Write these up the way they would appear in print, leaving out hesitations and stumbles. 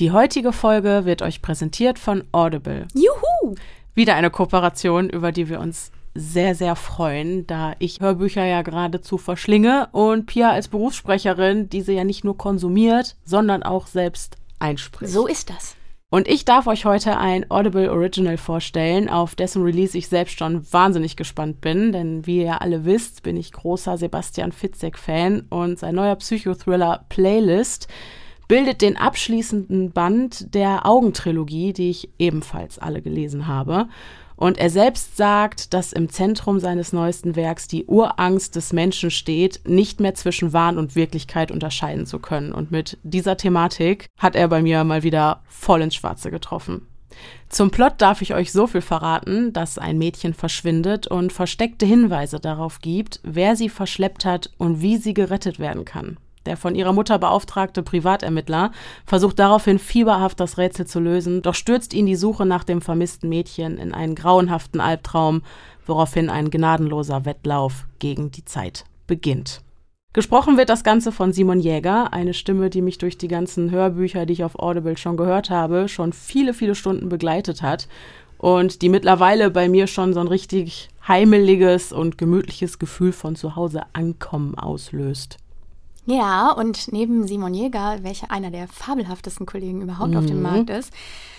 Die heutige Folge wird euch präsentiert von Audible. Juhu! Wieder eine Kooperation, über die wir uns sehr, sehr freuen, da ich Hörbücher ja geradezu verschlinge und Pia als Berufssprecherin diese ja nicht nur konsumiert, sondern auch selbst einspricht. So ist das. Und ich darf euch heute ein Audible Original vorstellen, auf dessen Release ich selbst schon wahnsinnig gespannt bin. Denn wie ihr alle wisst, bin ich großer Sebastian Fitzek-Fan und sein neuer Psychothriller Playlist bildet den abschließenden Band der Augentrilogie, die ich ebenfalls alle gelesen habe. Und er selbst sagt, dass im Zentrum seines neuesten Werks die Urangst des Menschen steht, nicht mehr zwischen Wahn und Wirklichkeit unterscheiden zu können. Und mit dieser Thematik hat er bei mir mal wieder voll ins Schwarze getroffen. Zum Plot darf ich euch so viel verraten, dass ein Mädchen verschwindet und versteckte Hinweise darauf gibt, wer sie verschleppt hat und wie sie gerettet werden kann. Der von ihrer Mutter beauftragte Privatermittler versucht daraufhin fieberhaft das Rätsel zu lösen, doch stürzt ihn die Suche nach dem vermissten Mädchen in einen grauenhaften Albtraum, woraufhin ein gnadenloser Wettlauf gegen die Zeit beginnt. Gesprochen wird das Ganze von Simon Jäger, eine Stimme, die mich durch die ganzen Hörbücher, die ich auf Audible schon gehört habe, schon viele, viele Stunden begleitet hat und die mittlerweile bei mir schon so ein richtig heimeliges und gemütliches Gefühl von zu Hause ankommen auslöst. Ja, und neben Simon Jäger, welcher einer der fabelhaftesten Kollegen überhaupt auf dem Markt ist,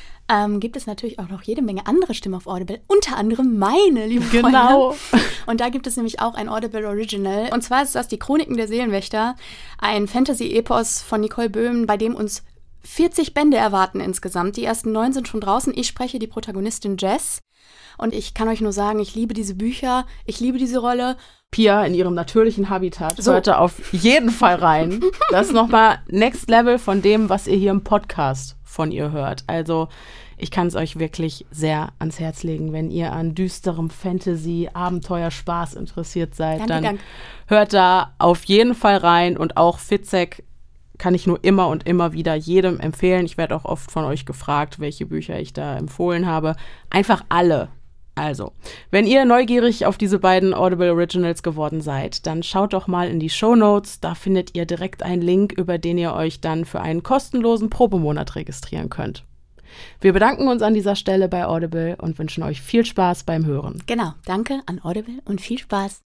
gibt es natürlich auch noch jede Menge andere Stimmen auf Audible, unter anderem meine, liebe Freunde. Genau. Und da gibt es nämlich auch ein Audible Original. Und zwar ist das die Chroniken der Seelenwächter, ein Fantasy-Epos von Nicole Böhm, bei dem uns 40 Bände erwarten insgesamt. Die ersten 9 sind schon draußen. Ich spreche die Protagonistin Jess. Und ich kann euch nur sagen, ich liebe diese Bücher, ich liebe diese Rolle. Pia in ihrem natürlichen Habitat hörte auf jeden Fall rein. Das ist nochmal Next Level von dem, was ihr hier im Podcast von ihr hört. Also ich kann es euch wirklich sehr ans Herz legen, wenn ihr an düsterem Fantasy, Abenteuer, Spaß interessiert seid. Danke. Hört da auf jeden Fall rein. Und auch Fitzek kann ich nur immer und immer wieder jedem empfehlen. Ich werde auch oft von euch gefragt, welche Bücher ich da empfohlen habe. Einfach alle. Also, wenn ihr neugierig auf diese beiden Audible Originals geworden seid, dann schaut doch mal in die Shownotes. Da findet ihr direkt einen Link, über den ihr euch dann für einen kostenlosen Probemonat registrieren könnt. Wir bedanken uns an dieser Stelle bei Audible und wünschen euch viel Spaß beim Hören. Genau, danke an Audible und viel Spaß.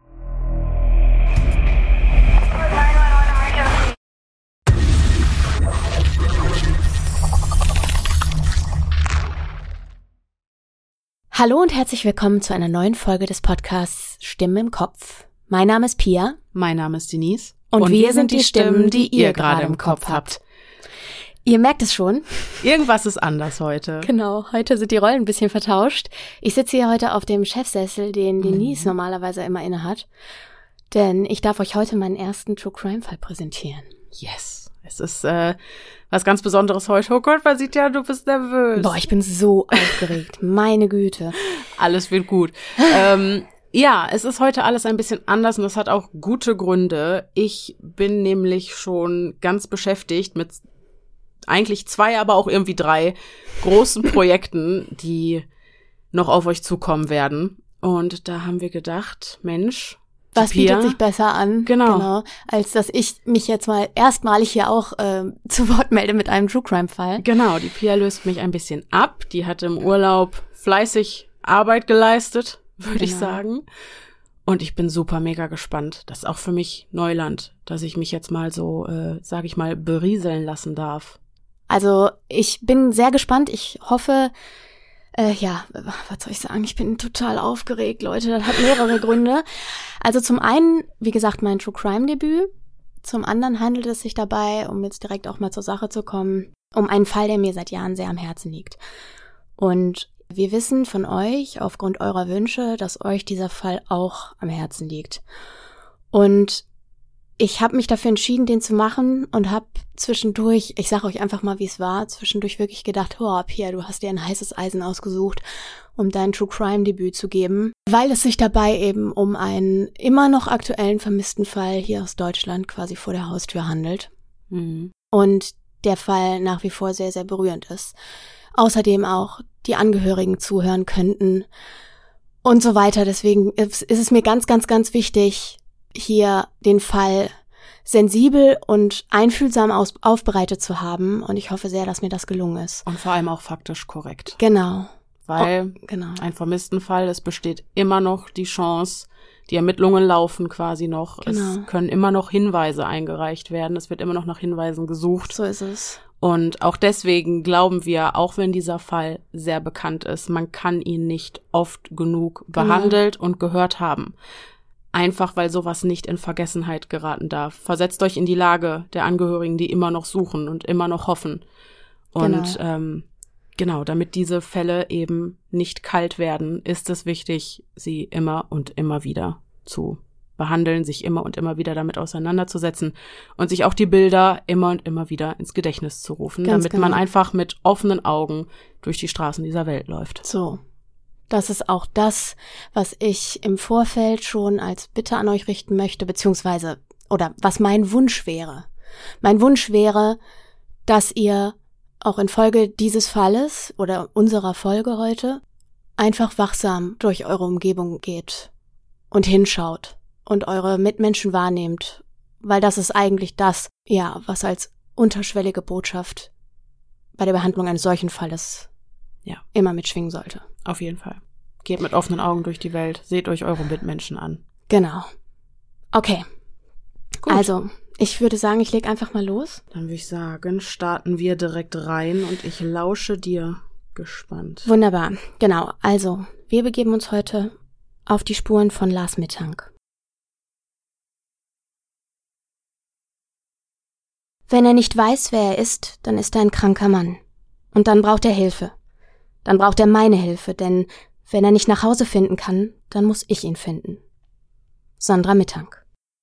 Hallo und herzlich willkommen zu einer neuen Folge des Podcasts Stimmen im Kopf. Mein Name ist Pia. Mein Name ist Denise. Und wir sind die Stimmen, die ihr gerade im Kopf habt. Ihr merkt es schon. Irgendwas ist anders heute. Genau, heute sind die Rollen ein bisschen vertauscht. Ich sitze hier heute auf dem Chefsessel, den Denise normalerweise immer innehat. Denn ich darf euch heute meinen ersten True-Crime-Fall präsentieren. Yes, es ist was ganz Besonderes heute. Oh Gott, man sieht ja, du bist nervös. Boah, ich bin so aufgeregt. Meine Güte. Alles wird gut. Ja, es ist heute alles ein bisschen anders und das hat auch gute Gründe. Ich bin nämlich schon ganz beschäftigt mit eigentlich 2, aber auch irgendwie 3 großen Projekten, die noch auf euch zukommen werden. Und da haben wir gedacht, Mensch, was bietet sich besser an, genau, als dass ich mich jetzt mal erstmalig hier auch zu Wort melde mit einem True-Crime-Fall. Genau, die Pia löst mich ein bisschen ab. Die hat im Urlaub fleißig Arbeit geleistet, würde ich sagen. Und ich bin super mega gespannt. Das ist auch für mich Neuland, dass ich mich jetzt mal so, sage ich mal, berieseln lassen darf. Also ich bin sehr gespannt. Ich hoffe, was soll ich sagen? Ich bin total aufgeregt, Leute. Das hat mehrere Gründe. Also zum einen, wie gesagt, mein True-Crime-Debüt. Zum anderen handelt es sich dabei, um jetzt direkt auch mal zur Sache zu kommen, um einen Fall, der mir seit Jahren sehr am Herzen liegt. Und wir wissen von euch, aufgrund eurer Wünsche, dass euch dieser Fall auch am Herzen liegt. Und ich habe mich dafür entschieden, den zu machen und habe zwischendurch, ich sage euch einfach mal, wie es war, zwischendurch wirklich gedacht, oh, Pia, du hast dir ein heißes Eisen ausgesucht, um dein True-Crime-Debüt zu geben, weil es sich dabei eben um einen immer noch aktuellen vermissten Fall hier aus Deutschland quasi vor der Haustür handelt. Mhm. Und der Fall nach wie vor sehr, sehr berührend ist. Außerdem auch die Angehörigen zuhören könnten und so weiter. Deswegen ist es mir ganz, ganz, ganz wichtig, hier den Fall sensibel und einfühlsam aufbereitet zu haben. Und ich hoffe sehr, dass mir das gelungen ist. Und vor allem auch faktisch korrekt. Genau. Weil ein Vermisstenfall, es besteht immer noch die Chance, die Ermittlungen laufen quasi noch. Genau. Es können immer noch Hinweise eingereicht werden. Es wird immer noch nach Hinweisen gesucht. So ist es. Und auch deswegen glauben wir, auch wenn dieser Fall sehr bekannt ist, man kann ihn nicht oft genug behandelt und gehört haben. Einfach, weil sowas nicht in Vergessenheit geraten darf. Versetzt euch in die Lage der Angehörigen, die immer noch suchen und immer noch hoffen. Und genau, damit diese Fälle eben nicht kalt werden, ist es wichtig, sie immer und immer wieder zu behandeln, sich immer und immer wieder damit auseinanderzusetzen und sich auch die Bilder immer und immer wieder ins Gedächtnis zu rufen, damit man einfach mit offenen Augen durch die Straßen dieser Welt läuft. So, das ist auch das, was ich im Vorfeld schon als Bitte an euch richten möchte, beziehungsweise, oder was mein Wunsch wäre. Mein Wunsch wäre, dass ihr auch infolge dieses Falles oder unserer Folge heute einfach wachsam durch eure Umgebung geht und hinschaut und eure Mitmenschen wahrnehmt, weil das ist eigentlich das, ja, was als unterschwellige Botschaft bei der Behandlung eines solchen Falles immer mitschwingen sollte. Auf jeden Fall. Geht mit offenen Augen durch die Welt, seht euch eure Mitmenschen an. Genau. Okay. Gut. Also, ich würde sagen, ich leg einfach mal los. Dann würde ich sagen, starten wir direkt rein und ich lausche dir gespannt. Wunderbar. Genau. Also, wir begeben uns heute auf die Spuren von Lars Mittank. Wenn er nicht weiß, wer er ist, dann ist er ein kranker Mann. Und dann braucht er Hilfe. Dann braucht er meine Hilfe, denn wenn er nicht nach Hause finden kann, dann muss ich ihn finden. Sandra Mittank.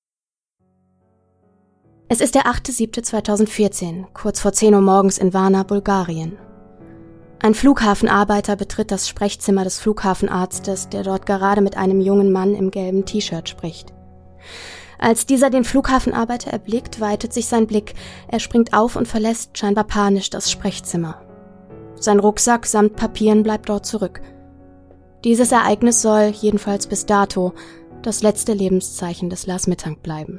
Es ist der 8.7.2014, kurz vor 10 Uhr morgens in Varna, Bulgarien. Ein Flughafenarbeiter betritt das Sprechzimmer des Flughafenarztes, der dort gerade mit einem jungen Mann im gelben T-Shirt spricht. Als dieser den Flughafenarbeiter erblickt, weitet sich sein Blick. Er springt auf und verlässt scheinbar panisch das Sprechzimmer. Sein Rucksack samt Papieren bleibt dort zurück. Dieses Ereignis soll, jedenfalls bis dato, das letzte Lebenszeichen des Lars Mittank bleiben.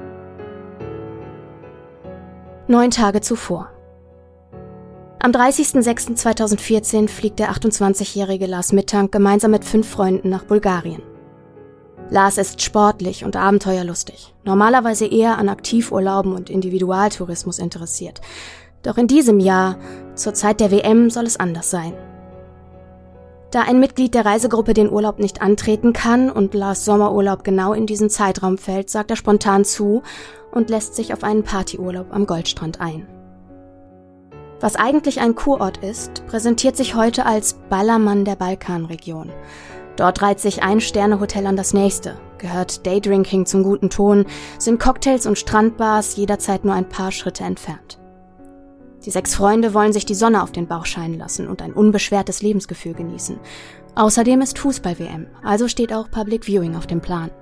9 Tage zuvor. Am 30.06.2014 fliegt der 28-jährige Lars Mittank gemeinsam mit 5 Freunden nach Bulgarien. Lars ist sportlich und abenteuerlustig, normalerweise eher an Aktivurlauben und Individualtourismus interessiert. Doch in diesem Jahr, zur Zeit der WM, soll es anders sein. Da ein Mitglied der Reisegruppe den Urlaub nicht antreten kann und Lars Sommerurlaub genau in diesen Zeitraum fällt, sagt er spontan zu und lässt sich auf einen Partyurlaub am Goldstrand ein. Was eigentlich ein Kurort ist, präsentiert sich heute als Ballermann der Balkanregion. Dort reiht sich ein Sterne-Hotel an das nächste, gehört Daydrinking zum guten Ton, sind Cocktails und Strandbars jederzeit nur ein paar Schritte entfernt. Die 6 Freunde wollen sich die Sonne auf den Bauch scheinen lassen und ein unbeschwertes Lebensgefühl genießen. Außerdem ist Fußball-WM, also steht auch Public Viewing auf dem Plan.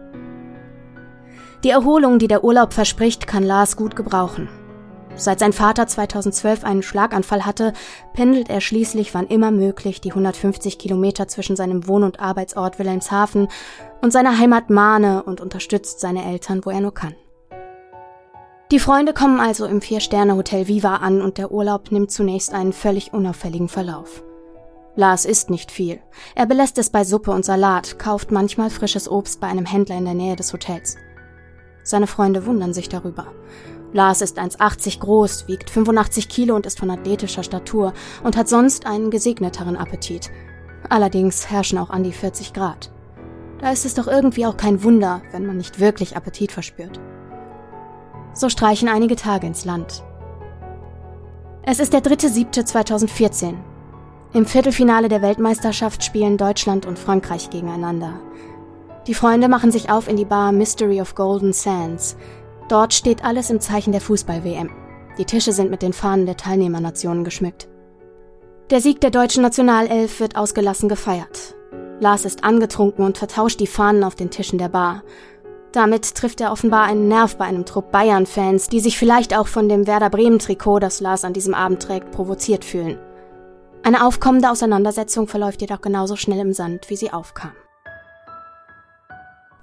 Die Erholung, die der Urlaub verspricht, kann Lars gut gebrauchen. Seit sein Vater 2012 einen Schlaganfall hatte, pendelt er schließlich wann immer möglich die 150 Kilometer zwischen seinem Wohn- und Arbeitsort Wilhelmshaven und seiner Heimat Mahne und unterstützt seine Eltern, wo er nur kann. Die Freunde kommen also im 4-Sterne-Hotel Viva an und der Urlaub nimmt zunächst einen völlig unauffälligen Verlauf. Lars isst nicht viel. Er belässt es bei Suppe und Salat, kauft manchmal frisches Obst bei einem Händler in der Nähe des Hotels. Seine Freunde wundern sich darüber. Lars ist 1,80 groß, wiegt 85 Kilo und ist von athletischer Statur und hat sonst einen gesegneteren Appetit. Allerdings herrschen auch an die 40 Grad. Da ist es doch irgendwie auch kein Wunder, wenn man nicht wirklich Appetit verspürt. So streichen einige Tage ins Land. Es ist der 3.7.2014. Im Viertelfinale der Weltmeisterschaft spielen Deutschland und Frankreich gegeneinander. Die Freunde machen sich auf in die Bar Mystery of Golden Sands. Dort steht alles im Zeichen der Fußball-WM. Die Tische sind mit den Fahnen der Teilnehmernationen geschmückt. Der Sieg der deutschen Nationalelf wird ausgelassen gefeiert. Lars ist angetrunken und vertauscht die Fahnen auf den Tischen der Bar. Damit trifft er offenbar einen Nerv bei einem Trupp Bayern-Fans, die sich vielleicht auch von dem Werder-Bremen-Trikot, das Lars an diesem Abend trägt, provoziert fühlen. Eine aufkommende Auseinandersetzung verläuft jedoch genauso schnell im Sand, wie sie aufkam.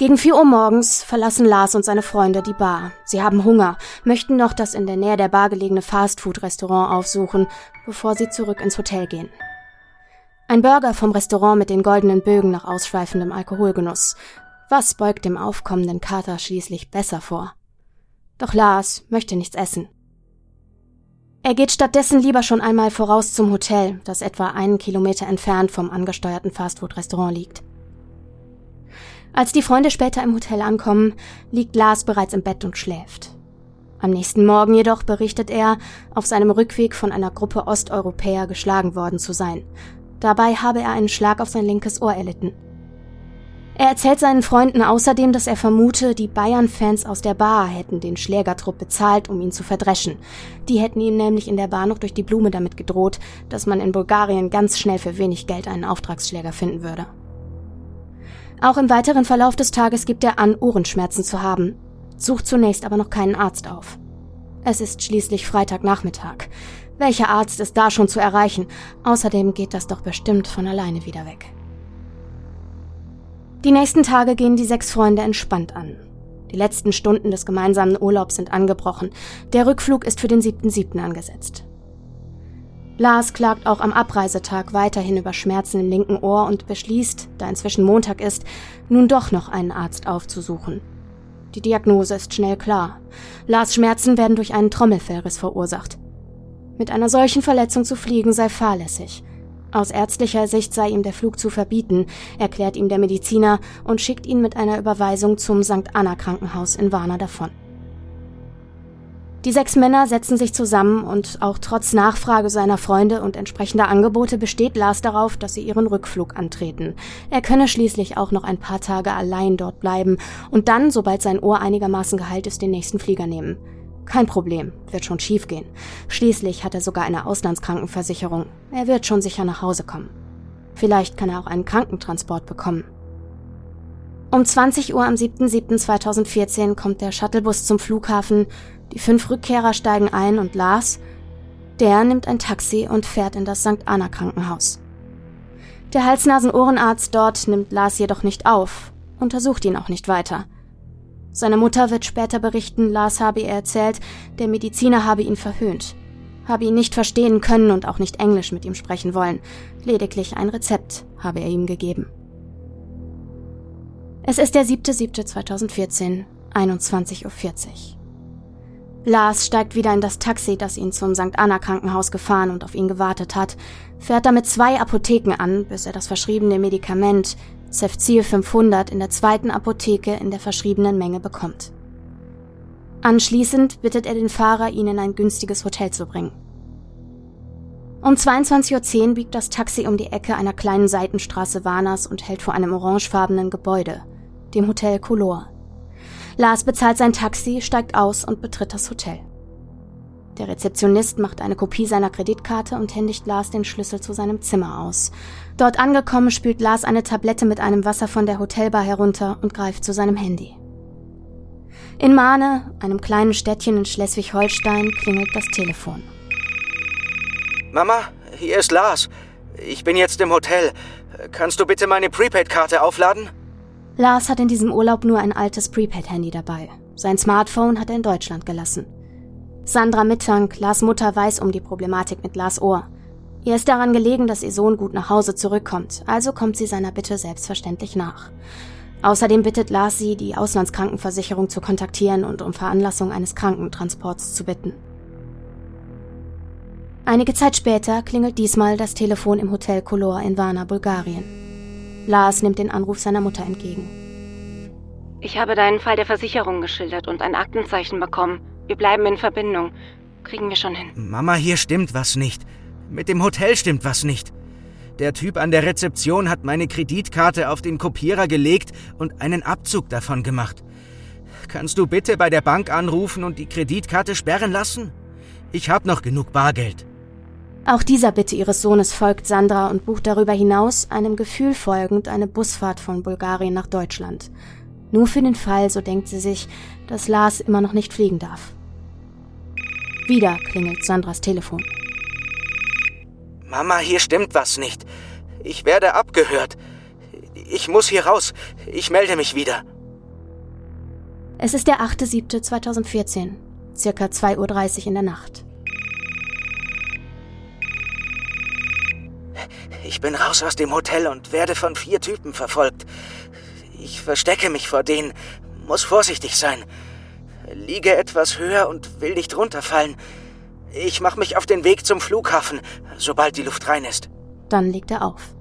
Gegen 4 Uhr morgens verlassen Lars und seine Freunde die Bar. Sie haben Hunger, möchten noch das in der Nähe der Bar gelegene Fastfood-Restaurant aufsuchen, bevor sie zurück ins Hotel gehen. Ein Burger vom Restaurant mit den goldenen Bögen nach ausschweifendem Alkoholgenuss. Was beugt dem aufkommenden Kater schließlich besser vor? Doch Lars möchte nichts essen. Er geht stattdessen lieber schon einmal voraus zum Hotel, das etwa 1 Kilometer entfernt vom angesteuerten Fastfood-Restaurant liegt. Als die Freunde später im Hotel ankommen, liegt Lars bereits im Bett und schläft. Am nächsten Morgen jedoch berichtet er, auf seinem Rückweg von einer Gruppe Osteuropäer geschlagen worden zu sein. Dabei habe er einen Schlag auf sein linkes Ohr erlitten. Er erzählt seinen Freunden außerdem, dass er vermute, die Bayern-Fans aus der Bar hätten den Schlägertrupp bezahlt, um ihn zu verdreschen. Die hätten ihm nämlich in der Bar noch durch die Blume damit gedroht, dass man in Bulgarien ganz schnell für wenig Geld einen Auftragsschläger finden würde. Auch im weiteren Verlauf des Tages gibt er an, Ohrenschmerzen zu haben, sucht zunächst aber noch keinen Arzt auf. Es ist schließlich Freitagnachmittag. Welcher Arzt ist da schon zu erreichen? Außerdem geht das doch bestimmt von alleine wieder weg. Die nächsten Tage gehen die 6 Freunde entspannt an. Die letzten Stunden des gemeinsamen Urlaubs sind angebrochen. Der Rückflug ist für den 7.7. angesetzt. Lars klagt auch am Abreisetag weiterhin über Schmerzen im linken Ohr und beschließt, da inzwischen Montag ist, nun doch noch einen Arzt aufzusuchen. Die Diagnose ist schnell klar. Lars' Schmerzen werden durch einen Trommelfellriss verursacht. Mit einer solchen Verletzung zu fliegen sei fahrlässig. Aus ärztlicher Sicht sei ihm der Flug zu verbieten, erklärt ihm der Mediziner und schickt ihn mit einer Überweisung zum St. Anna Krankenhaus in Varna davon. Die 6 Männer setzen sich zusammen und auch trotz Nachfrage seiner Freunde und entsprechender Angebote besteht Lars darauf, dass sie ihren Rückflug antreten. Er könne schließlich auch noch ein paar Tage allein dort bleiben und dann, sobald sein Ohr einigermaßen geheilt ist, den nächsten Flieger nehmen. Kein Problem, wird schon schief gehen. Schließlich hat er sogar eine Auslandskrankenversicherung. Er wird schon sicher nach Hause kommen. Vielleicht kann er auch einen Krankentransport bekommen. Um 20 Uhr am 7.7.2014 kommt der Shuttlebus zum Flughafen, die 5 Rückkehrer steigen ein und Lars, der nimmt ein Taxi und fährt in das St. Anna Krankenhaus. Der Hals-Nasen-Ohrenarzt dort nimmt Lars jedoch nicht auf, untersucht ihn auch nicht weiter. Seine Mutter wird später berichten, Lars habe ihr erzählt, der Mediziner habe ihn verhöhnt, habe ihn nicht verstehen können und auch nicht Englisch mit ihm sprechen wollen. Lediglich ein Rezept habe er ihm gegeben. Es ist der 7.7.2014, 21:40 Uhr. Lars steigt wieder in das Taxi, das ihn zum St. Anna Krankenhaus gefahren und auf ihn gewartet hat, fährt damit 2 Apotheken an, bis er das verschriebene Medikament Cefzil 500 in der 2. Apotheke in der verschriebenen Menge bekommt. Anschließend bittet er den Fahrer, ihn in ein günstiges Hotel zu bringen. Um 22:10 Uhr biegt das Taxi um die Ecke einer kleinen Seitenstraße Varnas und hält vor einem orangefarbenen Gebäude, dem Hotel Color. Lars bezahlt sein Taxi, steigt aus und betritt das Hotel. Der Rezeptionist macht eine Kopie seiner Kreditkarte und händigt Lars den Schlüssel zu seinem Zimmer aus. Dort angekommen spült Lars eine Tablette mit einem Wasser von der Hotelbar herunter und greift zu seinem Handy. In Mahne, einem kleinen Städtchen in Schleswig-Holstein, klingelt das Telefon. Mama, hier ist Lars. Ich bin jetzt im Hotel. Kannst du bitte meine Prepaid-Karte aufladen? Lars hat in diesem Urlaub nur ein altes Prepaid-Handy dabei. Sein Smartphone hat er in Deutschland gelassen. Sandra Mittank, Lars Mutter, weiß um die Problematik mit Lars Ohr. Ihr ist daran gelegen, dass ihr Sohn gut nach Hause zurückkommt, also kommt sie seiner Bitte selbstverständlich nach. Außerdem bittet Lars sie, die Auslandskrankenversicherung zu kontaktieren und um Veranlassung eines Krankentransports zu bitten. Einige Zeit später klingelt diesmal das Telefon im Hotel Color in Varna, Bulgarien. Lars nimmt den Anruf seiner Mutter entgegen. Ich habe deinen Fall der Versicherung geschildert und ein Aktenzeichen bekommen. Wir bleiben in Verbindung. Kriegen wir schon hin. Mama, hier stimmt was nicht. Mit dem Hotel stimmt was nicht. Der Typ an der Rezeption hat meine Kreditkarte auf den Kopierer gelegt und einen Abzug davon gemacht. Kannst du bitte bei der Bank anrufen und die Kreditkarte sperren lassen? Ich habe noch genug Bargeld. Auch dieser Bitte ihres Sohnes folgt Sandra und bucht darüber hinaus, einem Gefühl folgend, eine Busfahrt von Bulgarien nach Deutschland. Nur für den Fall, so denkt sie sich, dass Lars immer noch nicht fliegen darf. Wieder klingelt Sandras Telefon. Mama, hier stimmt was nicht. Ich werde abgehört. Ich muss hier raus. Ich melde mich wieder. Es ist der 8.7.2014, circa 2:30 Uhr in der Nacht. Ich bin raus aus dem Hotel und werde von 4 Typen verfolgt. Ich verstecke mich vor denen, muss vorsichtig sein. Liege etwas höher und will nicht runterfallen. Ich mache mich auf den Weg zum Flughafen, sobald die Luft rein ist. Dann legt er auf.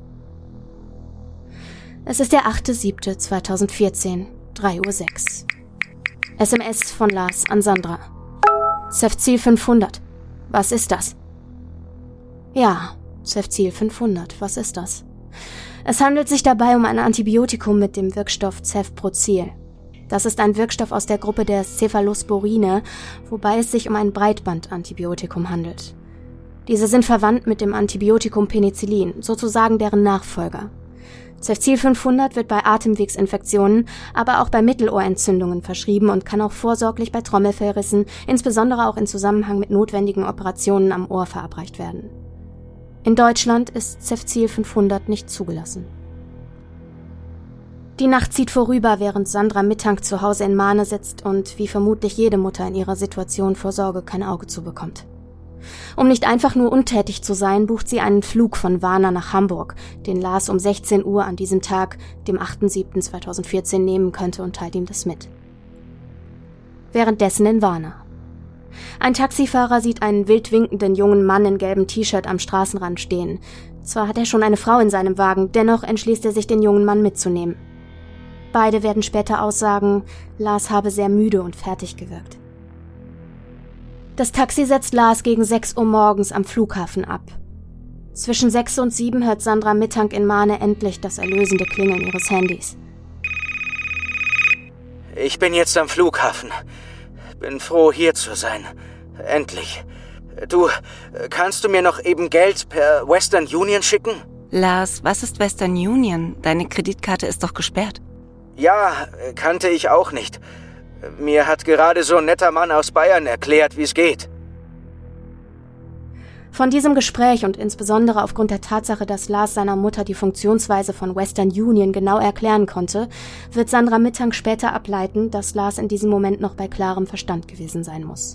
Es ist der 8.7.2014, 3:06 Uhr. SMS von Lars an Sandra. Cefzil 500. Was ist das? Ja, Cefzil 500. Was ist das? Es handelt sich dabei um ein Antibiotikum mit dem Wirkstoff Cefprozil. Das ist ein Wirkstoff aus der Gruppe der Cephalosporine, wobei es sich um ein Breitbandantibiotikum handelt. Diese sind verwandt mit dem Antibiotikum Penicillin, sozusagen deren Nachfolger. Cefzil 500 wird bei Atemwegsinfektionen, aber auch bei Mittelohrentzündungen verschrieben und kann auch vorsorglich bei Trommelfellrissen, insbesondere auch in Zusammenhang mit notwendigen Operationen am Ohr verabreicht werden. In Deutschland ist Cefzil 500 nicht zugelassen. Die Nacht zieht vorüber, während Sandra Mittank zu Hause in Mahne sitzt und wie vermutlich jede Mutter in ihrer Situation vor Sorge kein Auge zubekommt. Um nicht einfach nur untätig zu sein, bucht sie einen Flug von Varna nach Hamburg, den Lars um 16 Uhr an diesem Tag, dem 8.7.2014, nehmen könnte und teilt ihm das mit. Währenddessen in Varna. Ein Taxifahrer sieht einen wild winkenden jungen Mann in gelbem T-Shirt am Straßenrand stehen. Zwar hat er schon eine Frau in seinem Wagen, dennoch entschließt er sich, den jungen Mann mitzunehmen. Beide werden später aussagen, Lars habe sehr müde und fertig gewirkt. Das Taxi setzt Lars gegen 6 Uhr morgens am Flughafen ab. Zwischen 6 und 7 hört Sandra Mittank in Mahne endlich das erlösende Klingeln ihres Handys. Ich bin jetzt am Flughafen. Bin froh, hier zu sein. Endlich. Du, kannst du mir noch eben Geld per Western Union schicken? Lars, was ist Western Union? Deine Kreditkarte ist doch gesperrt. Ja, kannte ich auch nicht. Mir hat gerade so ein netter Mann aus Bayern erklärt, wie es geht. Von diesem Gespräch und insbesondere aufgrund der Tatsache, dass Lars seiner Mutter die Funktionsweise von Western Union genau erklären konnte, wird Sandra Mittank später ableiten, dass Lars in diesem Moment noch bei klarem Verstand gewesen sein muss.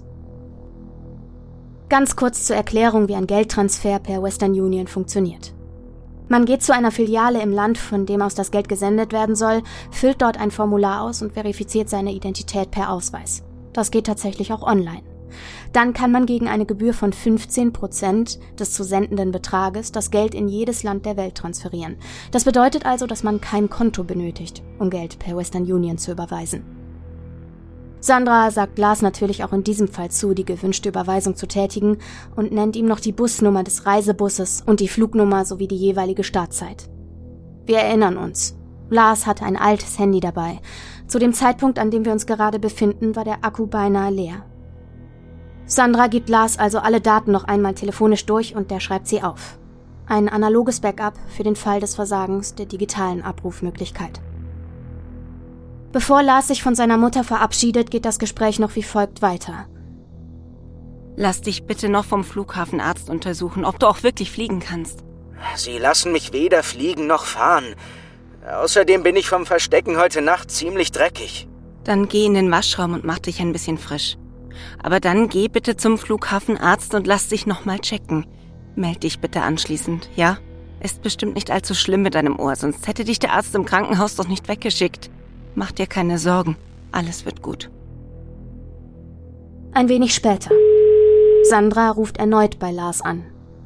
Ganz kurz zur Erklärung, wie ein Geldtransfer per Western Union funktioniert. Man geht zu einer Filiale im Land, von dem aus das Geld gesendet werden soll, füllt dort ein Formular aus und verifiziert seine Identität per Ausweis. Das geht tatsächlich auch online. Dann kann man gegen eine Gebühr von 15% des zu sendenden Betrages das Geld in jedes Land der Welt transferieren. Das bedeutet also, dass man kein Konto benötigt, um Geld per Western Union zu überweisen. Sandra sagt Lars natürlich auch in diesem Fall zu, die gewünschte Überweisung zu tätigen und nennt ihm noch die Busnummer des Reisebusses und die Flugnummer sowie die jeweilige Startzeit. Wir erinnern uns. Lars hatte ein altes Handy dabei. Zu dem Zeitpunkt, an dem wir uns gerade befinden, war der Akku beinahe leer. Sandra gibt Lars also alle Daten noch einmal telefonisch durch und der schreibt sie auf. Ein analoges Backup für den Fall des Versagens der digitalen Abrufmöglichkeit. Bevor Lars sich von seiner Mutter verabschiedet, geht das Gespräch noch wie folgt weiter. Lass dich bitte noch vom Flughafenarzt untersuchen, ob du auch wirklich fliegen kannst. Sie lassen mich weder fliegen noch fahren. Außerdem bin ich vom Verstecken heute Nacht ziemlich dreckig. Dann geh in den Waschraum und mach dich ein bisschen frisch. Aber dann geh bitte zum Flughafenarzt und lass dich nochmal checken. Meld dich bitte anschließend, ja? Ist bestimmt nicht allzu schlimm mit deinem Ohr, sonst hätte dich der Arzt im Krankenhaus doch nicht weggeschickt. Mach dir keine Sorgen, alles wird gut. Ein wenig später. Sandra ruft erneut bei Lars an.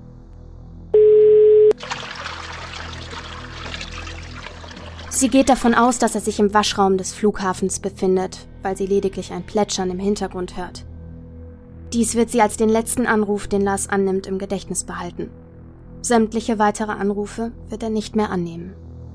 Sie geht davon aus, dass er sich im Waschraum des Flughafens befindet, weil sie lediglich ein Plätschern im Hintergrund hört. Dies wird sie als den letzten Anruf, den Lars annimmt, im Gedächtnis behalten. Sämtliche weitere Anrufe wird er nicht mehr annehmen.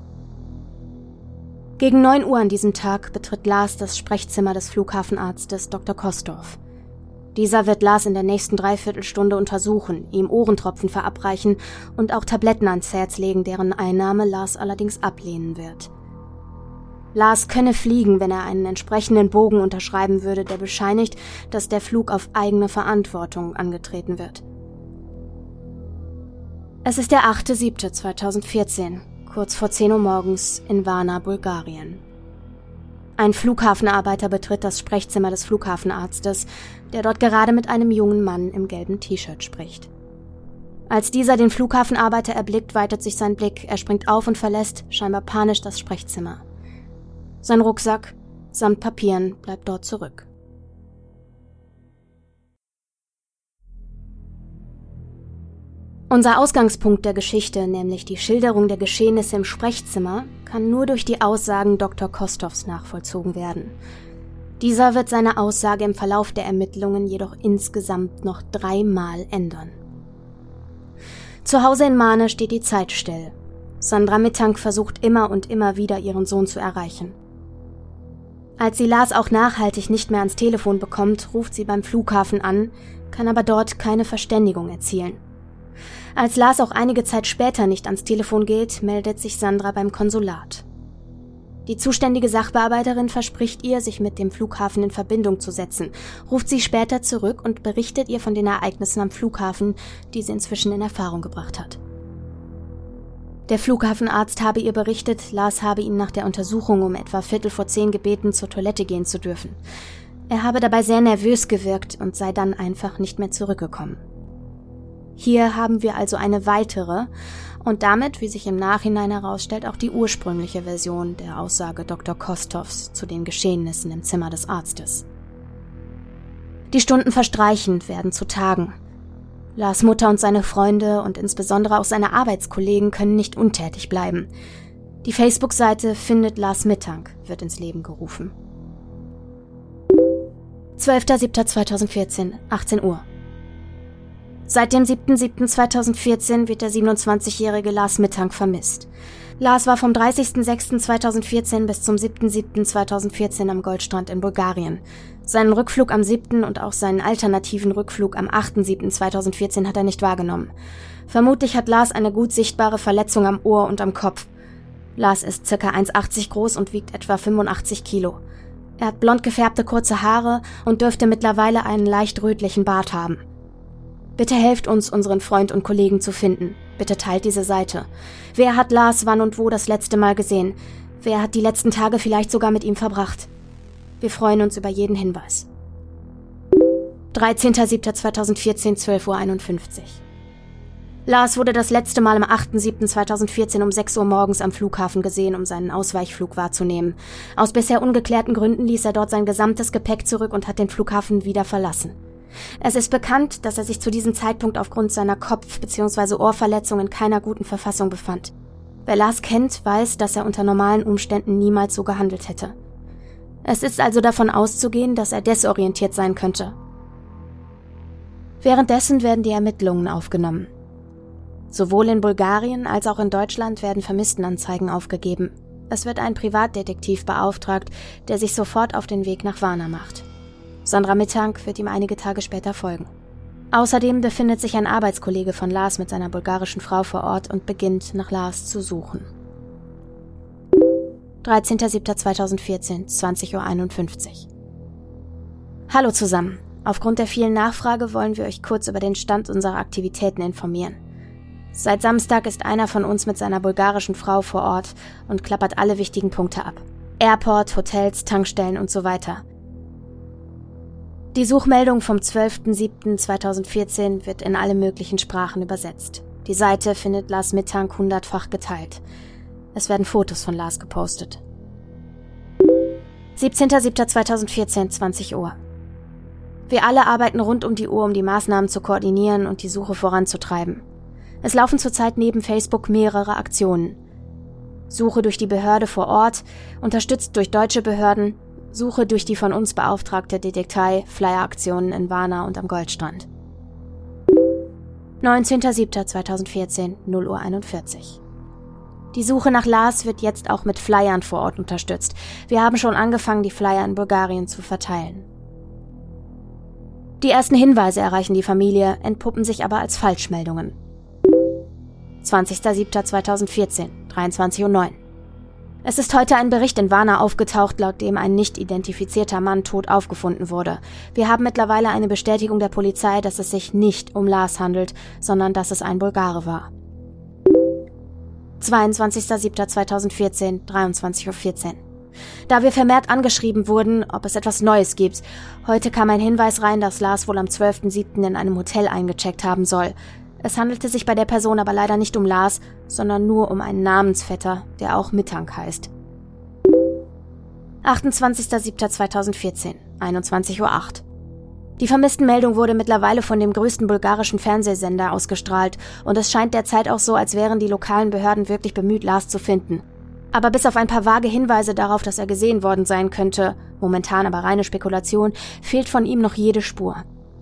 Gegen 9 Uhr an diesem Tag betritt Lars das Sprechzimmer des Flughafenarztes Dr. Kostorff. Dieser wird Lars in der nächsten Dreiviertelstunde untersuchen, ihm Ohrentropfen verabreichen und auch Tabletten ans Herz legen, deren Einnahme Lars allerdings ablehnen wird. Lars könne fliegen, wenn er einen entsprechenden Bogen unterschreiben würde, der bescheinigt, dass der Flug auf eigene Verantwortung angetreten wird. Es ist der 8.7.2014, kurz vor 10 Uhr morgens in Varna, Bulgarien. Ein Flughafenarbeiter betritt das Sprechzimmer des Flughafenarztes, der dort gerade mit einem jungen Mann im gelben T-Shirt spricht. Als dieser den Flughafenarbeiter erblickt, weitet sich sein Blick, er springt auf und verlässt, scheinbar panisch, das Sprechzimmer. Sein Rucksack samt Papieren bleibt dort zurück. Unser Ausgangspunkt der Geschichte, nämlich die Schilderung der Geschehnisse im Sprechzimmer, kann nur durch die Aussagen Dr. Kostofs nachvollzogen werden. Dieser wird seine Aussage im Verlauf der Ermittlungen jedoch insgesamt noch 3-mal ändern. Zu Hause in Mahne steht die Zeit still. Sandra Mittank versucht immer und immer wieder, ihren Sohn zu erreichen. Als sie Lars auch nachhaltig nicht mehr ans Telefon bekommt, ruft sie beim Flughafen an, kann aber dort keine Verständigung erzielen. Als Lars auch einige Zeit später nicht ans Telefon geht, meldet sich Sandra beim Konsulat. Die zuständige Sachbearbeiterin verspricht ihr, sich mit dem Flughafen in Verbindung zu setzen, ruft sie später zurück und berichtet ihr von den Ereignissen am Flughafen, die sie inzwischen in Erfahrung gebracht hat. Der Flughafenarzt habe ihr berichtet, Lars habe ihn nach der Untersuchung um etwa 9:15 gebeten, zur Toilette gehen zu dürfen. Er habe dabei sehr nervös gewirkt und sei dann einfach nicht mehr zurückgekommen. Hier haben wir also eine weitere und damit, wie sich im Nachhinein herausstellt, auch die ursprüngliche Version der Aussage Dr. Kostofs zu den Geschehnissen im Zimmer des Arztes. Die Stunden verstreichen, werden zu Tagen. Lars Mutter und seine Freunde und insbesondere auch seine Arbeitskollegen können nicht untätig bleiben. Die Facebook-Seite Findet Lars Mittank wird ins Leben gerufen. 12.07.2014, 18 Uhr. Seit dem 7.07.2014 wird der 27-jährige Lars Mittank vermisst. Lars war vom 30.06.2014 bis zum 7.07.2014 am Goldstrand in Bulgarien. Seinen Rückflug am 7. und auch seinen alternativen Rückflug am 8.07.2014 hat er nicht wahrgenommen. Vermutlich hat Lars eine gut sichtbare Verletzung am Ohr und am Kopf. Lars ist ca. 1,80 groß und wiegt etwa 85 Kilo. Er hat blond gefärbte kurze Haare und dürfte mittlerweile einen leicht rötlichen Bart haben. Bitte helft uns, unseren Freund und Kollegen zu finden. Bitte teilt diese Seite. Wer hat Lars wann und wo das letzte Mal gesehen? Wer hat die letzten Tage vielleicht sogar mit ihm verbracht? Wir freuen uns über jeden Hinweis. 13.07.2014, 12:51 Uhr. Lars wurde das letzte Mal am 8.07.2014 um 6 Uhr morgens am Flughafen gesehen, um seinen Ausweichflug wahrzunehmen. Aus bisher ungeklärten Gründen ließ er dort sein gesamtes Gepäck zurück und hat den Flughafen wieder verlassen. Es ist bekannt, dass er sich zu diesem Zeitpunkt aufgrund seiner Kopf- bzw. Ohrverletzung in keiner guten Verfassung befand. Wer Lars kennt, weiß, dass er unter normalen Umständen niemals so gehandelt hätte. Es ist also davon auszugehen, dass er desorientiert sein könnte. Währenddessen werden die Ermittlungen aufgenommen. Sowohl in Bulgarien als auch in Deutschland werden Vermisstenanzeigen aufgegeben. Es wird ein Privatdetektiv beauftragt, der sich sofort auf den Weg nach Varna macht. Sandra Mittank wird ihm einige Tage später folgen. Außerdem befindet sich ein Arbeitskollege von Lars mit seiner bulgarischen Frau vor Ort und beginnt, nach Lars zu suchen. 13.07.2014, 20:51 Uhr. Hallo zusammen. Aufgrund der vielen Nachfrage wollen wir euch kurz über den Stand unserer Aktivitäten informieren. Seit Samstag ist einer von uns mit seiner bulgarischen Frau vor Ort und klappert alle wichtigen Punkte ab. Airport, Hotels, Tankstellen und so weiter. Die Suchmeldung vom 12.07.2014 wird in alle möglichen Sprachen übersetzt. Die Seite Findet Lars Mittank 100-fach geteilt. Es werden Fotos von Lars gepostet. 17.07.2014, 20 Uhr. Wir alle arbeiten rund um die Uhr, um die Maßnahmen zu koordinieren und die Suche voranzutreiben. Es laufen zurzeit neben Facebook mehrere Aktionen. Suche durch die Behörde vor Ort, unterstützt durch deutsche Behörden, Suche durch die von uns beauftragte Detektei, Flyer-Aktionen in Varna und am Goldstrand. 19.07.2014, 0:41 Uhr. Die Suche nach Lars wird jetzt auch mit Flyern vor Ort unterstützt. Wir haben schon angefangen, die Flyer in Bulgarien zu verteilen. Die ersten Hinweise erreichen die Familie, entpuppen sich aber als Falschmeldungen. 20.07.2014, 23:09 Uhr. Es ist heute ein Bericht in Varna aufgetaucht, laut dem ein nicht identifizierter Mann tot aufgefunden wurde. Wir haben mittlerweile eine Bestätigung der Polizei, dass es sich nicht um Lars handelt, sondern dass es ein Bulgare war. 22.07.2014, 23:14 Uhr. Da wir vermehrt angeschrieben wurden, ob es etwas Neues gibt. Heute kam ein Hinweis rein, dass Lars wohl am 12.07. in einem Hotel eingecheckt haben soll. Es handelte sich bei der Person aber leider nicht um Lars, sondern nur um einen Namensvetter, der auch Mittank heißt. 28.07.2014, 21:08 Uhr. Die Vermisstenmeldung wurde mittlerweile von dem größten bulgarischen Fernsehsender ausgestrahlt und es scheint derzeit auch so, als wären die lokalen Behörden wirklich bemüht, Lars zu finden. Aber bis auf ein paar vage Hinweise darauf, dass er gesehen worden sein könnte, momentan aber reine Spekulation, fehlt von ihm noch jede Spur.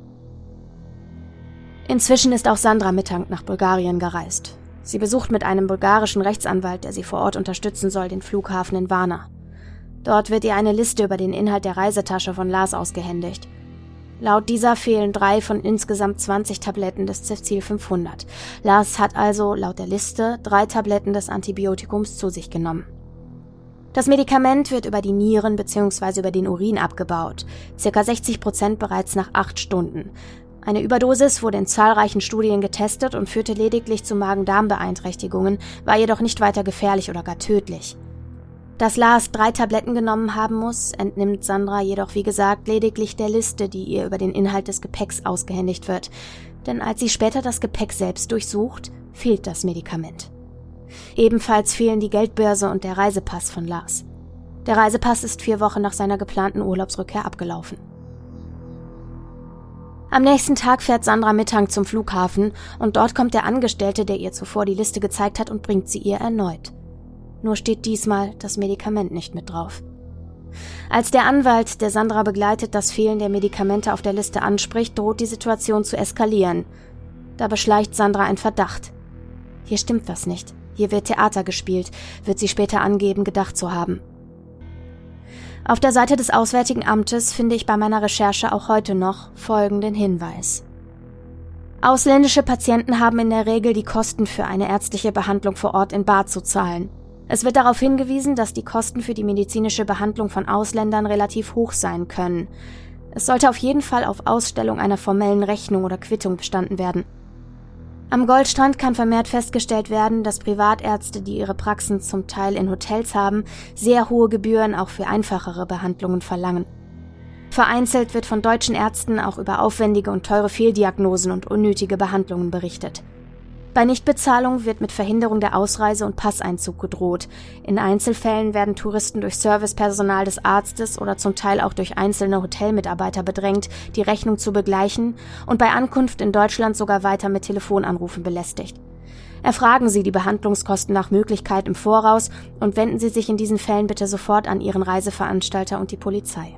Inzwischen ist auch Sandra Mittank nach Bulgarien gereist. Sie besucht mit einem bulgarischen Rechtsanwalt, der sie vor Ort unterstützen soll, den Flughafen in Varna. Dort wird ihr eine Liste über den Inhalt der Reisetasche von Lars ausgehändigt. Laut dieser fehlen 3 von insgesamt 20 Tabletten des Cefzil 500. Lars hat also, laut der Liste, 3 Tabletten des Antibiotikums zu sich genommen. Das Medikament wird über die Nieren bzw. über den Urin abgebaut, ca. 60% bereits nach 8 Stunden. Eine Überdosis wurde in zahlreichen Studien getestet und führte lediglich zu Magen-Darm-Beeinträchtigungen, war jedoch nicht weiter gefährlich oder gar tödlich. Dass Lars 3 Tabletten genommen haben muss, entnimmt Sandra jedoch wie gesagt lediglich der Liste, die ihr über den Inhalt des Gepäcks ausgehändigt wird. Denn als sie später das Gepäck selbst durchsucht, fehlt das Medikament. Ebenfalls fehlen die Geldbörse und der Reisepass von Lars. Der Reisepass ist 4 Wochen nach seiner geplanten Urlaubsrückkehr abgelaufen. Am nächsten Tag fährt Sandra Mittank zum Flughafen und dort kommt der Angestellte, der ihr zuvor die Liste gezeigt hat, und bringt sie ihr erneut. Nur steht diesmal das Medikament nicht mit drauf. Als der Anwalt, der Sandra begleitet, das Fehlen der Medikamente auf der Liste anspricht, droht die Situation zu eskalieren. Da beschleicht Sandra ein Verdacht. Hier stimmt was nicht. Hier wird Theater gespielt, wird sie später angeben, gedacht zu haben. Auf der Seite des Auswärtigen Amtes finde ich bei meiner Recherche auch heute noch folgenden Hinweis. Ausländische Patienten haben in der Regel die Kosten für eine ärztliche Behandlung vor Ort in bar zu zahlen. Es wird darauf hingewiesen, dass die Kosten für die medizinische Behandlung von Ausländern relativ hoch sein können. Es sollte auf jeden Fall auf Ausstellung einer formellen Rechnung oder Quittung bestanden werden. Am Goldstrand kann vermehrt festgestellt werden, dass Privatärzte, die ihre Praxen zum Teil in Hotels haben, sehr hohe Gebühren auch für einfachere Behandlungen verlangen. Vereinzelt wird von deutschen Ärzten auch über aufwendige und teure Fehldiagnosen und unnötige Behandlungen berichtet. Bei Nichtbezahlung wird mit Verhinderung der Ausreise und Passeinzug gedroht. In Einzelfällen werden Touristen durch Servicepersonal des Arztes oder zum Teil auch durch einzelne Hotelmitarbeiter bedrängt, die Rechnung zu begleichen und bei Ankunft in Deutschland sogar weiter mit Telefonanrufen belästigt. Erfragen Sie die Behandlungskosten nach Möglichkeit im Voraus und wenden Sie sich in diesen Fällen bitte sofort an Ihren Reiseveranstalter und die Polizei.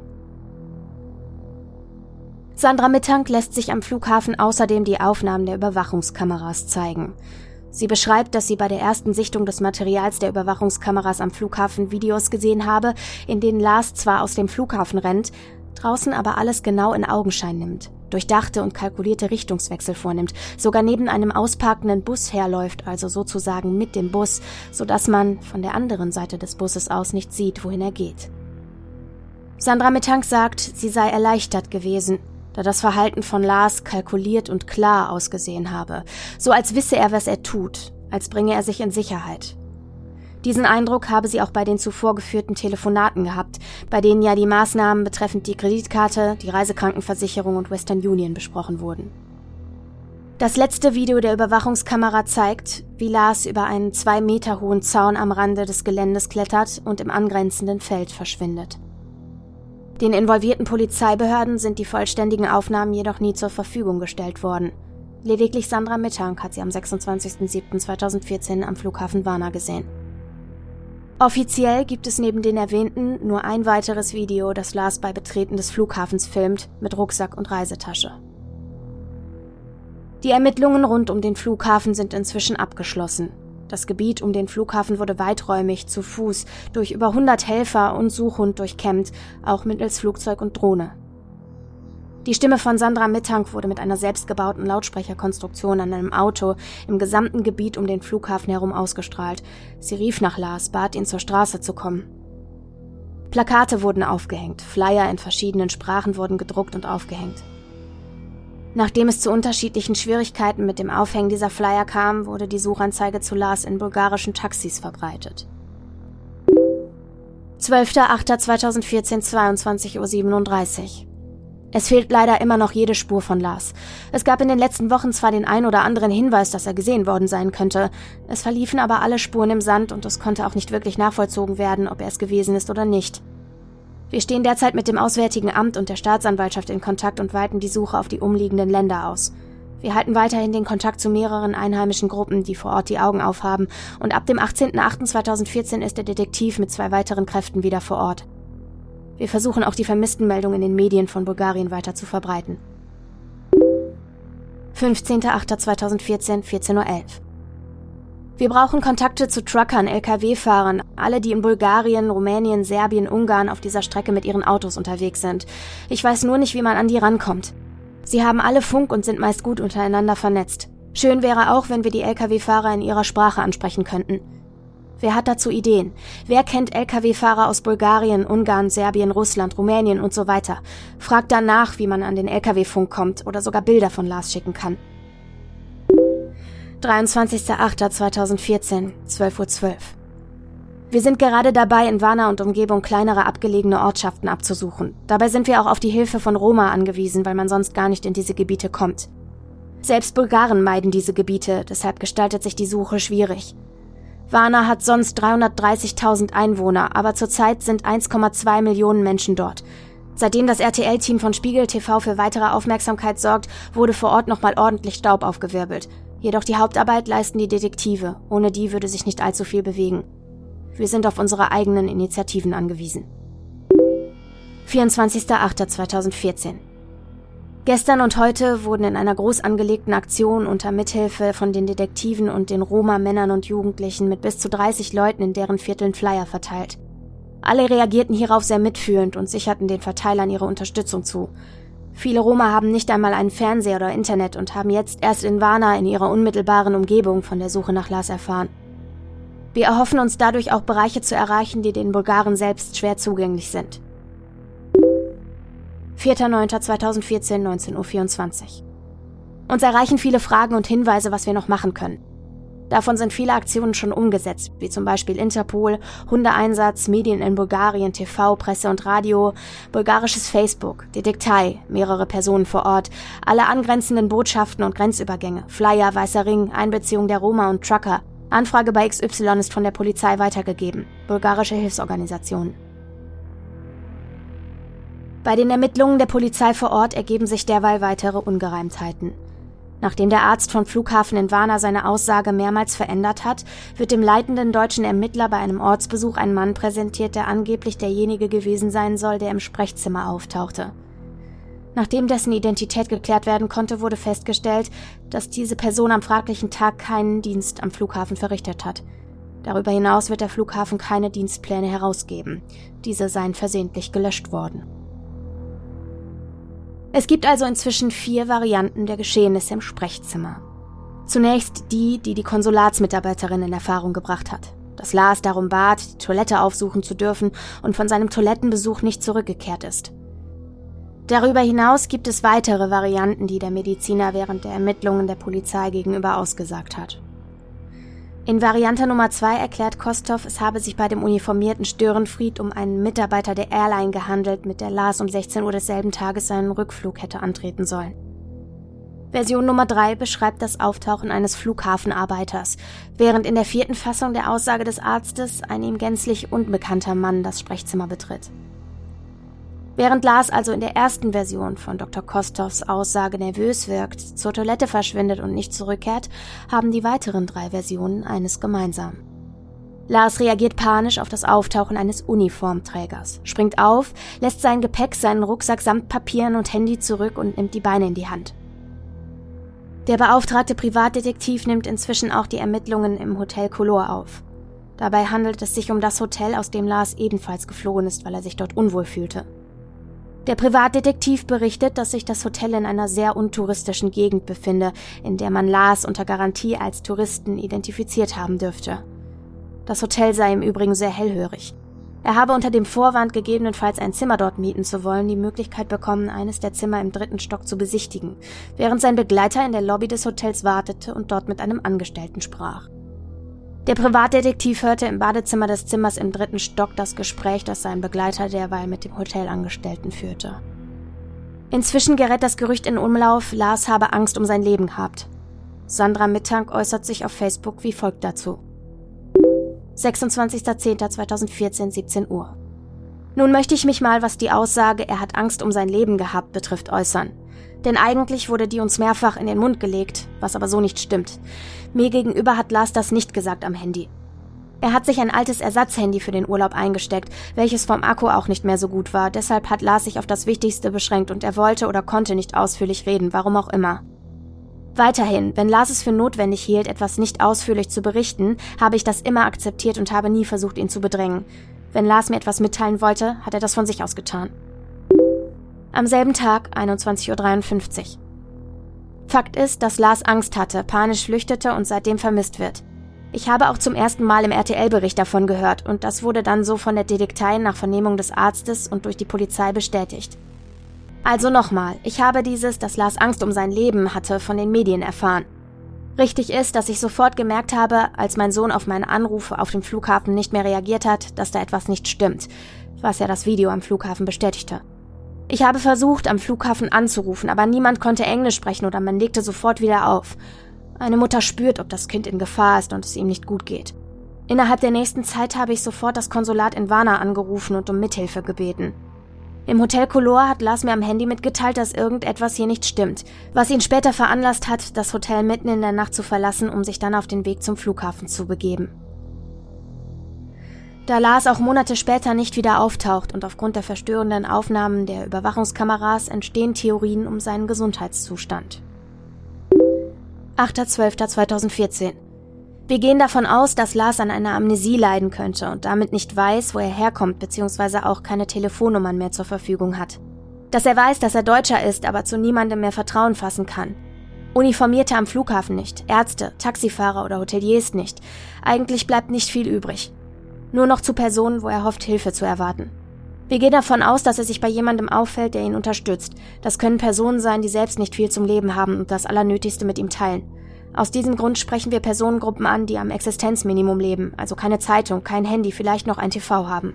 Sandra Mittank lässt sich am Flughafen außerdem die Aufnahmen der Überwachungskameras zeigen. Sie beschreibt, dass sie bei der ersten Sichtung des Materials der Überwachungskameras am Flughafen Videos gesehen habe, in denen Lars zwar aus dem Flughafen rennt, draußen aber alles genau in Augenschein nimmt, durchdachte und kalkulierte Richtungswechsel vornimmt, sogar neben einem ausparkenden Bus herläuft, also sozusagen mit dem Bus, sodass man von der anderen Seite des Busses aus nicht sieht, wohin er geht. Sandra Mittank sagt, sie sei erleichtert gewesen, da das Verhalten von Lars kalkuliert und klar ausgesehen habe, so als wisse er, was er tut, als bringe er sich in Sicherheit. Diesen Eindruck habe sie auch bei den zuvor geführten Telefonaten gehabt, bei denen ja die Maßnahmen betreffend die Kreditkarte, die Reisekrankenversicherung und Western Union besprochen wurden. Das letzte Video der Überwachungskamera zeigt, wie Lars über einen 2 Meter hohen Zaun am Rande des Geländes klettert und im angrenzenden Feld verschwindet. Den involvierten Polizeibehörden sind die vollständigen Aufnahmen jedoch nie zur Verfügung gestellt worden. Lediglich Sandra Mittank hat sie am 26.07.2014 am Flughafen Varna gesehen. Offiziell gibt es neben den erwähnten nur ein weiteres Video, das Lars bei Betreten des Flughafens filmt, mit Rucksack und Reisetasche. Die Ermittlungen rund um den Flughafen sind inzwischen abgeschlossen. Das Gebiet um den Flughafen wurde weiträumig, zu Fuß, durch über 100 Helfer und Suchhund durchkämmt, auch mittels Flugzeug und Drohne. Die Stimme von Sandra Mittank wurde mit einer selbstgebauten Lautsprecherkonstruktion an einem Auto im gesamten Gebiet um den Flughafen herum ausgestrahlt. Sie rief nach Lars, bat ihn zur Straße zu kommen. Plakate wurden aufgehängt, Flyer in verschiedenen Sprachen wurden gedruckt und aufgehängt. Nachdem es zu unterschiedlichen Schwierigkeiten mit dem Aufhängen dieser Flyer kam, wurde die Suchanzeige zu Lars in bulgarischen Taxis verbreitet. 12.08.2014, 22:37 Uhr. Es fehlt leider immer noch jede Spur von Lars. Es gab in den letzten Wochen zwar den ein oder anderen Hinweis, dass er gesehen worden sein könnte. Es verliefen aber alle Spuren im Sand und es konnte auch nicht wirklich nachvollzogen werden, ob er es gewesen ist oder nicht. Wir stehen derzeit mit dem Auswärtigen Amt und der Staatsanwaltschaft in Kontakt und weiten die Suche auf die umliegenden Länder aus. Wir halten weiterhin den Kontakt zu mehreren einheimischen Gruppen, die vor Ort die Augen aufhaben, und ab dem 18.08.2014 ist der Detektiv mit 2 weiteren Kräften wieder vor Ort. Wir versuchen auch die Vermisstenmeldung in den Medien von Bulgarien weiter zu verbreiten. 15.08.2014, 14:11 Uhr. Wir brauchen Kontakte zu Truckern, Lkw-Fahrern, alle, die in Bulgarien, Rumänien, Serbien, Ungarn auf dieser Strecke mit ihren Autos unterwegs sind. Ich weiß nur nicht, wie man an die rankommt. Sie haben alle Funk und sind meist gut untereinander vernetzt. Schön wäre auch, wenn wir die Lkw-Fahrer in ihrer Sprache ansprechen könnten. Wer hat dazu Ideen? Wer kennt Lkw-Fahrer aus Bulgarien, Ungarn, Serbien, Russland, Rumänien und so weiter? Fragt danach, wie man an den Lkw-Funk kommt oder sogar Bilder von Lars schicken kann. 23.08.2014, 12:12 Uhr. Wir sind gerade dabei, in Varna und Umgebung kleinere abgelegene Ortschaften abzusuchen. Dabei sind wir auch auf die Hilfe von Roma angewiesen, weil man sonst gar nicht in diese Gebiete kommt. Selbst Bulgaren meiden diese Gebiete, deshalb gestaltet sich die Suche schwierig. Varna hat sonst 330.000 Einwohner, aber zurzeit sind 1,2 Millionen Menschen dort. Seitdem das RTL-Team von Spiegel TV für weitere Aufmerksamkeit sorgt, wurde vor Ort nochmal ordentlich Staub aufgewirbelt. Jedoch die Hauptarbeit leisten die Detektive. Ohne die würde sich nicht allzu viel bewegen. Wir sind auf unsere eigenen Initiativen angewiesen. 24.08.2014. Gestern und heute wurden in einer groß angelegten Aktion unter Mithilfe von den Detektiven und den Roma-Männern und Jugendlichen mit bis zu 30 Leuten in deren Vierteln Flyer verteilt. Alle reagierten hierauf sehr mitfühlend und sicherten den Verteilern ihre Unterstützung zu. Viele Roma haben nicht einmal einen Fernseher oder Internet und haben jetzt erst in Varna in ihrer unmittelbaren Umgebung von der Suche nach Lars erfahren. Wir erhoffen uns dadurch auch Bereiche zu erreichen, die den Bulgaren selbst schwer zugänglich sind. 4.9.2014, 19:24 Uhr. Uns erreichen viele Fragen und Hinweise, was wir noch machen können. Davon sind viele Aktionen schon umgesetzt, wie zum Beispiel Interpol, Hundeeinsatz, Medien in Bulgarien, TV, Presse und Radio, bulgarisches Facebook, Detektei, mehrere Personen vor Ort, alle angrenzenden Botschaften und Grenzübergänge, Flyer, Weißer Ring, Einbeziehung der Roma und Trucker, Anfrage bei XY ist von der Polizei weitergegeben, bulgarische Hilfsorganisationen. Bei den Ermittlungen der Polizei vor Ort ergeben sich derweil weitere Ungereimtheiten. Nachdem der Arzt vom Flughafen in Varna seine Aussage mehrmals verändert hat, wird dem leitenden deutschen Ermittler bei einem Ortsbesuch ein Mann präsentiert, der angeblich derjenige gewesen sein soll, der im Sprechzimmer auftauchte. Nachdem dessen Identität geklärt werden konnte, wurde festgestellt, dass diese Person am fraglichen Tag keinen Dienst am Flughafen verrichtet hat. Darüber hinaus wird der Flughafen keine Dienstpläne herausgeben. Diese seien versehentlich gelöscht worden. Es gibt also inzwischen 4 Varianten der Geschehnisse im Sprechzimmer. Zunächst die Konsulatsmitarbeiterin in Erfahrung gebracht hat, dass Lars darum bat, die Toilette aufsuchen zu dürfen und von seinem Toilettenbesuch nicht zurückgekehrt ist. Darüber hinaus gibt es weitere Varianten, die der Mediziner während der Ermittlungen der Polizei gegenüber ausgesagt hat. In Variante Nummer 2 erklärt Kostov, es habe sich bei dem uniformierten Störenfried um einen Mitarbeiter der Airline gehandelt, mit der Lars um 16 Uhr desselben Tages seinen Rückflug hätte antreten sollen. Version Nummer 3 beschreibt das Auftauchen eines Flughafenarbeiters, während in der 4. Fassung der Aussage des Arztes ein ihm gänzlich unbekannter Mann das Sprechzimmer betritt. Während Lars also in der ersten Version von Dr. Kostovs Aussage nervös wirkt, zur Toilette verschwindet und nicht zurückkehrt, haben die weiteren 3 Versionen eines gemeinsam. Lars reagiert panisch auf das Auftauchen eines Uniformträgers, springt auf, lässt sein Gepäck, seinen Rucksack samt Papieren und Handy zurück und nimmt die Beine in die Hand. Der beauftragte Privatdetektiv nimmt inzwischen auch die Ermittlungen im Hotel Color auf. Dabei handelt es sich um das Hotel, aus dem Lars ebenfalls geflohen ist, weil er sich dort unwohl fühlte. Der Privatdetektiv berichtet, dass sich das Hotel in einer sehr untouristischen Gegend befinde, in der man Lars unter Garantie als Touristen identifiziert haben dürfte. Das Hotel sei im Übrigen sehr hellhörig. Er habe unter dem Vorwand, gegebenenfalls ein Zimmer dort mieten zu wollen, die Möglichkeit bekommen, eines der Zimmer im 3. Stock zu besichtigen, während sein Begleiter in der Lobby des Hotels wartete und dort mit einem Angestellten sprach. Der Privatdetektiv hörte im Badezimmer des Zimmers im 3. Stock das Gespräch, das sein Begleiter derweil mit dem Hotelangestellten führte. Inzwischen gerät das Gerücht in Umlauf, Lars habe Angst um sein Leben gehabt. Sandra Mittank äußert sich auf Facebook wie folgt dazu. 26.10.2014, 17 Uhr. Nun möchte ich mich mal, was die Aussage, er hat Angst um sein Leben gehabt, betrifft, äußern. Denn eigentlich wurde die uns mehrfach in den Mund gelegt, was aber so nicht stimmt. Mir gegenüber hat Lars das nicht gesagt am Handy. Er hat sich ein altes Ersatzhandy für den Urlaub eingesteckt, welches vom Akku auch nicht mehr so gut war. Deshalb hat Lars sich auf das Wichtigste beschränkt und er wollte oder konnte nicht ausführlich reden, warum auch immer. Weiterhin, wenn Lars es für notwendig hielt, etwas nicht ausführlich zu berichten, habe ich das immer akzeptiert und habe nie versucht, ihn zu bedrängen. Wenn Lars mir etwas mitteilen wollte, hat er das von sich aus getan. Am selben Tag, 21.53 Uhr. Fakt ist, dass Lars Angst hatte, panisch flüchtete und seitdem vermisst wird. Ich habe auch zum ersten Mal im RTL-Bericht davon gehört und das wurde dann so von der Detektei nach Vernehmung des Arztes und durch die Polizei bestätigt. Also nochmal, ich habe dass Lars Angst um sein Leben hatte, von den Medien erfahren. Richtig ist, dass ich sofort gemerkt habe, als mein Sohn auf meine Anrufe auf dem Flughafen nicht mehr reagiert hat, dass da etwas nicht stimmt, was ja das Video am Flughafen bestätigte. Ich habe versucht, am Flughafen anzurufen, aber niemand konnte Englisch sprechen oder man legte sofort wieder auf. Eine Mutter spürt, ob das Kind in Gefahr ist und es ihm nicht gut geht. Innerhalb der nächsten Zeit habe ich sofort das Konsulat in Varna angerufen und um Mithilfe gebeten. Im Hotel Color hat Lars mir am Handy mitgeteilt, dass irgendetwas hier nicht stimmt, was ihn später veranlasst hat, das Hotel mitten in der Nacht zu verlassen, um sich dann auf den Weg zum Flughafen zu begeben. Da Lars auch Monate später nicht wieder auftaucht und aufgrund der verstörenden Aufnahmen der Überwachungskameras entstehen Theorien um seinen Gesundheitszustand. 8.12.2014. Wir gehen davon aus, dass Lars an einer Amnesie leiden könnte und damit nicht weiß, wo er herkommt bzw. auch keine Telefonnummern mehr zur Verfügung hat. Dass er weiß, dass er Deutscher ist, aber zu niemandem mehr Vertrauen fassen kann. Uniformierte am Flughafen nicht, Ärzte, Taxifahrer oder Hoteliers nicht. Eigentlich bleibt nicht viel übrig. Nur noch zu Personen, wo er hofft, Hilfe zu erwarten. Wir gehen davon aus, dass er sich bei jemandem auffällt, der ihn unterstützt. Das können Personen sein, die selbst nicht viel zum Leben haben und das Allernötigste mit ihm teilen. Aus diesem Grund sprechen wir Personengruppen an, die am Existenzminimum leben, also keine Zeitung, kein Handy, vielleicht noch ein TV haben.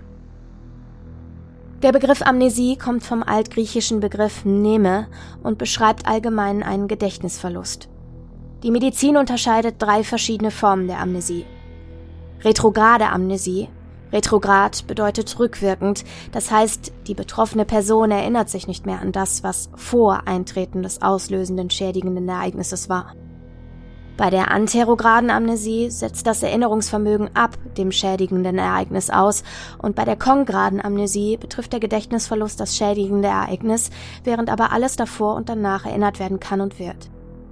Der Begriff Amnesie kommt vom altgriechischen Begriff Mneme und beschreibt allgemein einen Gedächtnisverlust. Die Medizin unterscheidet 3 verschiedene Formen der Amnesie. Retrograde Amnesie. Retrograd bedeutet rückwirkend, das heißt, die betroffene Person erinnert sich nicht mehr an das, was vor Eintreten des auslösenden schädigenden Ereignisses war. Bei der anterograden Amnesie setzt das Erinnerungsvermögen ab dem schädigenden Ereignis aus und bei der kongraden Amnesie betrifft der Gedächtnisverlust das schädigende Ereignis, während aber alles davor und danach erinnert werden kann und wird.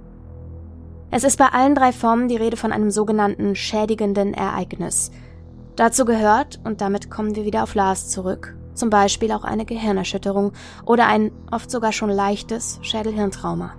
Es ist bei allen 3 Formen die Rede von einem sogenannten schädigenden Ereignis. Dazu gehört, und damit kommen wir wieder auf Lars zurück, zum Beispiel auch eine Gehirnerschütterung oder ein oft sogar schon leichtes Schädelhirntrauma.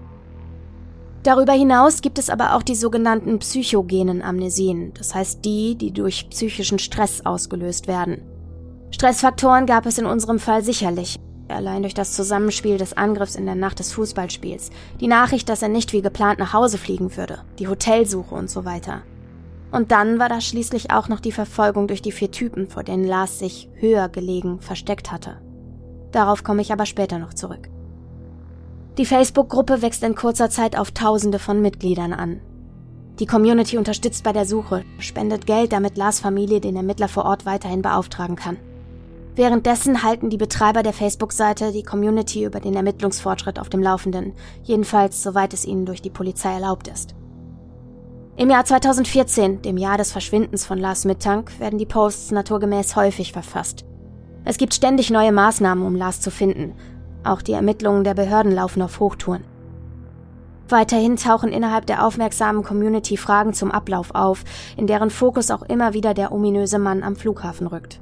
Darüber hinaus gibt es aber auch die sogenannten psychogenen Amnesien, das heißt die durch psychischen Stress ausgelöst werden. Stressfaktoren gab es in unserem Fall sicherlich, allein durch das Zusammenspiel des Angriffs in der Nacht des Fußballspiels, die Nachricht, dass er nicht wie geplant nach Hause fliegen würde, die Hotelsuche und so weiter. Und dann war da schließlich auch noch die Verfolgung durch die 4 Typen, vor denen Lars sich höher gelegen versteckt hatte. Darauf komme ich aber später noch zurück. Die Facebook-Gruppe wächst in kurzer Zeit auf Tausende von Mitgliedern an. Die Community unterstützt bei der Suche, spendet Geld, damit Lars Familie den Ermittler vor Ort weiterhin beauftragen kann. Währenddessen halten die Betreiber der Facebook-Seite die Community über den Ermittlungsfortschritt auf dem Laufenden, jedenfalls soweit es ihnen durch die Polizei erlaubt ist. Im Jahr 2014, dem Jahr des Verschwindens von Lars Mittank, werden die Posts naturgemäß häufig verfasst. Es gibt ständig neue Maßnahmen, um Lars zu finden. Auch die Ermittlungen der Behörden laufen auf Hochtouren. Weiterhin tauchen innerhalb der aufmerksamen Community Fragen zum Ablauf auf, in deren Fokus auch immer wieder der ominöse Mann am Flughafen rückt.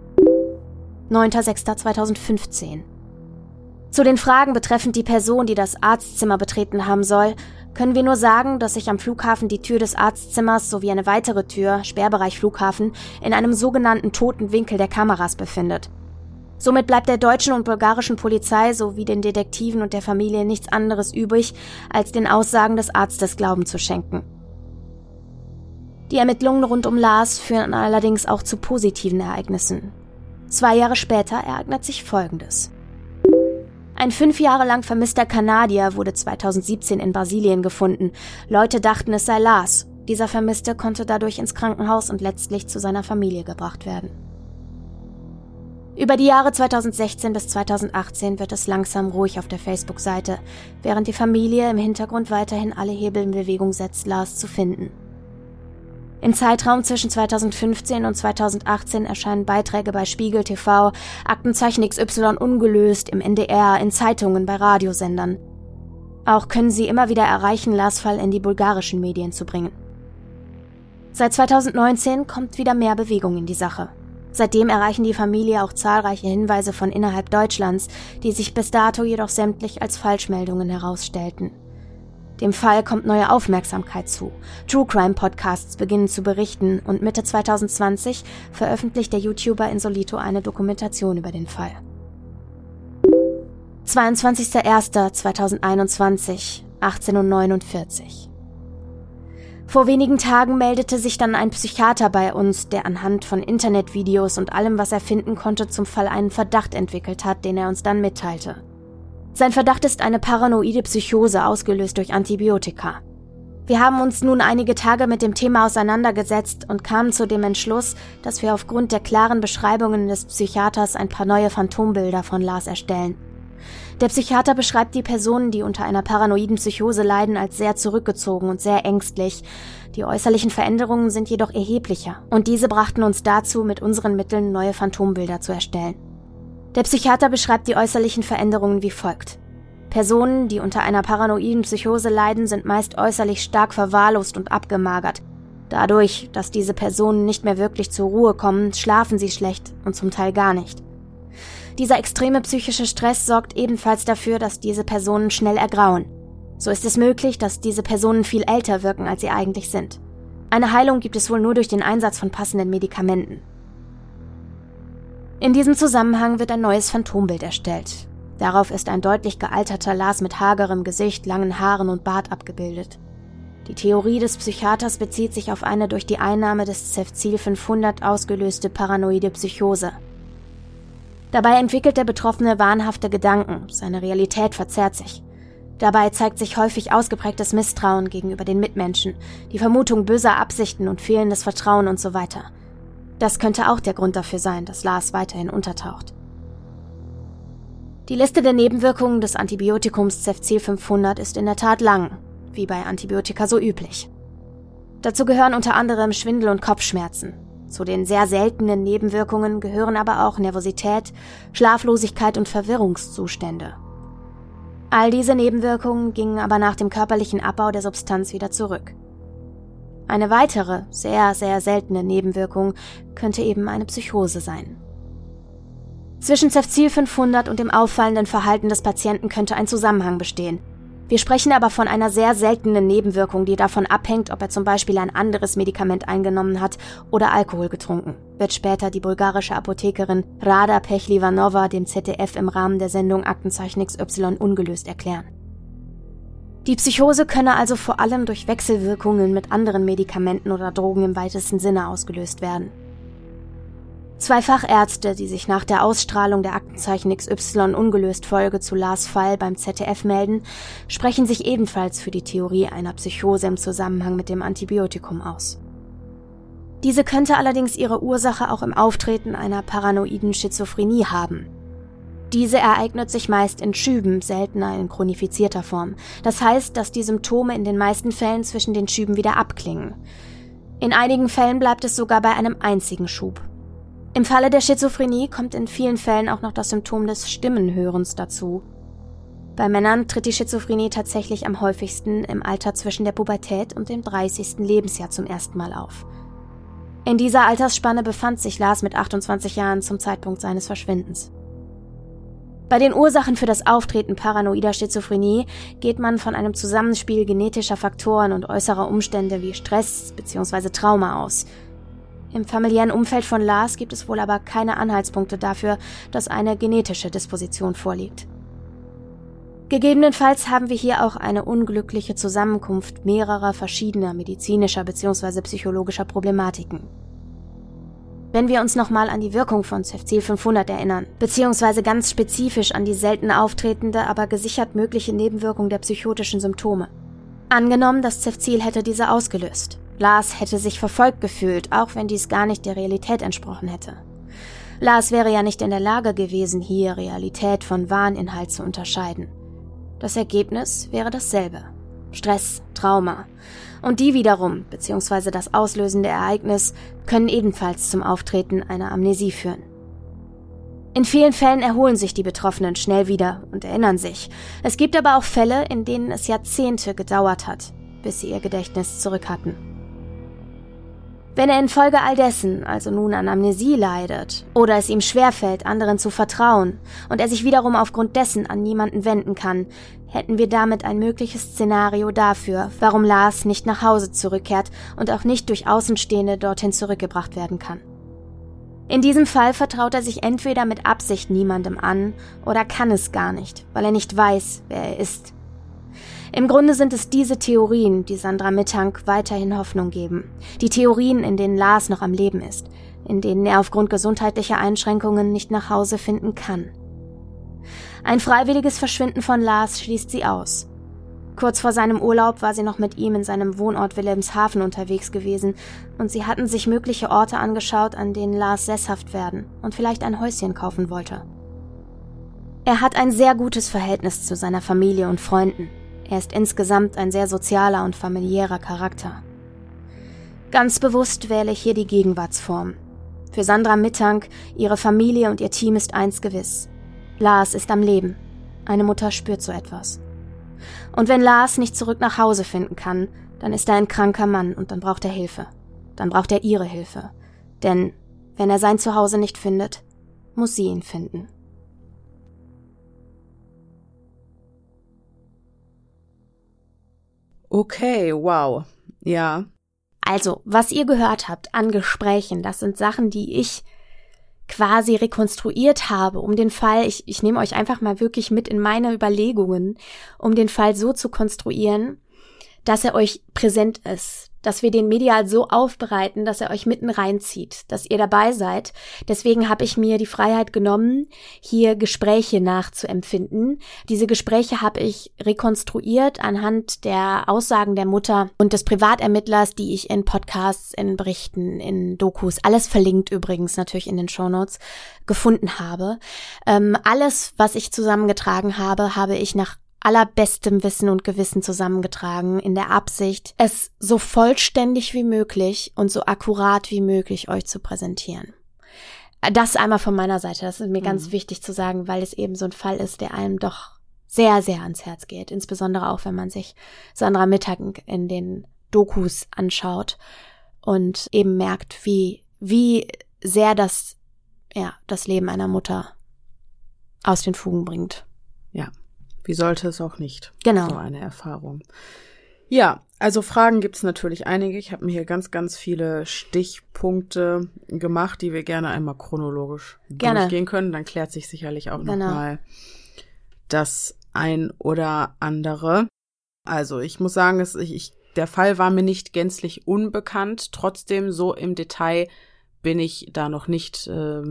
9.06.2015. Zu den Fragen betreffend die Person, die das Arztzimmer betreten haben soll, können wir nur sagen, dass sich am Flughafen die Tür des Arztzimmers sowie eine weitere Tür, Sperrbereich Flughafen, in einem sogenannten toten Winkel der Kameras befindet. Somit bleibt der deutschen und bulgarischen Polizei sowie den Detektiven und der Familie nichts anderes übrig, als den Aussagen des Arztes Glauben zu schenken. Die Ermittlungen rund um Lars führen allerdings auch zu positiven Ereignissen. 2 Jahre später ereignet sich Folgendes. Ein 5 Jahre lang vermisster Kanadier wurde 2017 in Brasilien gefunden. Leute dachten, es sei Lars. Dieser Vermisste konnte dadurch ins Krankenhaus und letztlich zu seiner Familie gebracht werden. Über die Jahre 2016 bis 2018 wird es langsam ruhig auf der Facebook-Seite, während die Familie im Hintergrund weiterhin alle Hebel in Bewegung setzt, Lars zu finden. Im Zeitraum zwischen 2015 und 2018 erscheinen Beiträge bei Spiegel TV, Aktenzeichen XY ungelöst, im NDR, in Zeitungen, bei Radiosendern. Auch können sie immer wieder erreichen, Lars' Fall in die bulgarischen Medien zu bringen. Seit 2019 kommt wieder mehr Bewegung in die Sache. Seitdem erreichen die Familie auch zahlreiche Hinweise von innerhalb Deutschlands, die sich bis dato jedoch sämtlich als Falschmeldungen herausstellten. Dem Fall kommt neue Aufmerksamkeit zu. True-Crime-Podcasts beginnen zu berichten und Mitte 2020 veröffentlicht der YouTuber Insolito eine Dokumentation über den Fall. 22.01.2021, 18:49 Uhr. Vor wenigen Tagen meldete sich dann ein Psychiater bei uns, der anhand von Internetvideos und allem, was er finden konnte, zum Fall einen Verdacht entwickelt hat, den er uns dann mitteilte. Sein Verdacht ist eine paranoide Psychose, ausgelöst durch Antibiotika. Wir haben uns nun einige Tage mit dem Thema auseinandergesetzt und kamen zu dem Entschluss, dass wir aufgrund der klaren Beschreibungen des Psychiaters ein paar neue Phantombilder von Lars erstellen. Der Psychiater beschreibt die Personen, die unter einer paranoiden Psychose leiden, als sehr zurückgezogen und sehr ängstlich. Die äußerlichen Veränderungen sind jedoch erheblicher und diese brachten uns dazu, mit unseren Mitteln neue Phantombilder zu erstellen. Der Psychiater beschreibt die äußerlichen Veränderungen wie folgt. Personen, die unter einer paranoiden Psychose leiden, sind meist äußerlich stark verwahrlost und abgemagert. Dadurch, dass diese Personen nicht mehr wirklich zur Ruhe kommen, schlafen sie schlecht und zum Teil gar nicht. Dieser extreme psychische Stress sorgt ebenfalls dafür, dass diese Personen schnell ergrauen. So ist es möglich, dass diese Personen viel älter wirken, als sie eigentlich sind. Eine Heilung gibt es wohl nur durch den Einsatz von passenden Medikamenten. In diesem Zusammenhang wird ein neues Phantombild erstellt. Darauf ist ein deutlich gealterter Lars mit hagerem Gesicht, langen Haaren und Bart abgebildet. Die Theorie des Psychiaters bezieht sich auf eine durch die Einnahme des Cefzil 500 ausgelöste paranoide Psychose. Dabei entwickelt der Betroffene wahnhafte Gedanken, seine Realität verzerrt sich. Dabei zeigt sich häufig ausgeprägtes Misstrauen gegenüber den Mitmenschen, die Vermutung böser Absichten und fehlendes Vertrauen und so weiter. Das könnte auch der Grund dafür sein, dass Lars weiterhin untertaucht. Die Liste der Nebenwirkungen des Antibiotikums Cefzil 500 ist in der Tat lang, wie bei Antibiotika so üblich. Dazu gehören unter anderem Schwindel und Kopfschmerzen. Zu den sehr seltenen Nebenwirkungen gehören aber auch Nervosität, Schlaflosigkeit und Verwirrungszustände. All diese Nebenwirkungen gingen aber nach dem körperlichen Abbau der Substanz wieder zurück. Eine weitere, sehr, sehr seltene Nebenwirkung könnte eben eine Psychose sein. Zwischen Cefzil 500 und dem auffallenden Verhalten des Patienten könnte ein Zusammenhang bestehen. Wir sprechen aber von einer sehr seltenen Nebenwirkung, die davon abhängt, ob er zum Beispiel ein anderes Medikament eingenommen hat oder Alkohol getrunken, wird später die bulgarische Apothekerin Rada Pehlivanova dem ZDF im Rahmen der Sendung Aktenzeichen XY ungelöst erklären. Die Psychose könne also vor allem durch Wechselwirkungen mit anderen Medikamenten oder Drogen im weitesten Sinne ausgelöst werden. 2 Fachärzte, die sich nach der Ausstrahlung der Aktenzeichen XY ungelöst Folge zu Lars' Fall beim ZDF melden, sprechen sich ebenfalls für die Theorie einer Psychose im Zusammenhang mit dem Antibiotikum aus. Diese könnte allerdings ihre Ursache auch im Auftreten einer paranoiden Schizophrenie haben. Diese ereignet sich meist in Schüben, seltener in chronifizierter Form. Das heißt, dass die Symptome in den meisten Fällen zwischen den Schüben wieder abklingen. In einigen Fällen bleibt es sogar bei einem einzigen Schub. Im Falle der Schizophrenie kommt in vielen Fällen auch noch das Symptom des Stimmenhörens dazu. Bei Männern tritt die Schizophrenie tatsächlich am häufigsten im Alter zwischen der Pubertät und dem 30. Lebensjahr zum ersten Mal auf. In dieser Altersspanne befand sich Lars mit 28 Jahren zum Zeitpunkt seines Verschwindens. Bei den Ursachen für das Auftreten paranoider Schizophrenie geht man von einem Zusammenspiel genetischer Faktoren und äußerer Umstände wie Stress bzw. Trauma aus. Im familiären Umfeld von Lars gibt es wohl aber keine Anhaltspunkte dafür, dass eine genetische Disposition vorliegt. Gegebenenfalls haben wir hier auch eine unglückliche Zusammenkunft mehrerer verschiedener medizinischer bzw. psychologischer Problematiken. Wenn wir uns nochmal an die Wirkung von Cefzil 500 erinnern, beziehungsweise ganz spezifisch an die selten auftretende, aber gesichert mögliche Nebenwirkung der psychotischen Symptome. Angenommen, das Cefzil hätte diese ausgelöst. Lars hätte sich verfolgt gefühlt, auch wenn dies gar nicht der Realität entsprochen hätte. Lars wäre ja nicht in der Lage gewesen, hier Realität von Wahninhalt zu unterscheiden. Das Ergebnis wäre dasselbe. Stress, Trauma. Und die wiederum, beziehungsweise das auslösende Ereignis, können ebenfalls zum Auftreten einer Amnesie führen. In vielen Fällen erholen sich die Betroffenen schnell wieder und erinnern sich. Es gibt aber auch Fälle, in denen es Jahrzehnte gedauert hat, bis sie ihr Gedächtnis zurück hatten. Wenn er infolge all dessen also nun an Amnesie leidet oder es ihm schwerfällt, anderen zu vertrauen und er sich wiederum aufgrund dessen an niemanden wenden kann, hätten wir damit ein mögliches Szenario dafür, warum Lars nicht nach Hause zurückkehrt und auch nicht durch Außenstehende dorthin zurückgebracht werden kann. In diesem Fall vertraut er sich entweder mit Absicht niemandem an oder kann es gar nicht, weil er nicht weiß, wer er ist. Im Grunde sind es diese Theorien, die Sandra Mittank weiterhin Hoffnung geben. Die Theorien, in denen Lars noch am Leben ist, in denen er aufgrund gesundheitlicher Einschränkungen nicht nach Hause finden kann. Ein freiwilliges Verschwinden von Lars schließt sie aus. Kurz vor seinem Urlaub war sie noch mit ihm in seinem Wohnort Wilhelmshaven unterwegs gewesen und sie hatten sich mögliche Orte angeschaut, an denen Lars sesshaft werden und vielleicht ein Häuschen kaufen wollte. Er hat ein sehr gutes Verhältnis zu seiner Familie und Freunden. Er ist insgesamt ein sehr sozialer und familiärer Charakter. Ganz bewusst wähle ich hier die Gegenwartsform. Für Sandra Mittank, ihre Familie und ihr Team ist eins gewiss. Lars ist am Leben. Eine Mutter spürt so etwas. Und wenn Lars nicht zurück nach Hause finden kann, dann ist er ein kranker Mann und dann braucht er Hilfe. Dann braucht er ihre Hilfe. Denn wenn er sein Zuhause nicht findet, muss sie ihn finden. Okay, wow. Ja. Also, was ihr gehört habt an Gesprächen, das sind Sachen, die ich quasi rekonstruiert habe, um den Fall, ich nehme euch einfach mal wirklich mit in meine Überlegungen, um den Fall so zu konstruieren, dass er euch präsent ist, dass wir den medial so aufbereiten, dass er euch mitten reinzieht, dass ihr dabei seid. Deswegen habe ich mir die Freiheit genommen, hier Gespräche nachzuempfinden. Diese Gespräche habe ich rekonstruiert anhand der Aussagen der Mutter und des Privatermittlers, die ich in Podcasts, in Berichten, in Dokus, alles verlinkt übrigens natürlich in den Shownotes, gefunden habe. Alles, was ich zusammengetragen habe, habe ich nach allerbestem Wissen und Gewissen zusammengetragen, in der Absicht, es so vollständig wie möglich und so akkurat wie möglich euch zu präsentieren. Das einmal von meiner Seite, das ist mir ganz wichtig zu sagen, weil es eben so ein Fall ist, der einem doch sehr, sehr ans Herz geht, insbesondere auch, wenn man sich Sandra Mittank in den Dokus anschaut und eben merkt, wie sehr das Leben einer Mutter aus den Fugen bringt. Ja. Wie sollte es auch nicht? Genau. So eine Erfahrung. Ja, also Fragen gibt es natürlich einige. Ich habe mir hier ganz, ganz viele Stichpunkte gemacht, die wir gerne einmal chronologisch durchgehen können. Dann klärt sich sicherlich auch nochmal das ein oder andere. Also ich muss sagen, der Fall war mir nicht gänzlich unbekannt. Trotzdem so im Detail bin ich da noch nicht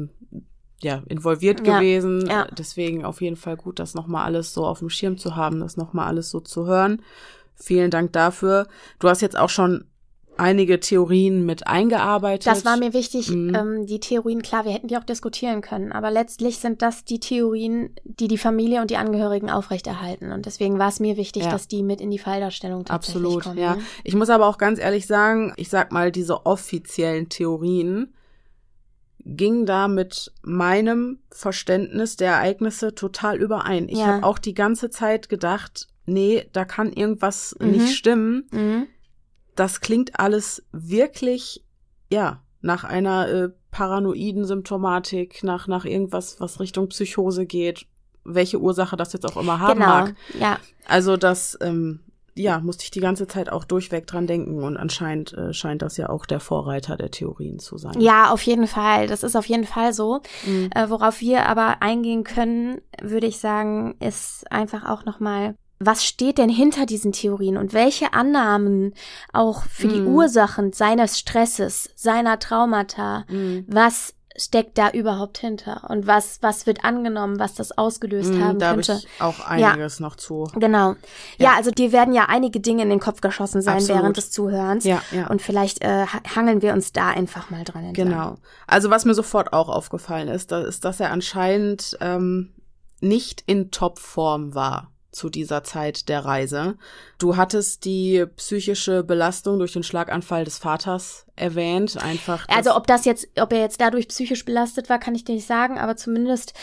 involviert gewesen. Ja. Deswegen auf jeden Fall gut, das nochmal alles so auf dem Schirm zu haben, das nochmal alles so zu hören. Vielen Dank dafür. Du hast jetzt auch schon einige Theorien mit eingearbeitet. Das war mir wichtig. Die Theorien, klar, wir hätten die auch diskutieren können, aber letztlich sind das die Theorien, die die Familie und die Angehörigen aufrechterhalten. Und deswegen war es mir wichtig, dass die mit in die Falldarstellung tatsächlich kommen. Ja. Ne? Ich muss aber auch ganz ehrlich sagen, ich sag mal, diese offiziellen Theorien ging da mit meinem Verständnis der Ereignisse total überein. Ich habe auch die ganze Zeit gedacht, nee, da kann irgendwas nicht stimmen. Mhm. Das klingt alles wirklich, nach einer paranoiden Symptomatik, nach irgendwas, was Richtung Psychose geht, welche Ursache das jetzt auch immer haben mag. Ja. Also das musste ich die ganze Zeit auch durchweg dran denken und anscheinend scheint das ja auch der Vorreiter der Theorien zu sein. Ja, auf jeden Fall. Das ist auf jeden Fall so. Worauf wir aber eingehen können, würde ich sagen, ist einfach auch nochmal, was steht denn hinter diesen Theorien und welche Annahmen auch für die Ursachen seines Stresses, seiner Traumata, was steckt da überhaupt hinter und was wird angenommen, was das ausgelöst haben da könnte. Da habe ich auch einiges noch zu. Genau. Ja, also dir werden ja einige Dinge in den Kopf geschossen sein während des Zuhörens. Ja. Und vielleicht hangeln wir uns da einfach mal dran entlang. Genau. Also was mir sofort auch aufgefallen ist, dass er anscheinend nicht in Topform war zu dieser Zeit der Reise. Du hattest die psychische Belastung durch den Schlaganfall des Vaters erwähnt, einfach. Also ob er jetzt dadurch psychisch belastet war, kann ich dir nicht sagen, aber zumindest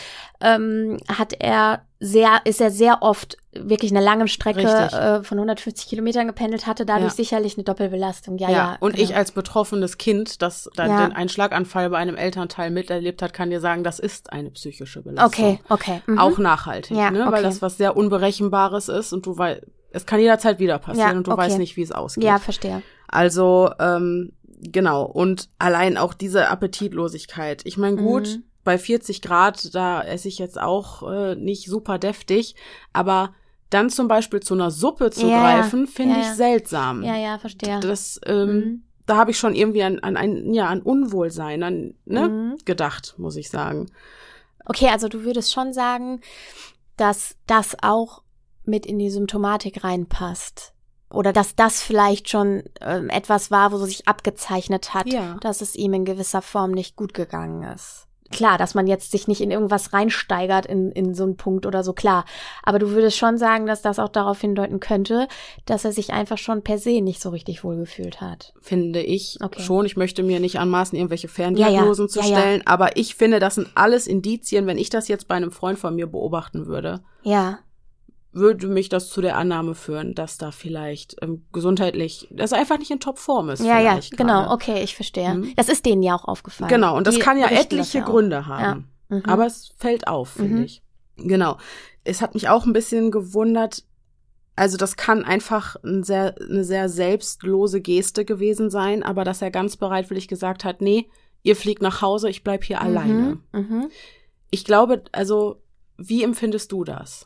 ist er sehr oft wirklich eine lange Strecke von 150 Kilometern gependelt, hatte dadurch sicherlich eine Doppelbelastung. Ja. Und genau. ich als betroffenes Kind, das dann einen Schlaganfall bei einem Elternteil miterlebt hat, kann dir sagen, das ist eine psychische Belastung. Okay. Auch nachhaltig, weil das was sehr Unberechenbares ist und es kann jederzeit wieder passieren und du weißt nicht, wie es ausgeht. Ja, verstehe. Also, genau. Und allein auch diese Appetitlosigkeit. Ich meine, gut, bei 40 Grad, da esse ich jetzt auch nicht super deftig, aber dann zum Beispiel zu einer Suppe zu greifen, finde ich seltsam. Ja, verstehe. Das, da habe ich schon irgendwie an Unwohlsein gedacht, muss ich sagen. Okay, also du würdest schon sagen, dass das auch mit in die Symptomatik reinpasst. Oder dass das vielleicht schon etwas war, wo sich abgezeichnet hat, dass es ihm in gewisser Form nicht gut gegangen ist. Klar, dass man jetzt sich nicht in irgendwas reinsteigert in so einen Punkt oder so, klar. Aber du würdest schon sagen, dass das auch darauf hindeuten könnte, dass er sich einfach schon per se nicht so richtig wohlgefühlt hat. Finde ich schon. Ich möchte mir nicht anmaßen, irgendwelche Ferndiagnosen zu stellen. Aber ich finde, das sind alles Indizien, wenn ich das jetzt bei einem Freund von mir beobachten würde. Ja. Würde mich das zu der Annahme führen, dass da vielleicht gesundheitlich, dass er einfach nicht in Topform ist. Ja, genau, okay, ich verstehe. Das ist denen ja auch aufgefallen. Genau, und das kann ja etliche Gründe haben. Ja. Aber es fällt auf, finde ich. Genau. Es hat mich auch ein bisschen gewundert, also das kann einfach eine sehr selbstlose Geste gewesen sein, aber dass er ganz bereitwillig gesagt hat, nee, ihr fliegt nach Hause, ich bleib hier alleine. Ich glaube, also, wie empfindest du das?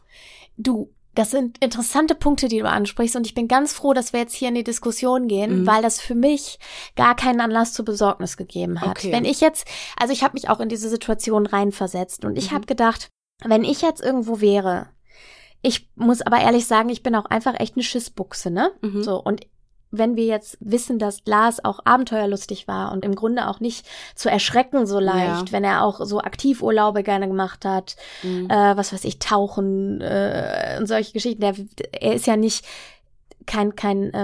Das sind interessante Punkte, die du ansprichst und ich bin ganz froh, dass wir jetzt hier in die Diskussion gehen, weil das für mich gar keinen Anlass zur Besorgnis gegeben hat. Okay. Wenn ich jetzt, also ich habe mich auch in diese Situation reinversetzt und ich habe gedacht, wenn ich jetzt irgendwo wäre, ich muss aber ehrlich sagen, ich bin auch einfach echt eine Schissbuchse, ne? So, und wenn wir jetzt wissen, dass Lars auch abenteuerlustig war und im Grunde auch nicht zu erschrecken so leicht, wenn er auch so Aktivurlaube gerne gemacht hat, was weiß ich, Tauchen und solche Geschichten. Er ist ja nicht kein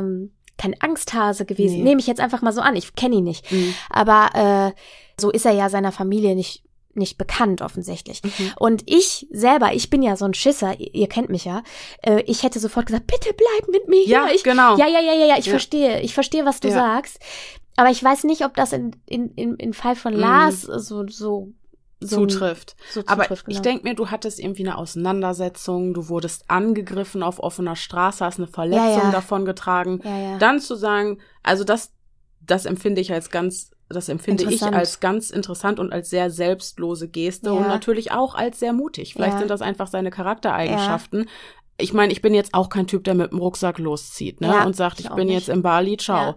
Angsthase gewesen. Nee. Nehme ich jetzt einfach mal so an. Ich kenne ihn nicht. Aber so ist er ja seiner Familie nicht bekannt offensichtlich. Und ich selber, ich bin ja so ein Schisser, ihr kennt mich ja, ich hätte sofort gesagt, bitte bleib mit mir hier. Genau. Ja, ich verstehe, was du sagst. Aber ich weiß nicht, ob das in Fall von Lars so zutrifft. Aber genau. Ich denke mir, du hattest irgendwie eine Auseinandersetzung, du wurdest angegriffen auf offener Straße, hast eine Verletzung davon getragen. Ja. Dann zu sagen, also das empfinde ich als ganz interessant und als sehr selbstlose Geste und natürlich auch als sehr mutig. Vielleicht sind das einfach seine Charaktereigenschaften. Ich meine, ich bin jetzt auch kein Typ, der mit dem Rucksack loszieht, ne? Und sagt, ich bin jetzt in Bali, ciao.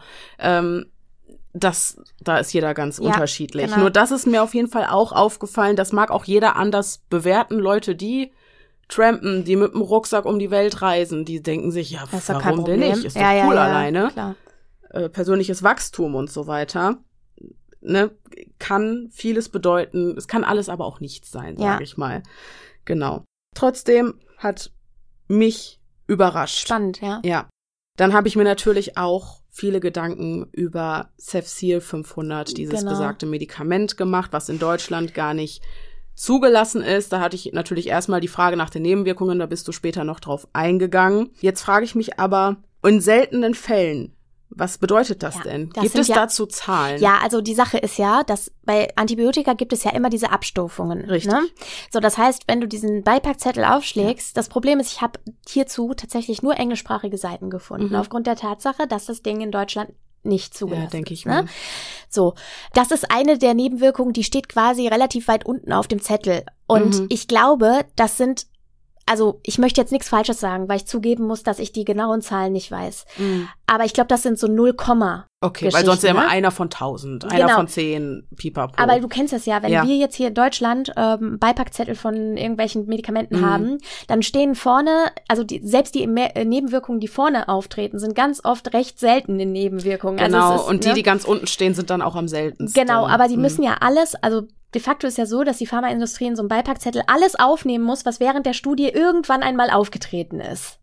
Da ist jeder ganz unterschiedlich. Genau. Nur das ist mir auf jeden Fall auch aufgefallen, das mag auch jeder anders bewerten. Leute, die trampen, die mit dem Rucksack um die Welt reisen, die denken sich, ja, warum denn nicht? Ist doch cool alleine. Klar. Persönliches Wachstum und so weiter. Ne, kann vieles bedeuten, es kann alles aber auch nichts sein, sage ich mal. Genau. Trotzdem hat mich überrascht. Spannend, ja. Ja. Dann habe ich mir natürlich auch viele Gedanken über Cefsil 500, dieses besagte Medikament gemacht, was in Deutschland gar nicht zugelassen ist. Da hatte ich natürlich erstmal die Frage nach den Nebenwirkungen, da bist du später noch drauf eingegangen. Jetzt frage ich mich aber, in seltenen Fällen Was bedeutet das denn? Gibt es dazu Zahlen? Ja, also die Sache ist ja, dass bei Antibiotika gibt es ja immer diese Abstufungen. Richtig. Ne? So, das heißt, wenn du diesen Beipackzettel aufschlägst, das Problem ist, ich habe hierzu tatsächlich nur englischsprachige Seiten gefunden, aufgrund der Tatsache, dass das Ding in Deutschland nicht zugelassen ist. Denke ich ne? So, das ist eine der Nebenwirkungen, die steht quasi relativ weit unten auf dem Zettel. Und ich glaube, das sind, also ich möchte jetzt nichts Falsches sagen, weil ich zugeben muss, dass ich die genauen Zahlen nicht weiß. Aber ich glaube, das sind so 0, okay, weil sonst ja immer einer von 1000, einer von 10, pipapo. Aber du kennst das ja, wenn wir jetzt hier in Deutschland Beipackzettel von irgendwelchen Medikamenten haben, dann stehen vorne, also selbst die Nebenwirkungen, die vorne auftreten, sind ganz oft recht selten in Nebenwirkungen. Genau, also es ist, und die ganz unten stehen, sind dann auch am seltensten. Genau, aber die müssen ja alles, also de facto ist ja so, dass die Pharmaindustrie in so einem Beipackzettel alles aufnehmen muss, was während der Studie irgendwann einmal aufgetreten ist.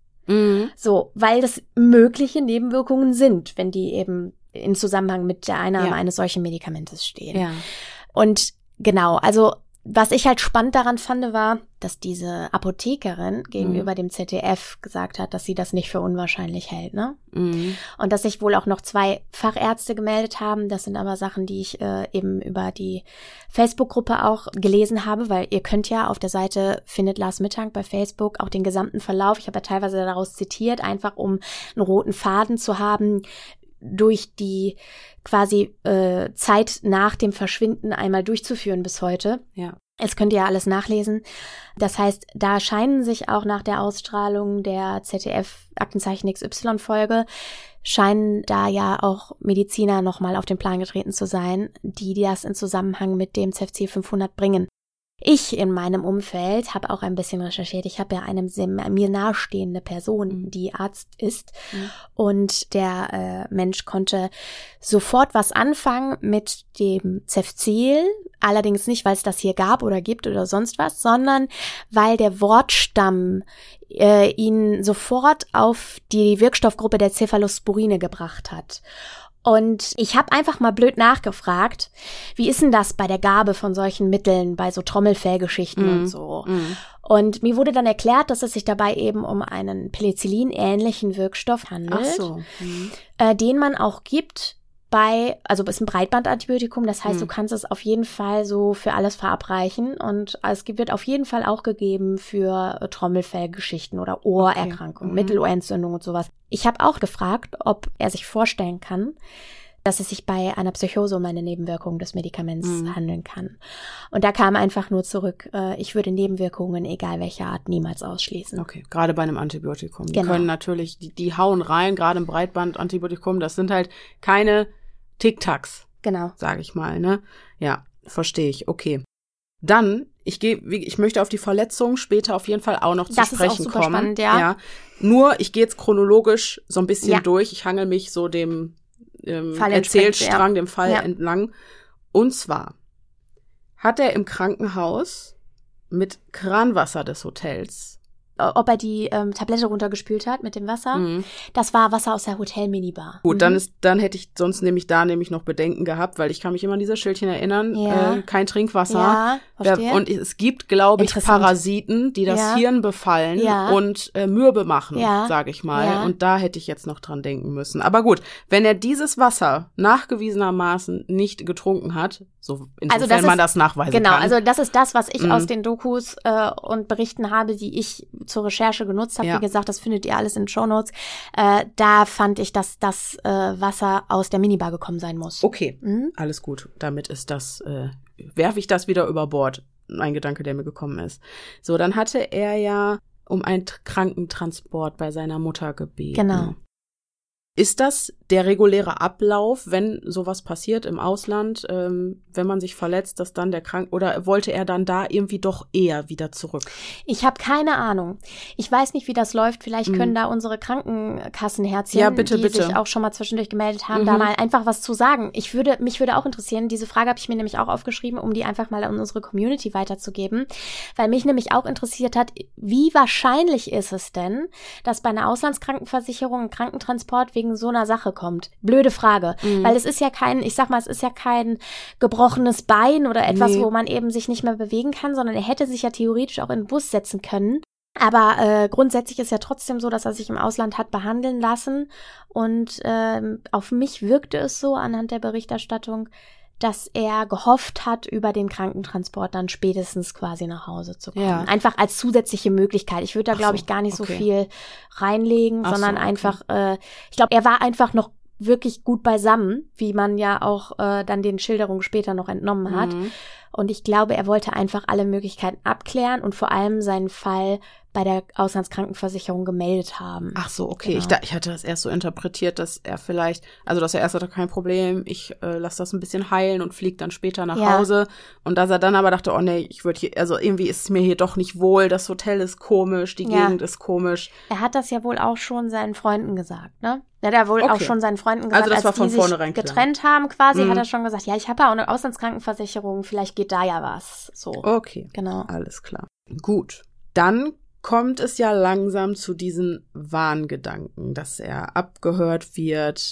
So, weil das mögliche Nebenwirkungen sind, wenn die eben in Zusammenhang mit der Einnahme eines solchen Medikamentes stehen. Ja. Und genau, also was ich halt spannend daran fand, war, dass diese Apothekerin gegenüber dem ZDF gesagt hat, dass sie das nicht für unwahrscheinlich hält, ne? Und dass sich wohl auch noch 2 Fachärzte gemeldet haben. Das sind aber Sachen, die ich eben über die Facebook-Gruppe auch gelesen habe, weil ihr könnt ja auf der Seite findet Lars Mittank bei Facebook auch den gesamten Verlauf. Ich habe ja teilweise daraus zitiert, einfach um einen roten Faden zu haben, durch die quasi Zeit nach dem Verschwinden einmal durchzuführen bis heute. Ja. Das könnt ihr ja alles nachlesen. Das heißt, da scheinen sich auch nach der Ausstrahlung der ZDF-Aktenzeichen XY-Folge, scheinen da ja auch Mediziner nochmal auf den Plan getreten zu sein, die das in Zusammenhang mit dem CFC 500 bringen. Ich in meinem Umfeld habe auch ein bisschen recherchiert. Ich habe ja eine mir nahestehende Person, die Arzt ist. Und der Mensch konnte sofort was anfangen mit dem Cefzil. Allerdings nicht, weil es das hier gab oder gibt oder sonst was, sondern weil der Wortstamm ihn sofort auf die Wirkstoffgruppe der Cephalosporine gebracht hat. Und ich habe einfach mal blöd nachgefragt, wie ist denn das bei der Gabe von solchen Mitteln, bei so Trommelfellgeschichten und so. Und mir wurde dann erklärt, dass es sich dabei eben um einen Penicillin-ähnlichen Wirkstoff handelt, den man auch gibt also ist ein Breitbandantibiotikum, das heißt, du kannst es auf jeden Fall so für alles verabreichen und es wird auf jeden Fall auch gegeben für Trommelfellgeschichten oder Ohrerkrankungen, Mittelohrentzündung und sowas. Ich habe auch gefragt, ob er sich vorstellen kann, dass es sich bei einer Psychose um eine Nebenwirkung des Medikaments handeln kann. Und da kam einfach nur zurück, ich würde Nebenwirkungen, egal welcher Art, niemals ausschließen. Okay, gerade bei einem Antibiotikum. Die können natürlich, die hauen rein, gerade im Breitbandantibiotikum, das sind halt keine Tic-Tacs, sage ich mal, ne? Ja, verstehe ich, okay. Dann, ich möchte auf die Verletzung später auf jeden Fall auch noch zu sprechen kommen. Das ist auch super spannend, ja. Nur, ich gehe jetzt chronologisch so ein bisschen durch. Ich hangel mich so dem Erzählstrang, dem Fall entlang. Und zwar hat er im Krankenhaus mit Kranwasser des Hotels, ob er die Tablette runtergespült hat mit dem Wasser. Das war Wasser aus der Hotel-Minibar. Gut, dann hätte ich sonst nämlich noch Bedenken gehabt, weil ich kann mich immer an diese Schildchen erinnern, kein Trinkwasser. Ja, verstehe. Und es gibt, glaube ich, Parasiten, die das Hirn befallen und mürbe machen, sage ich mal. Ja. Und da hätte ich jetzt noch dran denken müssen. Aber gut, wenn er dieses Wasser nachgewiesenermaßen nicht getrunken hat, insofern man das nachweisen kann. Genau, also das ist das, was ich aus den Dokus und Berichten habe, die ich zur Recherche genutzt habe. Wie gesagt, das findet ihr alles in den Shownotes. Da fand ich, dass das Wasser aus der Minibar gekommen sein muss. Okay, alles gut. Damit ist das, werfe ich das wieder über Bord. Ein Gedanke, der mir gekommen ist. So, dann hatte er ja um einen Krankentransport bei seiner Mutter gebeten. Genau. Ist das der reguläre Ablauf, wenn sowas passiert im Ausland, wenn man sich verletzt, dass dann oder wollte er dann da irgendwie doch eher wieder zurück? Ich habe keine Ahnung. Ich weiß nicht, wie das läuft. Vielleicht können da unsere Krankenkassenherzchen, die sich auch schon mal zwischendurch gemeldet haben, da mal einfach was zu sagen. Mich würde auch interessieren, diese Frage habe ich mir nämlich auch aufgeschrieben, um die einfach mal an unsere Community weiterzugeben, weil mich nämlich auch interessiert hat, wie wahrscheinlich ist es denn, dass bei einer Auslandskrankenversicherung ein Krankentransport wegen so einer Sache kommt? Blöde Frage. Weil es ist ja es ist ja kein gebrochenes Bein oder etwas, wo man eben sich nicht mehr bewegen kann, sondern er hätte sich ja theoretisch auch in den Bus setzen können. Aber grundsätzlich ist ja trotzdem so, dass er sich im Ausland hat behandeln lassen. Und auf mich wirkte es so anhand der Berichterstattung, dass er gehofft hat, über den Krankentransport dann spätestens quasi nach Hause zu kommen. Ja. Einfach als zusätzliche Möglichkeit. Ich würde da, glaube ich, gar nicht so viel reinlegen, sondern einfach, ich glaube, er war einfach noch wirklich gut beisammen, wie man ja auch dann den Schilderungen später noch entnommen hat. Und ich glaube, er wollte einfach alle Möglichkeiten abklären und vor allem seinen Fall bei der Auslandskrankenversicherung gemeldet haben. Ach so, okay. Genau. Ich hatte das erst so interpretiert, dass er vielleicht, also dass er erst hatte, kein Problem, ich lasse das ein bisschen heilen und fliege dann später nach Hause. Und dass er dann aber dachte, oh nee, ich würde hier, also irgendwie ist es mir hier doch nicht wohl, das Hotel ist komisch, die Gegend ist komisch. Er hat das ja wohl auch schon seinen Freunden gesagt, ne? Er hat ja wohl auch schon seinen Freunden gesagt, also das war von als die sich getrennt haben quasi, hat er schon gesagt, ja, ich habe ja auch eine Auslandskrankenversicherung, vielleicht geht da ja was. So. Okay, genau. Alles klar. Gut, dann kommt es ja langsam zu diesen Wahngedanken, dass er abgehört wird.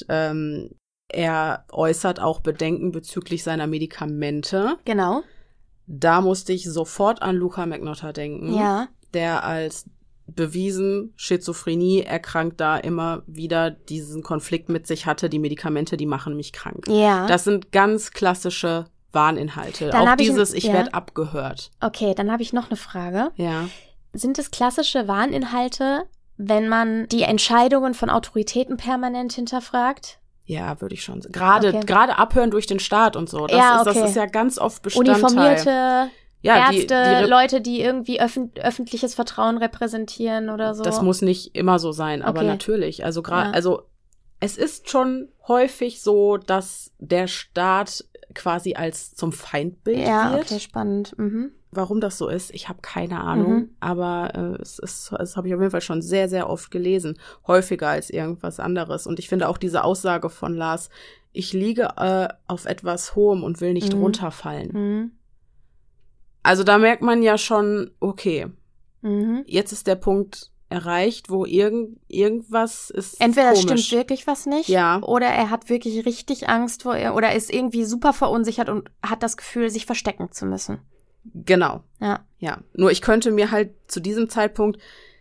Er äußert auch Bedenken bezüglich seiner Medikamente. Genau. Da musste ich sofort an Luka Magnotta denken, der als bewiesen Schizophrenie erkrankt da immer wieder diesen Konflikt mit sich hatte, die Medikamente, die machen mich krank. Ja. Das sind ganz klassische Warninhalte. Dann auch dieses, ich werde abgehört. Okay, dann habe ich noch eine Frage. Ja. Sind es klassische Warninhalte, wenn man die Entscheidungen von Autoritäten permanent hinterfragt? Ja, würde ich schon sagen. Gerade abhören durch den Staat und so. Das ist ja ganz oft Bestandteil. Uniformierte Ärzte, Leute, die irgendwie öffentliches Vertrauen repräsentieren oder so. Das muss nicht immer so sein, aber natürlich. Also also es ist schon häufig so, dass der Staat quasi als zum Feindbild wird. Ja, okay, spannend. Warum das so ist, ich habe keine Ahnung, aber es habe ich auf jeden Fall schon sehr, sehr oft gelesen, häufiger als irgendwas anderes. Und ich finde auch diese Aussage von Lars, ich liege auf etwas Hohem und will nicht runterfallen. Also da merkt man ja schon, okay, jetzt ist der Punkt erreicht, wo irgendwas ist entweder komisch. Stimmt wirklich was nicht, oder er hat wirklich richtig Angst vor ihr oder ist irgendwie super verunsichert und hat das Gefühl, sich verstecken zu müssen. Genau. Ja. Nur ich könnte mir halt zu diesem Zeitpunkt,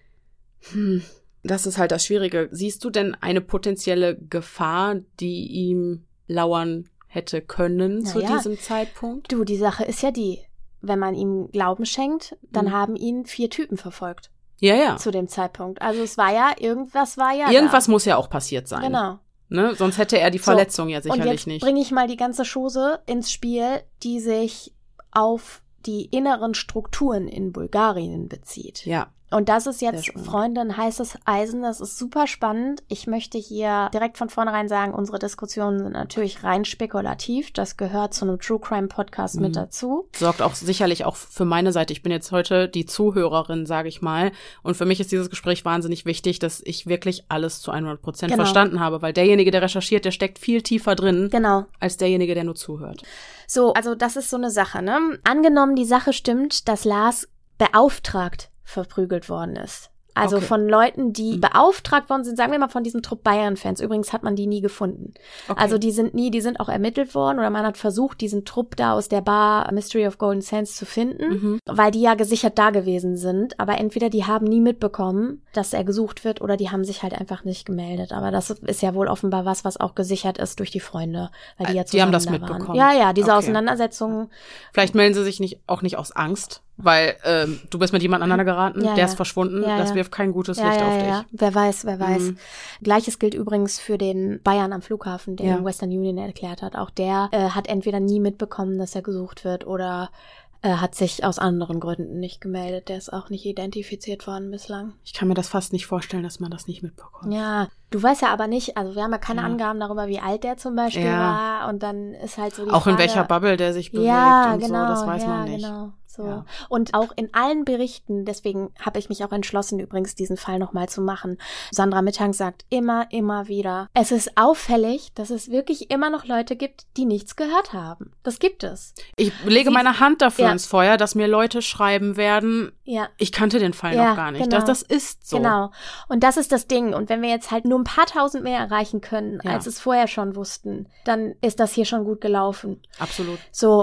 das ist halt das Schwierige, siehst du denn eine potenzielle Gefahr, die ihm lauern hätte können zu diesem Zeitpunkt? Du, die Sache ist ja die, wenn man ihm Glauben schenkt, dann haben ihn 4 Typen verfolgt. Ja. Zu dem Zeitpunkt. Also es war ja, irgendwas muss ja auch passiert sein. Genau. Ne? Sonst hätte er die Verletzung ja sicherlich und jetzt nicht. Bringe ich mal die ganze Chose ins Spiel, die sich auf die inneren Strukturen in Bulgarien bezieht. Ja. Und das ist jetzt, Freunde, ein heißes Eisen. Das ist super spannend. Ich möchte hier direkt von vornherein sagen, unsere Diskussionen sind natürlich rein spekulativ. Das gehört zu einem True Crime Podcast mit dazu. Sorgt auch sicherlich auch für meine Seite. Ich bin jetzt heute die Zuhörerin, sage ich mal. Und für mich ist dieses Gespräch wahnsinnig wichtig, dass ich wirklich alles zu 100% verstanden habe. Weil derjenige, der recherchiert, der steckt viel tiefer drin, als derjenige, der nur zuhört. So, also das ist so eine Sache, ne? Angenommen, die Sache stimmt, dass Lars beauftragt verprügelt worden ist. Also von Leuten, die beauftragt worden sind, sagen wir mal von diesem Trupp Bayern-Fans. Übrigens hat man die nie gefunden. Okay. Also die sind auch ermittelt worden oder man hat versucht, diesen Trupp da aus der Bar Mystery of Golden Sands zu finden, weil die ja gesichert da gewesen sind. Aber entweder die haben nie mitbekommen, dass er gesucht wird oder die haben sich halt einfach nicht gemeldet. Aber das ist ja wohl offenbar was auch gesichert ist durch die Freunde, weil die ja zusammen haben das da mitbekommen. waren. Ja, diese Auseinandersetzungen. Vielleicht melden sie sich auch nicht aus Angst, weil du bist mit jemand aneinander geraten, der ist verschwunden, das wirft kein gutes Licht auf dich. Ja. Wer weiß. Gleiches gilt übrigens für den Bayern am Flughafen, der Western Union erklärt hat. Auch der hat entweder nie mitbekommen, dass er gesucht wird oder hat sich aus anderen Gründen nicht gemeldet. Der ist auch nicht identifiziert worden bislang. Ich kann mir das fast nicht vorstellen, dass man das nicht mitbekommt. Ja, du weißt ja aber nicht, also wir haben ja keine Angaben darüber, wie alt der zum Beispiel war und dann ist halt so die Frage, Frage, in welcher Bubble der sich bewegt und so, das weiß man nicht. Genau. So. Ja. Und auch in allen Berichten, deswegen habe ich mich auch entschlossen, übrigens diesen Fall nochmal zu machen. Sandra Mittank sagt immer wieder, es ist auffällig, dass es wirklich immer noch Leute gibt, die nichts gehört haben. Das gibt es. Ich lege meine Hand dafür ins Feuer, dass mir Leute schreiben werden, ich kannte den Fall noch gar nicht. Genau. Das ist so. Genau. Und das ist das Ding. Und wenn wir jetzt halt nur ein paar tausend mehr erreichen können, als es vorher schon wussten, dann ist das hier schon gut gelaufen. Absolut. So.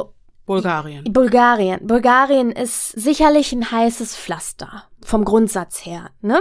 Bulgarien. Bulgarien ist sicherlich ein heißes Pflaster, vom Grundsatz her, ne?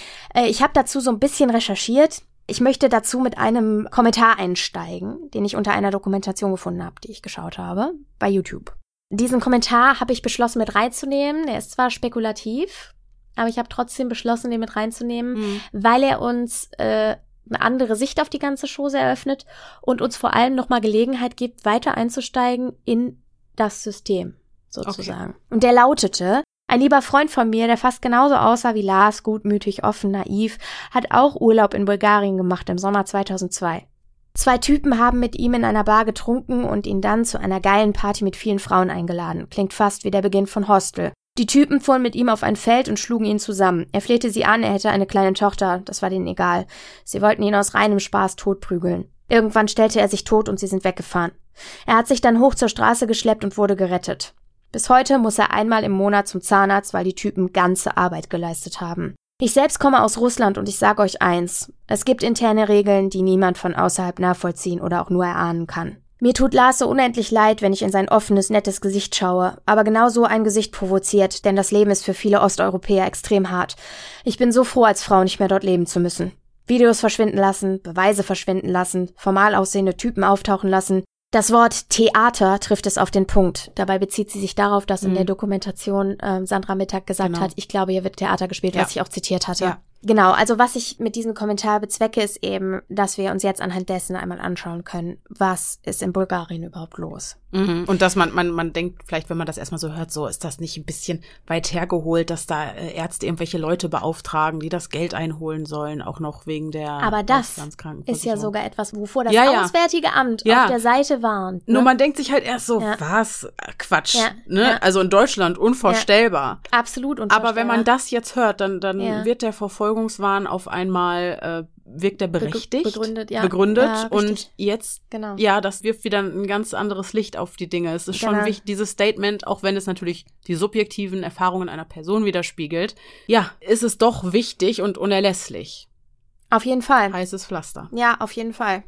Ich habe dazu so ein bisschen recherchiert. Ich möchte dazu mit einem Kommentar einsteigen, den ich unter einer Dokumentation gefunden habe, die ich geschaut habe, bei YouTube. Diesen Kommentar habe ich beschlossen mit reinzunehmen. Der ist zwar spekulativ, aber ich habe trotzdem beschlossen, den mit reinzunehmen, weil er uns eine andere Sicht auf die ganze Chose eröffnet und uns vor allem nochmal Gelegenheit gibt, weiter einzusteigen in das System, sozusagen. Okay. Und der lautete: Ein lieber Freund von mir, der fast genauso aussah wie Lars, gutmütig, offen, naiv, hat auch Urlaub in Bulgarien gemacht im Sommer 2002. 2 Typen haben mit ihm in einer Bar getrunken und ihn dann zu einer geilen Party mit vielen Frauen eingeladen. Klingt fast wie der Beginn von Hostel. Die Typen fuhren mit ihm auf ein Feld und schlugen ihn zusammen. Er flehte sie an, er hätte eine kleine Tochter, das war denen egal. Sie wollten ihn aus reinem Spaß totprügeln. Irgendwann stellte er sich tot und sie sind weggefahren. Er hat sich dann hoch zur Straße geschleppt und wurde gerettet. Bis heute muss er einmal im Monat zum Zahnarzt, weil die Typen ganze Arbeit geleistet haben. Ich selbst komme aus Russland und ich sage euch eins: Es gibt interne Regeln, die niemand von außerhalb nachvollziehen oder auch nur erahnen kann. Mir tut Lars so unendlich leid, wenn ich in sein offenes, nettes Gesicht schaue, aber genau so ein Gesicht provoziert, denn das Leben ist für viele Osteuropäer extrem hart. Ich bin so froh, als Frau nicht mehr dort leben zu müssen. Videos verschwinden lassen, Beweise verschwinden lassen, formal aussehende Typen auftauchen lassen. Das Wort Theater trifft es auf den Punkt. Dabei bezieht sie sich darauf, dass in der Dokumentation Sandra Mittag gesagt hat, ich glaube, hier wird Theater gespielt, was ich auch zitiert hatte. Ja. Genau, also was ich mit diesem Kommentar bezwecke, ist eben, dass wir uns jetzt anhand dessen einmal anschauen können, was ist in Bulgarien überhaupt los. Und dass man denkt, vielleicht, wenn man das erstmal so hört, so ist das nicht ein bisschen weit hergeholt, dass da Ärzte irgendwelche Leute beauftragen, die das Geld einholen sollen, auch noch wegen der Aber das ist ja sogar etwas, wovor das Auswärtige Amt auf der Seite warnt. Ne? Nur man denkt sich halt erst so, was? Quatsch. Ja. Ne? Ja. Also in Deutschland unvorstellbar. Ja. Absolut unvorstellbar. Aber wenn man das jetzt hört, dann wird der Verfolgungswahn auf einmal wirkt er berechtigt, begründet ja, und jetzt, das wirft wieder ein ganz anderes Licht auf die Dinge. Es ist schon wichtig, dieses Statement, auch wenn es natürlich die subjektiven Erfahrungen einer Person widerspiegelt, ist es doch wichtig und unerlässlich. Auf jeden Fall. Heißes Pflaster. Ja, auf jeden Fall.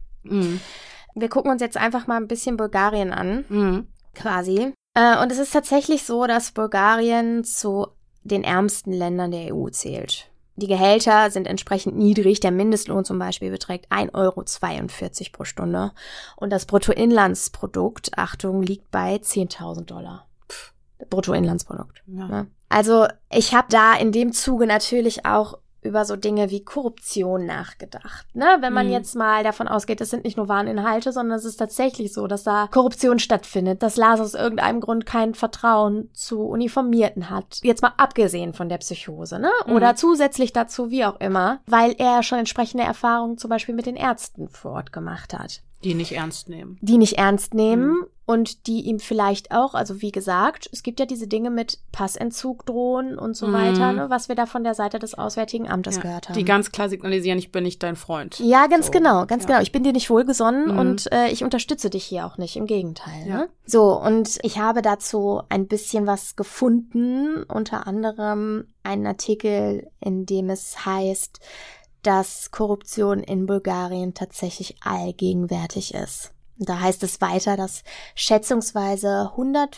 Wir gucken uns jetzt einfach mal ein bisschen Bulgarien an, quasi. Und es ist tatsächlich so, dass Bulgarien zu den ärmsten Ländern der EU zählt. Die Gehälter sind entsprechend niedrig. Der Mindestlohn zum Beispiel beträgt 1,42 € pro Stunde. Und das Bruttoinlandsprodukt, Achtung, liegt bei $10.000. Bruttoinlandsprodukt. Ja. Ne? Also ich habe da in dem Zuge natürlich auch über so Dinge wie Korruption nachgedacht. Ne? Wenn man jetzt mal davon ausgeht, das sind nicht nur Wahrinhalte, sondern es ist tatsächlich so, dass da Korruption stattfindet, dass Lars aus irgendeinem Grund kein Vertrauen zu Uniformierten hat. Jetzt mal abgesehen von der Psychose, ne? Oder zusätzlich dazu, wie auch immer, weil er schon entsprechende Erfahrungen zum Beispiel mit den Ärzten vor Ort gemacht hat. Die nicht ernst nehmen. Und die ihm vielleicht auch, also wie gesagt, es gibt ja diese Dinge mit Passentzug drohen und so weiter, ne, was wir da von der Seite des Auswärtigen Amtes gehört haben. Die ganz klar signalisieren, ich bin nicht dein Freund. Ja, ganz genau. Ich bin dir nicht wohlgesonnen und ich unterstütze dich hier auch nicht, im Gegenteil. Ja. Ne? So, und ich habe dazu ein bisschen was gefunden, unter anderem einen Artikel, in dem es heißt, dass Korruption in Bulgarien tatsächlich allgegenwärtig ist. Da heißt es weiter, dass schätzungsweise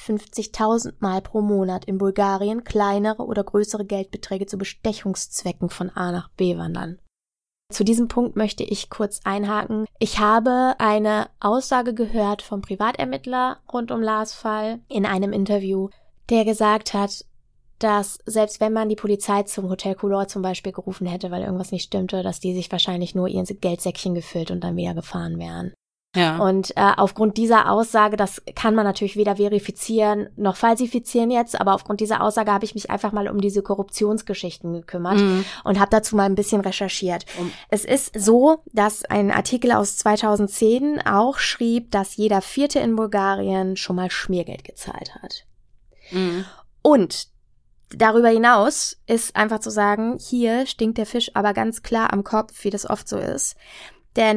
150.000 Mal pro Monat in Bulgarien kleinere oder größere Geldbeträge zu Bestechungszwecken von A nach B wandern. Zu diesem Punkt möchte ich kurz einhaken. Ich habe eine Aussage gehört vom Privatermittler rund um Lars Fall in einem Interview, der gesagt hat, dass selbst wenn man die Polizei zum Hotel Coulor zum Beispiel gerufen hätte, weil irgendwas nicht stimmte, dass die sich wahrscheinlich nur ihr Geldsäckchen gefüllt und dann wieder gefahren wären. Ja. Und aufgrund dieser Aussage, das kann man natürlich weder verifizieren noch falsifizieren jetzt, aber aufgrund dieser Aussage habe ich mich einfach mal um diese Korruptionsgeschichten gekümmert und habe dazu mal ein bisschen recherchiert. Es ist so, dass ein Artikel aus 2010 auch schrieb, dass jeder Vierte in Bulgarien schon mal Schmiergeld gezahlt hat. Und darüber hinaus ist einfach zu sagen, hier stinkt der Fisch aber ganz klar am Kopf, wie das oft so ist. Denn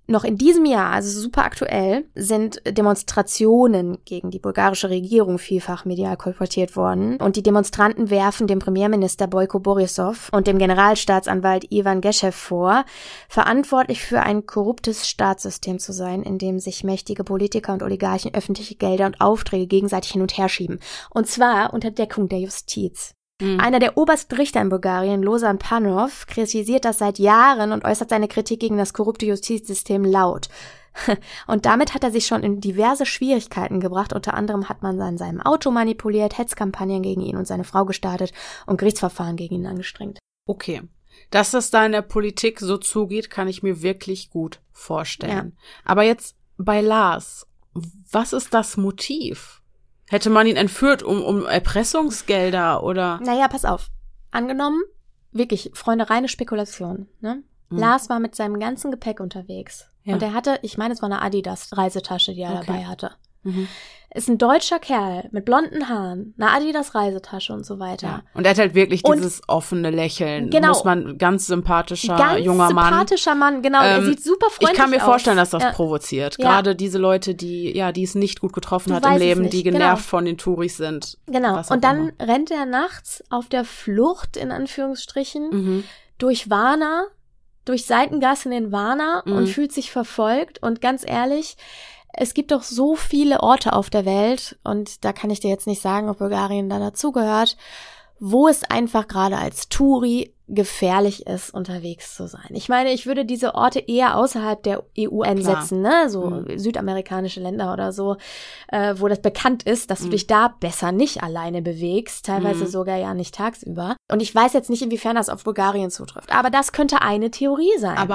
Noch in diesem Jahr, also super aktuell, sind Demonstrationen gegen die bulgarische Regierung vielfach medial kolportiert worden. Und die Demonstranten werfen dem Premierminister Boyko Borisov und dem Generalstaatsanwalt Ivan Geschew vor, verantwortlich für ein korruptes Staatssystem zu sein, in dem sich mächtige Politiker und Oligarchen öffentliche Gelder und Aufträge gegenseitig hin und her schieben. Und zwar unter Deckung der Justiz. Einer der obersten Richter in Bulgarien, Lozan Panov, kritisiert das seit Jahren und äußert seine Kritik gegen das korrupte Justizsystem laut. Und damit hat er sich schon in diverse Schwierigkeiten gebracht. Unter anderem hat man an seinem Auto manipuliert, Hetzkampagnen gegen ihn und seine Frau gestartet und Gerichtsverfahren gegen ihn angestrengt. Okay. Dass das da in der Politik so zugeht, kann ich mir wirklich gut vorstellen. Ja. Aber jetzt bei Lars, was ist das Motiv? Hätte man ihn entführt um Erpressungsgelder oder? Naja, pass auf. Angenommen, wirklich, Freunde, reine Spekulation, ne? Lars war mit seinem ganzen Gepäck unterwegs. Ja. Und er hatte, ich meine, es war eine Adidas-Reisetasche, die er dabei hatte. Ist ein deutscher Kerl mit blonden Haaren, eine Adidas-Reisetasche und so weiter. Ja. Und er hat halt wirklich dieses offene Lächeln. Genau. Muss man, ganz sympathischer junger Mann. Ganz sympathischer Mann, genau. Er sieht super freundlich aus. Ich kann mir vorstellen, dass das provoziert. Ja. Gerade diese Leute, die es nicht gut getroffen hat im Leben, die genervt von den Touris sind. Genau. Und dann rennt er nachts auf der Flucht, in Anführungsstrichen, durch Varna, durch Seitengassen in Varna und fühlt sich verfolgt. Und ganz ehrlich, es gibt doch so viele Orte auf der Welt, und da kann ich dir jetzt nicht sagen, ob Bulgarien da dazugehört, wo es einfach gerade als Touri gefährlich ist, unterwegs zu sein. Ich meine, ich würde diese Orte eher außerhalb der EU einsetzen, ne? So südamerikanische Länder oder so, wo das bekannt ist, dass du dich da besser nicht alleine bewegst, teilweise sogar ja nicht tagsüber. Und ich weiß jetzt nicht, inwiefern das auf Bulgarien zutrifft, aber das könnte eine Theorie sein. Aber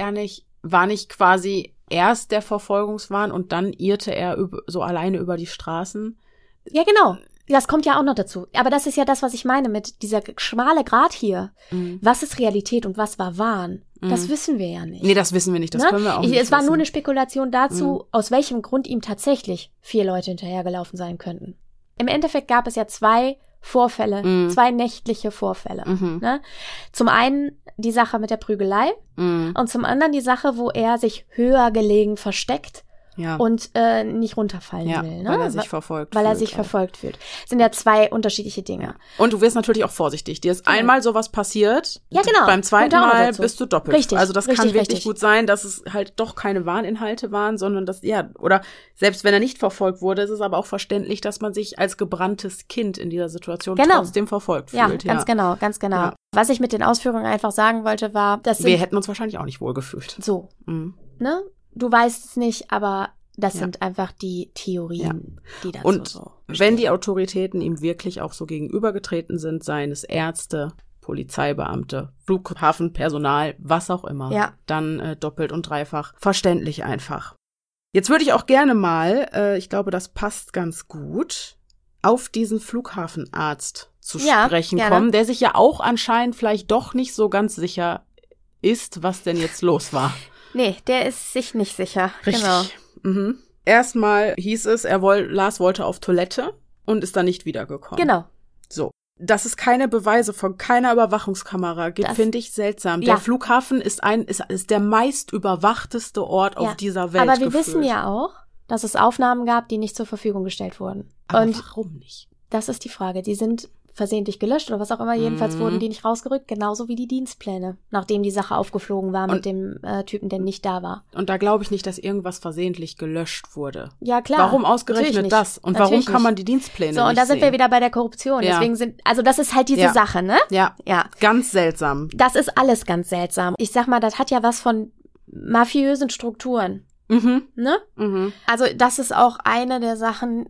war nicht quasi erst der Verfolgungswahn und dann irrte er so alleine über die Straßen? Ja, genau. Das kommt ja auch noch dazu. Aber das ist ja das, was ich meine mit dieser schmale Grat hier. Was ist Realität und was war Wahn? Das wissen wir ja nicht. Nee, das wissen wir nicht. Das können wir auch nicht Es war nur eine Spekulation dazu, aus welchem Grund ihm tatsächlich 4 Leute hinterhergelaufen sein könnten. Im Endeffekt gab es ja 2 Vorfälle, 2 nächtliche Vorfälle. Ne? Zum einen die Sache mit der Prügelei und zum anderen die Sache, wo er sich höher gelegen versteckt und nicht runterfallen will. Ne? Weil er sich verfolgt fühlt. Das sind ja 2 unterschiedliche Dinge. Und du wirst natürlich auch vorsichtig. Dir ist einmal sowas passiert, genau. Beim zweiten Mal bist du doppelt. Richtig, also das kann wirklich gut sein, dass es halt doch keine Warninhalte waren, sondern oder selbst wenn er nicht verfolgt wurde, ist es aber auch verständlich, dass man sich als gebranntes Kind in dieser Situation trotzdem verfolgt fühlt. Ja, ganz genau. Ja. Was ich mit den Ausführungen einfach sagen wollte, war, dass wir hätten uns wahrscheinlich auch nicht wohlgefühlt. So, ne? Du weißt es nicht, aber das sind einfach die Theorien, die dazu und wenn die Autoritäten ihm wirklich auch so gegenübergetreten sind, seien es Ärzte, Polizeibeamte, Flughafenpersonal, was auch immer, dann doppelt und dreifach verständlich einfach. Jetzt würde ich auch gerne mal, ich glaube, das passt ganz gut, auf diesen Flughafenarzt zu sprechen kommen, der sich ja auch anscheinend vielleicht doch nicht so ganz sicher ist, was denn jetzt los war. Nee, der ist sich nicht sicher. Richtig. Genau. Erstmal hieß es, Lars wollte auf Toilette und ist dann nicht wiedergekommen. Genau. So. Dass es keine Beweise von keiner Überwachungskamera gibt, finde ich seltsam. Der Flughafen ist der meist überwachteste Ort auf dieser Welt. Aber wir wissen ja auch, dass es Aufnahmen gab, die nicht zur Verfügung gestellt wurden. Aber warum nicht? Das ist die Frage. Die sind versehentlich gelöscht oder was auch immer. Jedenfalls wurden die nicht rausgerückt, genauso wie die Dienstpläne, nachdem die Sache aufgeflogen war mit dem Typen, der nicht da war. Und da glaube ich nicht, dass irgendwas versehentlich gelöscht wurde. Ja, klar. Warum ausgerechnet das? Und warum kann man die Dienstpläne nicht sehen? So, und da sind wir wieder bei der Korruption. Ja. Deswegen das ist halt diese Sache, ne? Ja. Ganz seltsam. Das ist alles ganz seltsam. Ich sag mal, das hat ja was von mafiösen Strukturen. Ne? Also das ist auch eine der Sachen,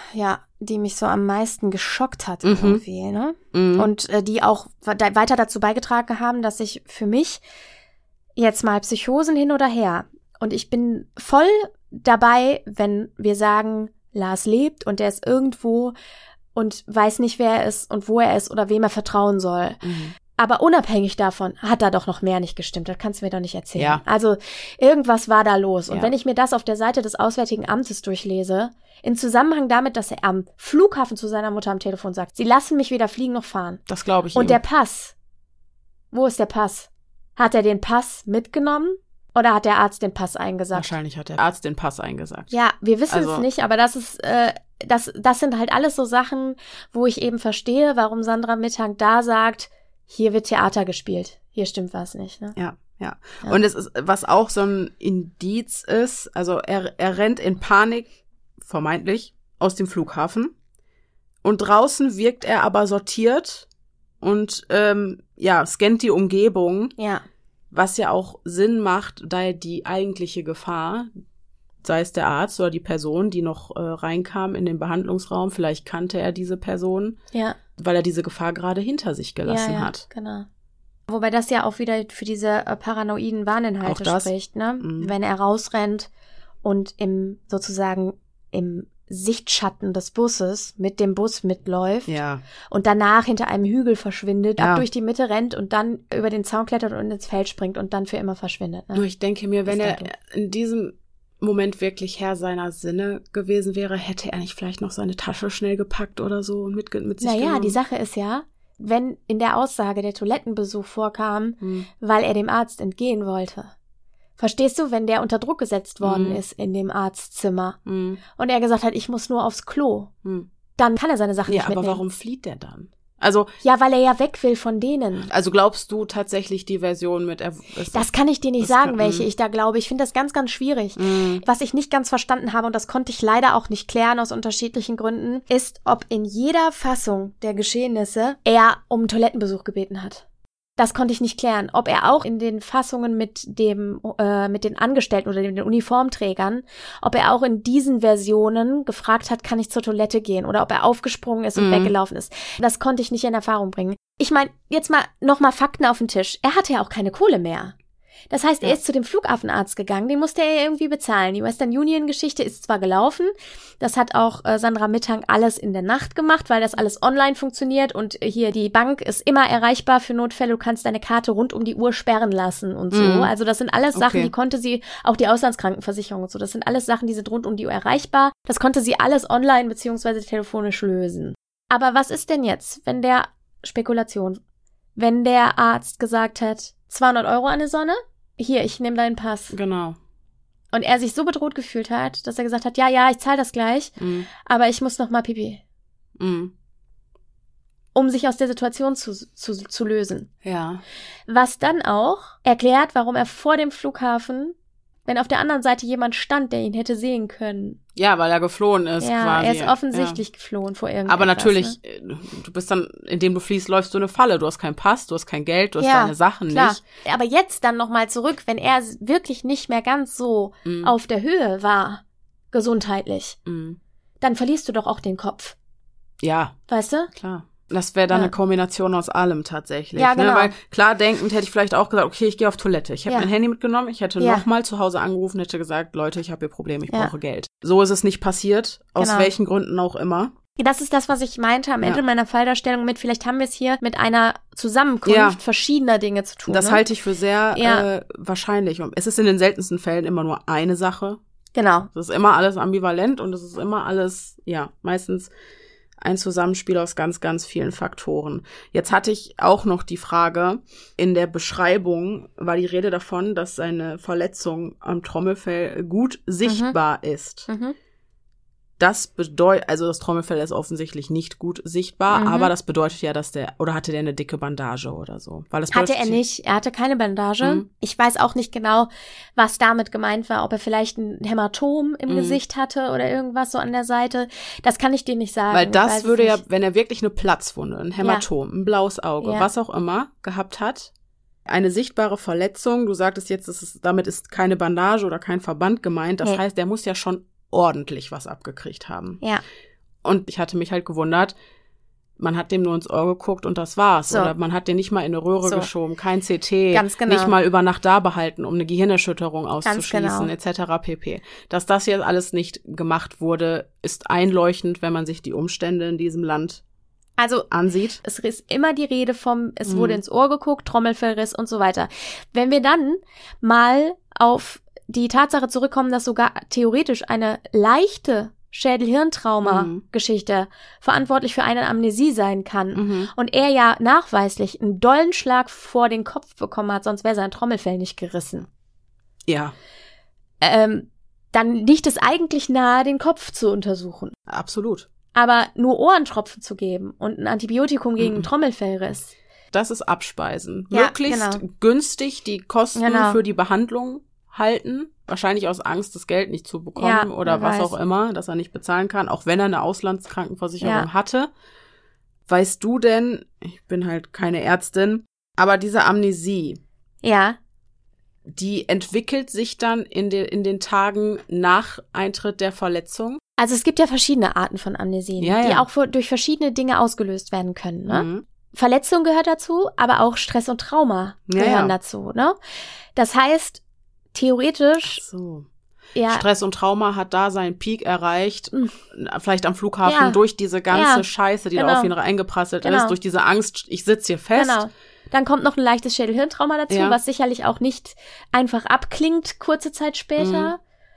die mich so am meisten geschockt hat irgendwie, ne? Und die auch weiter dazu beigetragen haben, dass ich für mich jetzt mal Psychosen hin oder her, und ich bin voll dabei, wenn wir sagen, Lars lebt und der ist irgendwo und weiß nicht, wer er ist und wo er ist oder wem er vertrauen soll. Aber unabhängig davon hat da doch noch mehr nicht gestimmt. Das kannst du mir doch nicht erzählen. Ja. Also irgendwas war da los. Und wenn ich mir das auf der Seite des Auswärtigen Amtes durchlese, in Zusammenhang damit, dass er am Flughafen zu seiner Mutter am Telefon sagt, sie lassen mich weder fliegen noch fahren. Das glaube ich. Und der Pass, wo ist der Pass? Hat er den Pass mitgenommen? Oder hat der Arzt den Pass eingesagt? Wahrscheinlich hat der Arzt den Pass eingesagt. Ja, wir wissen es nicht, aber das ist, das sind halt alles so Sachen, wo ich eben verstehe, warum Sandra Mittank da sagt, hier wird Theater gespielt. Hier stimmt was nicht, ne? Ja. Und es ist, was auch so ein Indiz ist, also er rennt in Panik, vermeintlich, aus dem Flughafen. Und draußen wirkt er aber sortiert und scannt die Umgebung. Ja. Was ja auch Sinn macht, da er die eigentliche Gefahr, sei es der Arzt oder die Person, die noch reinkam in den Behandlungsraum, vielleicht kannte er diese Person, weil er diese Gefahr gerade hinter sich gelassen hat. Genau. Wobei das ja auch wieder für diese paranoiden Warninhalte spricht, ne? Wenn er rausrennt und im Sichtschatten des Busses mit dem Bus mitläuft und danach hinter einem Hügel verschwindet, ab durch die Mitte rennt und dann über den Zaun klettert und ins Feld springt und dann für immer verschwindet. Ne? Nur ich denke mir, wenn er in diesem Moment wirklich Herr seiner Sinne gewesen wäre, hätte er nicht vielleicht noch seine Tasche schnell gepackt oder so und mit sich genommen. Die Sache ist ja, wenn in der Aussage der Toilettenbesuch vorkam, weil er dem Arzt entgehen wollte. Verstehst du, wenn der unter Druck gesetzt worden ist in dem Arztzimmer und er gesagt hat, ich muss nur aufs Klo, dann kann er seine Sachen nicht mitnehmen. Ja, aber warum flieht der dann? Also ja, weil er ja weg will von denen. Also glaubst du tatsächlich die Version mit... Das kann ich dir nicht sagen, welche ich da glaube. Ich finde das ganz, ganz schwierig. Was ich nicht ganz verstanden habe, und das konnte ich leider auch nicht klären aus unterschiedlichen Gründen, ist, ob in jeder Fassung der Geschehnisse er um Toilettenbesuch gebeten hat. Das konnte ich nicht klären. Ob er auch in den Fassungen mit den Angestellten oder den Uniformträgern, ob er auch in diesen Versionen gefragt hat, kann ich zur Toilette gehen? Oder ob er aufgesprungen ist und weggelaufen ist. Das konnte ich nicht in Erfahrung bringen. Ich meine, jetzt mal nochmal Fakten auf den Tisch. Er hatte ja auch keine Kohle mehr. Das heißt, er ist zu dem Flughafenarzt gegangen, den musste er ja irgendwie bezahlen. Die Western Union-Geschichte ist zwar gelaufen, das hat auch Sandra Mittank alles in der Nacht gemacht, weil das alles online funktioniert und hier die Bank ist immer erreichbar für Notfälle, du kannst deine Karte rund um die Uhr sperren lassen und so. Also das sind alles Sachen, die konnte sie, auch die Auslandskrankenversicherung und so, das sind alles Sachen, die sind rund um die Uhr erreichbar. Das konnte sie alles online bzw. telefonisch lösen. Aber was ist denn jetzt, wenn der Arzt gesagt hat, 200 € an die Sonne? Hier, ich nehme deinen Pass. Genau. Und er sich so bedroht gefühlt hat, dass er gesagt hat, ja, ich zahle das gleich, aber ich muss noch mal pipi. Um sich aus der Situation zu lösen. Ja. Was dann auch erklärt, warum er vor dem Flughafen, wenn auf der anderen Seite jemand stand, der ihn hätte sehen können. Ja, weil er geflohen ist quasi. Er ist offensichtlich geflohen vor irgendetwas. Aber natürlich, du bist dann, indem du fliehst, läufst du eine Falle. Du hast keinen Pass, du hast kein Geld, du hast deine Sachen nicht. Aber jetzt dann nochmal zurück, wenn er wirklich nicht mehr ganz so auf der Höhe war, gesundheitlich, dann verlierst du doch auch den Kopf. Ja. Weißt du? Klar. Das wäre dann eine Kombination aus allem tatsächlich. Ja, genau. Ne? Weil klar denkend hätte ich vielleicht auch gesagt, okay, ich gehe auf Toilette. Ich habe mein Handy mitgenommen, ich hätte nochmal zu Hause angerufen, hätte gesagt, Leute, ich habe hier Probleme, ich brauche Geld. So ist es nicht passiert, aus welchen Gründen auch immer. Das ist das, was ich meinte am Ende meiner Falldarstellung mit, vielleicht haben wir es hier mit einer Zusammenkunft verschiedener Dinge zu tun. Das halte ich für sehr wahrscheinlich. Und es ist in den seltensten Fällen immer nur eine Sache. Genau. Es ist immer alles ambivalent und es ist immer alles, meistens ein Zusammenspiel aus ganz, ganz vielen Faktoren. Jetzt hatte ich auch noch die Frage, in der Beschreibung war die Rede davon, dass seine Verletzung am Trommelfell gut sichtbar ist. Das bedeutet, also das Trommelfell ist offensichtlich nicht gut sichtbar, aber das bedeutet ja, dass hatte der eine dicke Bandage oder so? Weil das hatte er nicht, er hatte keine Bandage. Ich weiß auch nicht genau, was damit gemeint war, ob er vielleicht ein Hämatom im Gesicht hatte oder irgendwas so an der Seite. Das kann ich dir nicht sagen. Weil das würde ja, wenn er wirklich eine Platzwunde, ein Hämatom, ein blaues Auge, was auch immer gehabt hat, eine sichtbare Verletzung, du sagtest jetzt, damit ist keine Bandage oder kein Verband gemeint, das heißt, der muss ja schon ordentlich was abgekriegt haben. Ja. Und ich hatte mich halt gewundert, man hat dem nur ins Ohr geguckt und das war's. So. Oder man hat den nicht mal in eine Röhre geschoben, kein CT, ganz genau. Nicht mal über Nacht da behalten, um eine Gehirnerschütterung auszuschließen, etc. pp. Dass das jetzt alles nicht gemacht wurde, ist einleuchtend, wenn man sich die Umstände in diesem Land ansieht. Es ist immer die Rede vom, es wurde ins Ohr geguckt, Trommelfellriss und so weiter. Wenn wir dann mal auf die Tatsache zurückkommen, dass sogar theoretisch eine leichte Schädel-Hirntrauma-Geschichte verantwortlich für eine Amnesie sein kann und er ja nachweislich einen dollen Schlag vor den Kopf bekommen hat, sonst wäre sein Trommelfell nicht gerissen. Ja, dann liegt es eigentlich nahe, den Kopf zu untersuchen. absolut. Aber nur Ohrentropfen zu geben und ein Antibiotikum gegen einen Trommelfellriss. Das ist Abspeisen. Ja, Möglichst genau. günstig die Kosten Genau. für die Behandlung halten. Wahrscheinlich aus Angst, das Geld nicht zu bekommen Ja, oder wer was weiß. auch immer, dass er nicht bezahlen kann, auch wenn er eine Auslandskrankenversicherung Ja. hatte. Weißt du denn, ich bin halt keine Ärztin, aber diese Amnesie, Ja, die entwickelt sich dann in den Tagen nach Eintritt der Verletzung? also es gibt ja verschiedene Arten von Amnesien, Ja, ja. die auch durch verschiedene Dinge ausgelöst werden können. Ne? Mhm. Verletzung gehört dazu, aber auch Stress und Trauma Ja, gehören ja. dazu. Ne? Das heißt, theoretisch, So. ja, Stress und Trauma hat da seinen Peak erreicht, Mhm. vielleicht am Flughafen Ja. durch diese ganze Ja. Scheiße, die da Genau. auf ihn eingeprasselt Genau. ist, durch diese Angst, ich sitze hier fest. genau. Dann kommt noch ein leichtes Schädel-Hirntrauma dazu, Ja. was sicherlich auch nicht einfach abklingt, kurze Zeit später.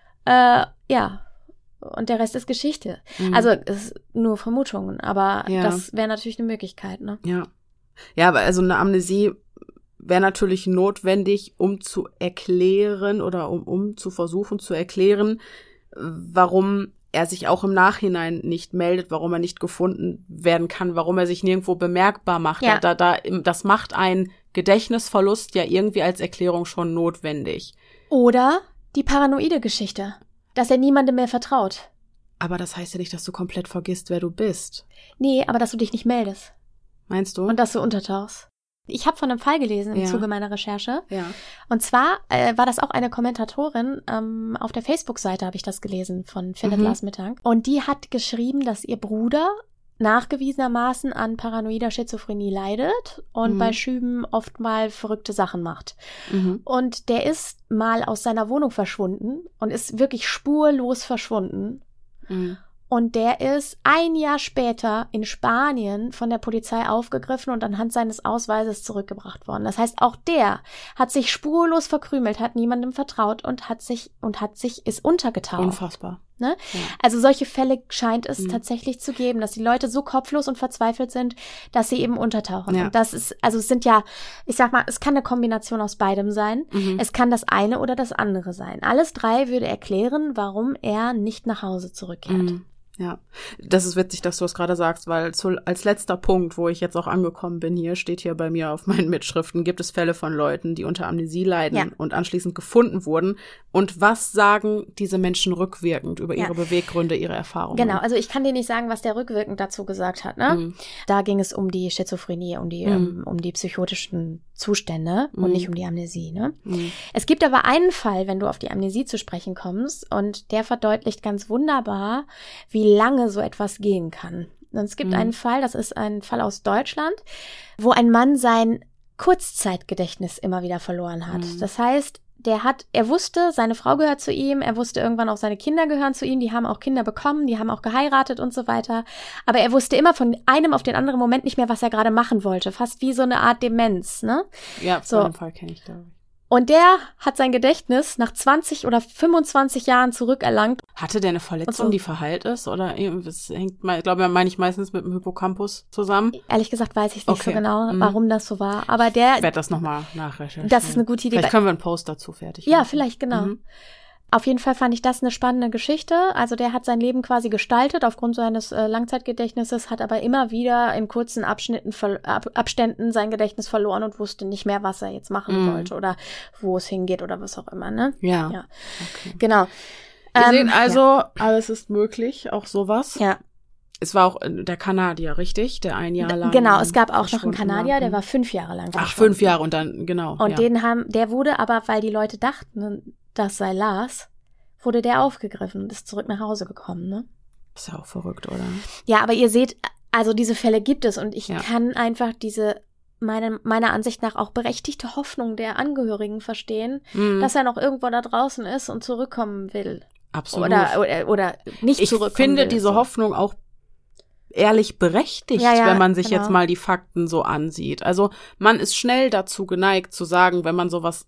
Ja, und der Rest ist Geschichte. Mhm. Also, es ist nur Vermutungen, aber Ja. das wäre natürlich eine Möglichkeit, ne? Ja. Ja, aber also eine Amnesie wäre natürlich notwendig, um zu erklären oder um zu versuchen zu erklären, warum er sich auch im Nachhinein nicht meldet, warum er nicht gefunden werden kann, warum er sich nirgendwo bemerkbar macht. Ja. Das macht einen Gedächtnisverlust ja irgendwie als Erklärung schon notwendig. Oder die paranoide Geschichte, dass er niemandem mehr vertraut. Aber das heißt ja nicht, dass du komplett vergisst, wer du bist. Nee, aber dass du dich nicht meldest Meinst du? und dass du untertauchst. Ich habe von einem Fall gelesen im Ja. Zuge meiner Recherche. Ja. Und zwar war das auch eine Kommentatorin, auf der Facebook-Seite habe ich das gelesen, von Findet Lars Mittag. Und die hat geschrieben, dass ihr Bruder nachgewiesenermaßen an paranoider Schizophrenie leidet und bei Schüben oft mal verrückte Sachen macht. Mhm. Und der ist mal aus seiner Wohnung verschwunden und ist wirklich spurlos verschwunden. Mhm. Und der ist ein Jahr später in Spanien von der Polizei aufgegriffen und anhand seines Ausweises zurückgebracht worden. Das heißt, auch der hat sich spurlos verkrümelt, hat niemandem vertraut und ist untergetaucht. Unfassbar. Ne? Ja. Also solche Fälle scheint es tatsächlich zu geben, dass die Leute so kopflos und verzweifelt sind, dass sie eben untertauchen. Ja. Und das ist, also es sind ja, ich sag mal, es kann eine Kombination aus beidem sein. Es kann das eine oder das andere sein. Alles drei würde erklären, warum er nicht nach Hause zurückkehrt. Mhm. Ja, das ist witzig, dass du es gerade sagst, weil als letzter Punkt, wo ich jetzt auch angekommen bin hier, steht hier bei mir auf meinen Mitschriften, gibt es Fälle von Leuten, die unter Amnesie leiden Ja. und anschließend gefunden wurden. Und was sagen diese Menschen rückwirkend über ihre Beweggründe, ihre Erfahrungen? Genau, also ich kann dir nicht sagen, was der rückwirkend dazu gesagt hat. Ne? Da ging es um die Schizophrenie, um die psychotischen Zustände und nicht um die Amnesie. Ne? Es gibt aber einen Fall, wenn du auf die Amnesie zu sprechen kommst, und der verdeutlicht ganz wunderbar, wie lange so etwas gehen kann. Und es gibt einen Fall, das ist ein Fall aus Deutschland, wo ein Mann sein Kurzzeitgedächtnis immer wieder verloren hat. Das heißt, er wusste, seine Frau gehört zu ihm, er wusste irgendwann auch, seine Kinder gehören zu ihm, die haben auch Kinder bekommen, die haben auch geheiratet und so weiter. Aber er wusste immer von einem auf den anderen Moment nicht mehr, was er gerade machen wollte. Fast wie so eine Art Demenz, ne? Ja, So. den Fall kenne ich, glaube ich. Und der hat sein Gedächtnis nach 20 oder 25 Jahren zurückerlangt. Hatte der eine Verletzung, Und so. die verheilt ist? Oder das hängt, meine ich meistens mit dem Hippocampus zusammen? Ehrlich gesagt weiß ich nicht Okay. so genau, warum das so war. Aber der, Ich werde das nochmal nachrecherchieren. das ist eine gute Idee. Vielleicht können wir einen Post dazu fertig Ja, machen. vielleicht, genau. Auf jeden Fall fand ich das eine spannende Geschichte. Also der hat sein Leben quasi gestaltet aufgrund seines Langzeitgedächtnisses, hat aber immer wieder in kurzen Abständen sein Gedächtnis verloren und wusste nicht mehr, was er jetzt machen wollte oder wo es hingeht oder was auch immer, ne? Ja. Ja. Okay. Genau. Wir sehen also, alles ist möglich, auch sowas. Ja. Es war auch der Kanadier, richtig? Der ein Jahr lang. Genau, es gab auch noch einen verschwunden Kanadier, war. der war 5 Jahre lang Ach, verschwunden. 5 Jahre und dann, genau. Und ja. der wurde aber, weil die Leute dachten, das sei Lars, wurde der aufgegriffen und ist zurück nach Hause gekommen, ne? Ist ja auch verrückt, oder? Ja, aber ihr seht, also diese Fälle gibt es und ich Ja. kann einfach diese, meiner Ansicht nach auch berechtigte Hoffnung der Angehörigen verstehen, dass er noch irgendwo da draußen ist und zurückkommen will. Absolut. Oder nicht Ich zurückkommen finde will. diese so. Hoffnung auch ehrlich berechtigt, Ja, ja, wenn man sich genau. jetzt mal die Fakten so ansieht. Also man ist schnell dazu geneigt zu sagen, wenn man sowas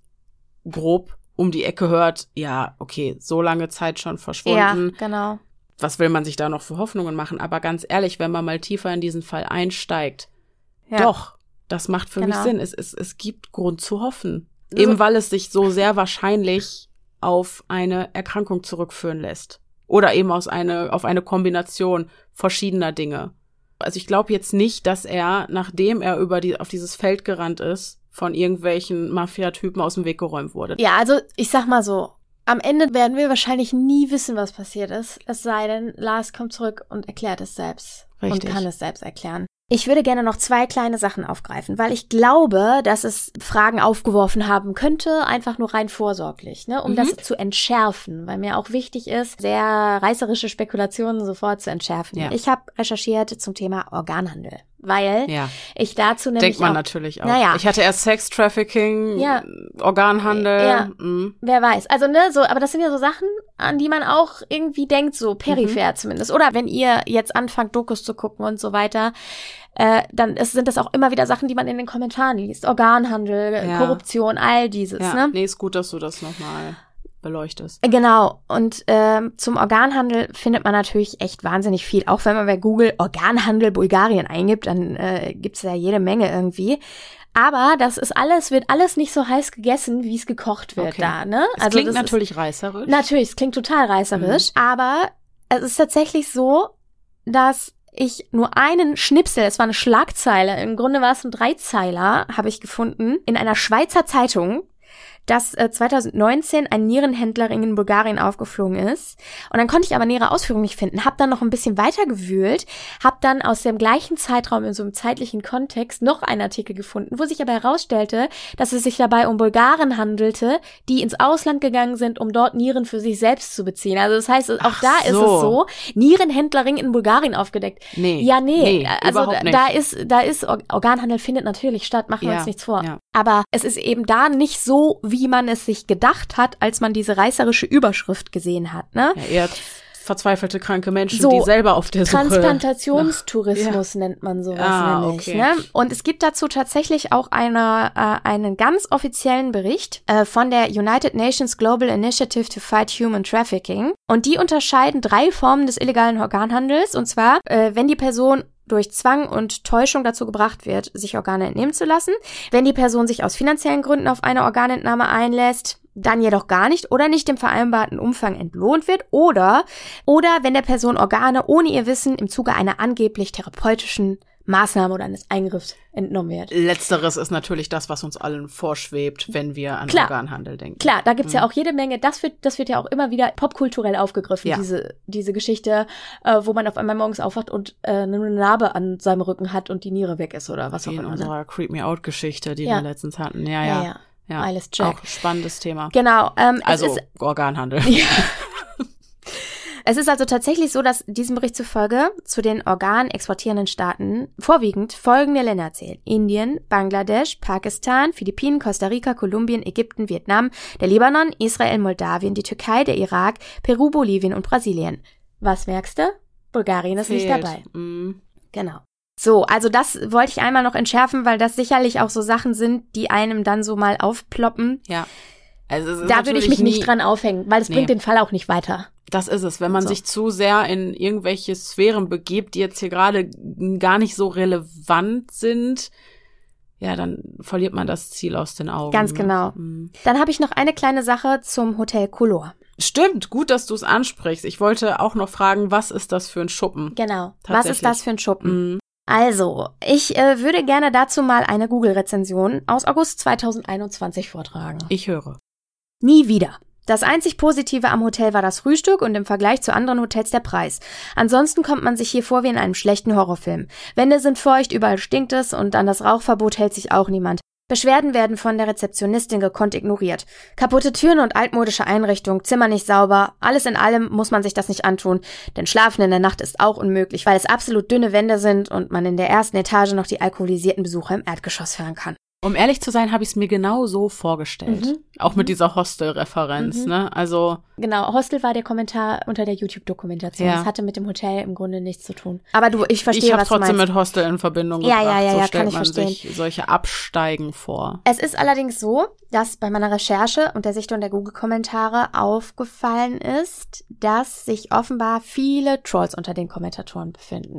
grob um die Ecke hört, ja, okay, so lange Zeit schon Ja, verschwunden. genau. Was will man sich da noch für Hoffnungen machen? Aber ganz ehrlich, wenn man mal tiefer in diesen Fall einsteigt, Ja. doch, das macht für mich Genau. Sinn. Es gibt Grund zu hoffen. Eben weil es sich so sehr wahrscheinlich auf eine Erkrankung zurückführen lässt. Oder eben auf eine Kombination verschiedener Dinge. Also ich glaube jetzt nicht, dass er, nachdem er auf dieses Feld gerannt ist, von irgendwelchen Mafia-Typen aus dem Weg geräumt wurde. Ja, also ich sag mal so, am Ende werden wir wahrscheinlich nie wissen, was passiert ist. Es sei denn, Lars kommt zurück und erklärt es selbst. Richtig. Und kann es selbst erklären. Ich würde gerne noch 2 kleine Sachen aufgreifen, weil ich glaube, dass es Fragen aufgeworfen haben könnte, einfach nur rein vorsorglich, ne, um das zu entschärfen, weil mir auch wichtig ist, sehr reißerische Spekulationen sofort zu entschärfen. Ja. Ich habe recherchiert zum Thema Organhandel, weil ich dazu nämlich denkt man natürlich auch. Naja. Ich hatte erst Sex-Trafficking, Organhandel. Ja, wer weiß. Also, ne, so, aber das sind ja so Sachen, an die man auch irgendwie denkt, so peripher zumindest. Oder wenn ihr jetzt anfangt, Dokus zu gucken und so weiter, dann sind das auch immer wieder Sachen, die man in den Kommentaren liest. Organhandel, Korruption, all dieses. Ne? Nee, ist gut, dass du das nochmal beleuchtest. Genau. Und zum Organhandel findet man natürlich echt wahnsinnig viel. Auch wenn man bei Google Organhandel Bulgarien eingibt, dann gibt's da jede Menge irgendwie. Aber wird alles nicht so heiß gegessen, wie es gekocht wird da, ne? Es klingt natürlich reißerisch. Natürlich, es klingt total reißerisch. Aber es ist tatsächlich so, dass ich nur einen Schnipsel, es war eine Schlagzeile, im Grunde war es ein 3-Zeiler, habe ich gefunden, in einer Schweizer Zeitung, dass 2019 ein Nierenhändlerring in Bulgarien aufgeflogen ist. Und dann konnte ich aber nähere Ausführungen nicht finden. Hab dann noch ein bisschen weiter gewühlt, hab dann aus dem gleichen Zeitraum in so einem zeitlichen Kontext noch einen Artikel gefunden, wo sich aber herausstellte, dass es sich dabei um Bulgaren handelte, die ins Ausland gegangen sind, um dort Nieren für sich selbst zu beziehen. Also das heißt, auch da ist es so, Nierenhändlerring in Bulgarien aufgedeckt. Nee, also überhaupt nicht. da ist Organhandel findet natürlich statt, machen wir uns nichts vor. Ja. Aber es ist eben da nicht so, wie man es sich gedacht hat, als man diese reißerische Überschrift gesehen hat, ne? Ja, eher verzweifelte, kranke Menschen, die selber auf der Suche... Transplantationstourismus nennt man sowas nämlich, ne? Und es gibt dazu tatsächlich auch einen ganz offiziellen Bericht von der United Nations Global Initiative to Fight Human Trafficking. Und die unterscheiden 3 Formen des illegalen Organhandels. Und zwar, wenn die Person durch Zwang und Täuschung dazu gebracht wird, sich Organe entnehmen zu lassen. Wenn die Person sich aus finanziellen Gründen auf eine Organentnahme einlässt, dann jedoch gar nicht oder nicht im vereinbarten Umfang entlohnt wird oder wenn der Person Organe ohne ihr Wissen im Zuge einer angeblich therapeutischen Maßnahme oder eines Eingriffs entnommen wird. Letzteres ist natürlich das, was uns allen vorschwebt, wenn wir an Organhandel denken. Klar, da gibt's ja auch jede Menge, das wird ja auch immer wieder popkulturell aufgegriffen, diese Geschichte, wo man auf einmal morgens aufwacht und eine Narbe an seinem Rücken hat und die Niere weg ist oder was auch immer. In unserer Creep Me Out Geschichte, die wir letztens hatten. Ja. Alles Jack. Auch spannendes Thema. Genau. Also Organhandel. Ja. Es ist also tatsächlich so, dass diesem Bericht zufolge zu den organexportierenden Staaten vorwiegend folgende Länder zählen: Indien, Bangladesch, Pakistan, Philippinen, Costa Rica, Kolumbien, Ägypten, Vietnam, der Libanon, Israel, Moldawien, die Türkei, der Irak, Peru, Bolivien und Brasilien. Was merkst du? Bulgarien ist nicht dabei. Genau. So, also das wollte ich einmal noch entschärfen, weil das sicherlich auch so Sachen sind, die einem dann so mal aufploppen. Ja. Also da würde ich mich nicht dran aufhängen, weil es bringt den Fall auch nicht weiter. Das ist es. Wenn man sich zu sehr in irgendwelche Sphären begibt, die jetzt hier gerade gar nicht so relevant sind, ja, dann verliert man das Ziel aus den Augen. Ganz genau. Dann habe ich noch eine kleine Sache zum Hotel Color. Stimmt, gut, dass du es ansprichst. Ich wollte auch noch fragen, was ist das für ein Schuppen? Genau, was ist das für ein Schuppen? Also, ich würde gerne dazu mal eine Google-Rezension aus August 2021 vortragen. Ich höre. Nie wieder. Das einzig Positive am Hotel war das Frühstück und im Vergleich zu anderen Hotels der Preis. Ansonsten kommt man sich hier vor wie in einem schlechten Horrorfilm. Wände sind feucht, überall stinkt es und an das Rauchverbot hält sich auch niemand. Beschwerden werden von der Rezeptionistin gekonnt ignoriert. Kaputte Türen und altmodische Einrichtung, Zimmer nicht sauber. Alles in allem muss man sich das nicht antun, denn Schlafen in der Nacht ist auch unmöglich, weil es absolut dünne Wände sind und man in der ersten Etage noch die alkoholisierten Besucher im Erdgeschoss hören kann. Um ehrlich zu sein, habe ich es mir genau so vorgestellt. Auch mit dieser Hostel-Referenz, ne? Also genau, Hostel war der Kommentar unter der YouTube-Dokumentation. Das hatte mit dem Hotel im Grunde nichts zu tun. Aber ich verstehe, was du meinst. Ich habe trotzdem mit Hostel in Verbindung gebracht. So stellt kann ich man verstehen. sich solche Absteigen vor. Es ist allerdings so, dass bei meiner Recherche und der Sichtung der Google-Kommentare aufgefallen ist, dass sich offenbar viele Trolls unter den Kommentatoren befinden.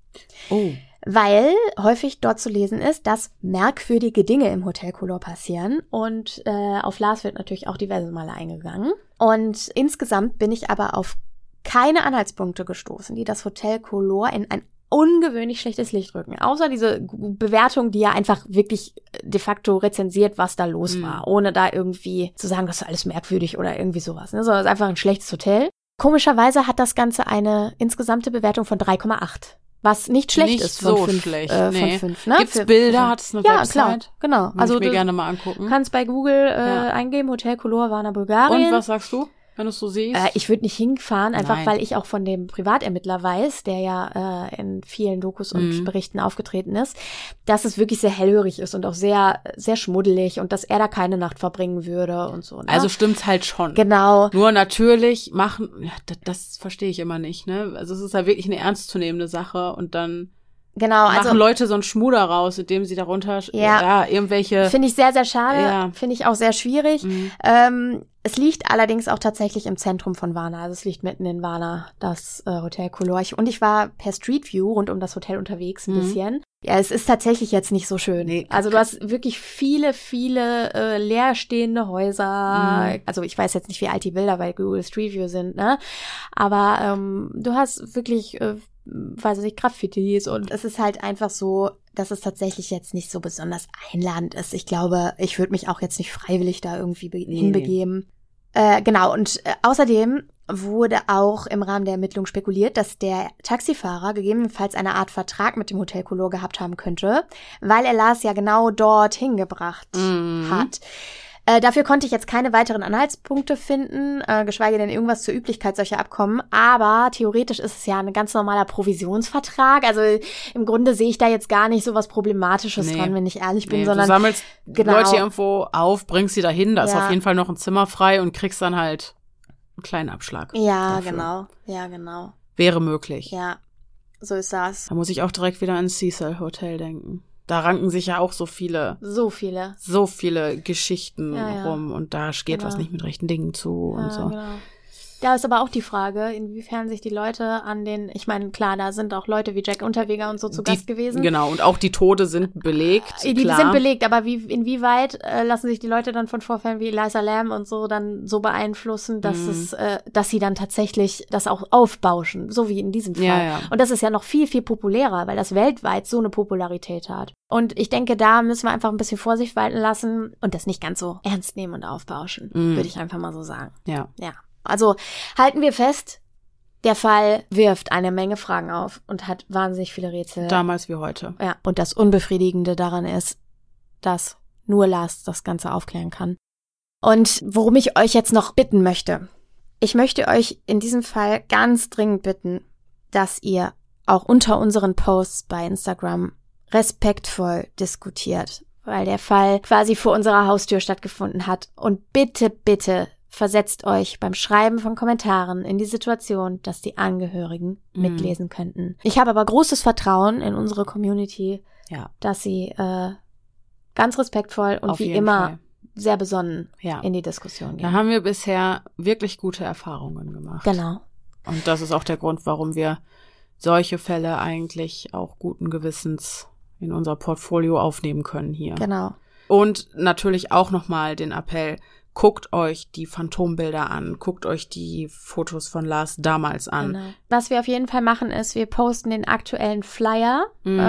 Oh. Weil häufig dort zu lesen ist, dass merkwürdige Dinge im Hotel Color passieren. Und auf Lars wird natürlich auch diverse Male eingegangen. Und insgesamt bin ich aber auf keine Anhaltspunkte gestoßen, die das Hotel Color in ein ungewöhnlich schlechtes Licht rücken. Außer diese Bewertung, die ja einfach wirklich de facto rezensiert, was da los war. Ohne da irgendwie zu sagen, das ist alles merkwürdig oder irgendwie sowas. Ne? Sondern es ist einfach ein schlechtes Hotel. Komischerweise hat das Ganze eine insgesamte Bewertung von 3,8. Was nicht schlecht nicht ist von so 5. Schlecht, Von nee. 5, ne? Gibt's Bilder? Hat es eine ja, Website? Klar, genau. Also Also ich mir du gerne mal angucken. kannst bei Google eingeben, Hotel Color Varna, Bulgarien. Und was sagst du, wenn du es so siehst? Ich würde nicht hinfahren, einfach Nein. weil ich auch von dem Privatermittler weiß, der ja in vielen Dokus und Berichten aufgetreten ist, dass es wirklich sehr hellhörig ist und auch sehr, sehr schmuddelig und dass er da keine Nacht verbringen würde und so. Ne? Also stimmt's halt schon. Genau. Nur natürlich das verstehe ich immer nicht, ne? Also es ist ja wirklich eine ernstzunehmende Sache und dann Genau, also machen Leute so einen Schmuder raus, indem sie darunter irgendwelche. Finde ich sehr, sehr schade. Ja. Finde ich auch sehr schwierig. Es liegt allerdings auch tatsächlich im Zentrum von Varna. Also es liegt mitten in Varna, das Hotel Color. Und ich war per Street View rund um das Hotel unterwegs ein bisschen. Ja, es ist tatsächlich jetzt nicht so schön. Nee. Also du hast wirklich viele, viele leerstehende Häuser. Also ich weiß jetzt nicht, wie alt die Bilder bei Google Street View sind, ne? Aber du hast wirklich weiß ich nicht, Graffitis und es ist halt einfach so, dass es tatsächlich jetzt nicht so besonders einladend ist. Ich glaube, ich würde mich auch jetzt nicht freiwillig da irgendwie hinbegeben. Genau, und außerdem wurde auch im Rahmen der Ermittlung spekuliert, dass der Taxifahrer gegebenenfalls eine Art Vertrag mit dem Hotel Color gehabt haben könnte, weil er Lars ja genau dorthin gebracht hat. Dafür konnte ich jetzt keine weiteren Anhaltspunkte finden, geschweige denn irgendwas zur Üblichkeit solcher Abkommen. Aber theoretisch ist es ja ein ganz normaler Provisionsvertrag. Also im Grunde sehe ich da jetzt gar nicht so was Problematisches dran, wenn ich ehrlich bin. Sondern du sammelst Leute irgendwo auf, bringst sie dahin, da ist auf jeden Fall noch ein Zimmer frei und kriegst dann halt einen kleinen Abschlag. Ja, dafür. genau. Ja, genau. Wäre möglich. Ja, so ist das. Da muss ich auch direkt wieder ans Cecil Hotel denken. Da ranken sich ja auch so viele Geschichten rum und da geht was nicht mit rechten Dingen zu und so. Genau. Da ist aber auch die Frage, inwiefern sich die Leute an ich meine, klar, da sind auch Leute wie Jack Unterweger und so zu Gast gewesen. Genau, und auch die Tode sind belegt, Die sind belegt, aber inwieweit lassen sich die Leute dann von Vorfällen wie Eliza Lam und so dann so beeinflussen, dass dass sie dann tatsächlich das auch aufbauschen, so wie in diesem Fall. Ja. Und das ist ja noch viel, viel populärer, weil das weltweit so eine Popularität hat. Und ich denke, da müssen wir einfach ein bisschen Vorsicht walten lassen und das nicht ganz so ernst nehmen und aufbauschen, würde ich einfach mal so sagen. Ja. Also halten wir fest, der Fall wirft eine Menge Fragen auf und hat wahnsinnig viele Rätsel. Damals wie heute. Ja, und das Unbefriedigende daran ist, dass nur Lars das Ganze aufklären kann. Und worum ich euch jetzt noch bitten möchte. Ich möchte euch in diesem Fall ganz dringend bitten, dass ihr auch unter unseren Posts bei Instagram respektvoll diskutiert, weil der Fall quasi vor unserer Haustür stattgefunden hat. Und bitte, bitte versetzt euch beim Schreiben von Kommentaren in die Situation, dass die Angehörigen mitlesen könnten. Ich habe aber großes Vertrauen in unsere Community, dass sie ganz respektvoll und wie immer sehr besonnen in die Diskussion gehen. Da haben wir bisher wirklich gute Erfahrungen gemacht. Genau. Und das ist auch der Grund, warum wir solche Fälle eigentlich auch guten Gewissens in unser Portfolio aufnehmen können hier. Genau. Und natürlich auch nochmal den Appell, guckt euch die Phantombilder an, guckt euch die Fotos von Lars damals an. Genau. Was wir auf jeden Fall machen, ist, wir posten den aktuellen Flyer,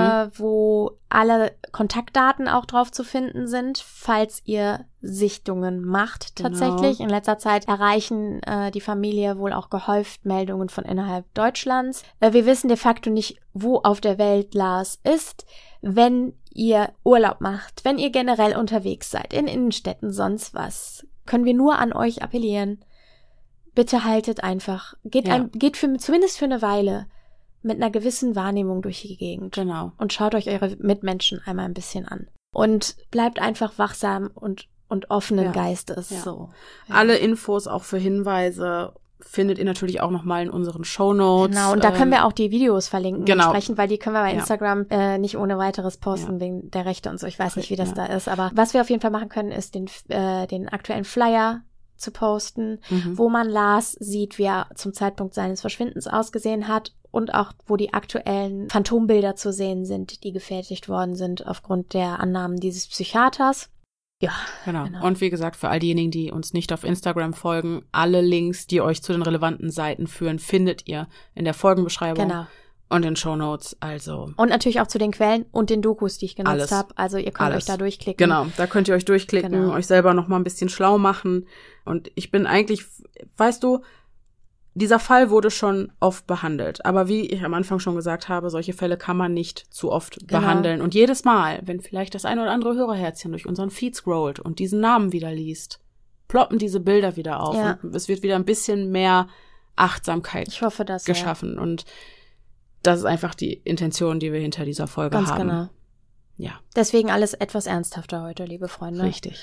wo alle Kontaktdaten auch drauf zu finden sind, falls ihr Sichtungen macht tatsächlich. Genau. In letzter Zeit erreichen die Familie wohl auch gehäuft Meldungen von innerhalb Deutschlands. Wir wissen de facto nicht, wo auf der Welt Lars ist. Wenn ihr Urlaub macht, wenn ihr generell unterwegs seid, in Innenstädten, sonst was, können wir nur an euch appellieren. Bitte haltet einfach, geht zumindest für eine Weile mit einer gewissen Wahrnehmung durch die Gegend. Genau. Und schaut euch eure Mitmenschen einmal ein bisschen an. Und bleibt einfach wachsam und offenen Geistes. Ja. So. Ja. Alle Infos, auch für Hinweise, findet ihr natürlich auch nochmal in unseren Shownotes. Genau, und da können wir auch die Videos verlinken entsprechend, weil die können wir bei Ja. Instagram nicht ohne weiteres posten wegen der Rechte und so. Ich weiß nicht, wie das da ist, aber was wir auf jeden Fall machen können, ist den aktuellen Flyer zu posten, wo man Lars sieht, wie er zum Zeitpunkt seines Verschwindens ausgesehen hat und auch wo die aktuellen Phantombilder zu sehen sind, die gefertigt worden sind aufgrund der Annahmen dieses Psychiaters. Ja, genau. Und wie gesagt, für all diejenigen, die uns nicht auf Instagram folgen, alle Links, die euch zu den relevanten Seiten führen, findet ihr in der Folgenbeschreibung und in Shownotes. Also und natürlich auch zu den Quellen und den Dokus, die ich genutzt habe. Also ihr könnt euch da durchklicken. Genau, da könnt ihr euch durchklicken, euch selber noch mal ein bisschen schlau machen. Und ich bin eigentlich, weißt du, dieser Fall wurde schon oft behandelt. Aber wie ich am Anfang schon gesagt habe, solche Fälle kann man nicht zu oft behandeln. Und jedes Mal, wenn vielleicht das eine oder andere Hörerherzchen durch unseren Feed scrollt und diesen Namen wieder liest, ploppen diese Bilder wieder auf. Ja. Und es wird wieder ein bisschen mehr Achtsamkeit geschaffen. Und das ist einfach die Intention, die wir hinter dieser Folge haben. Ganz genau. Ja. Deswegen alles etwas ernsthafter heute, liebe Freunde. Richtig.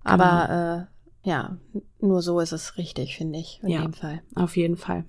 Aber ja, nur so ist es richtig, finde ich, in dem Fall. Auf jeden Fall.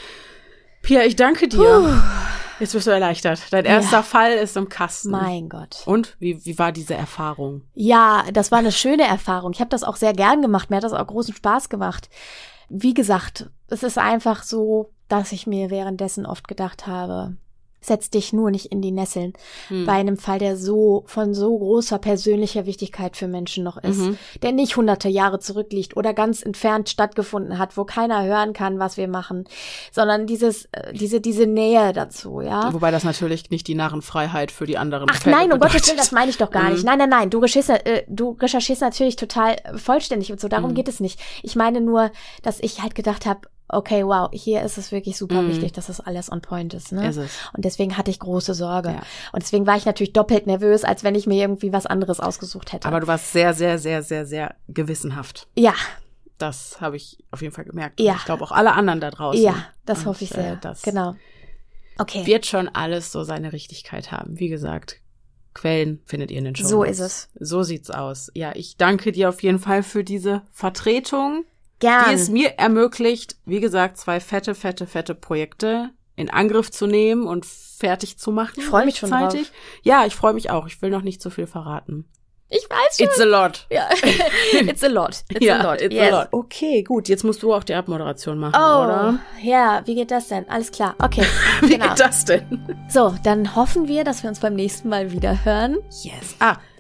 Pia, ich danke dir. Jetzt bist du erleichtert. Dein erster Fall ist im Kasten. Mein Gott. Und wie war diese Erfahrung? Ja, das war eine schöne Erfahrung. Ich habe das auch sehr gern gemacht. Mir hat das auch großen Spaß gemacht. Wie gesagt, es ist einfach so, dass ich mir währenddessen oft gedacht habe, setz dich nur nicht in die Nesseln. Bei einem Fall, der von so großer persönlicher Wichtigkeit für Menschen noch ist, der nicht hunderte Jahre zurückliegt oder ganz entfernt stattgefunden hat, wo keiner hören kann, was wir machen, sondern diese Nähe dazu, ja. Wobei das natürlich nicht die Narrenfreiheit für die anderen Fälle nein, um Gottes Willen, das meine ich doch gar nicht. Nein, du recherchierst natürlich total vollständig und so, darum geht es nicht. Ich meine nur, dass ich halt gedacht habe, okay, wow, hier ist es wirklich super wichtig, dass das alles on point ist, ne? Ist es. Und deswegen hatte ich große Sorge. Ja. Und deswegen war ich natürlich doppelt nervös, als wenn ich mir irgendwie was anderes ausgesucht hätte. Aber du warst sehr, sehr, sehr, sehr, sehr gewissenhaft. Ja. Das habe ich auf jeden Fall gemerkt. Ja. Ich glaube auch alle anderen da draußen. Ja, das hoffe ich sehr. Genau. Okay. Wird schon alles so seine Richtigkeit haben. Wie gesagt, Quellen findet ihr in den Shownotes. So ist es. So sieht's aus. Ja, ich danke dir auf jeden Fall für diese Vertretung. Gern. Die es mir ermöglicht, wie gesagt, 2 fette Projekte in Angriff zu nehmen und fertig zu machen. Ich freue mich schon drauf. Ja, ich freue mich auch. Ich will noch nicht zu viel verraten. Ich weiß schon. It's a lot. Ja. It's a lot. It's a lot. Okay, gut. Jetzt musst du auch die Abmoderation machen, oder? Ja. Wie geht das denn? Alles klar. Okay. Wie geht das denn? So, dann hoffen wir, dass wir uns beim nächsten Mal wieder hören. Yes.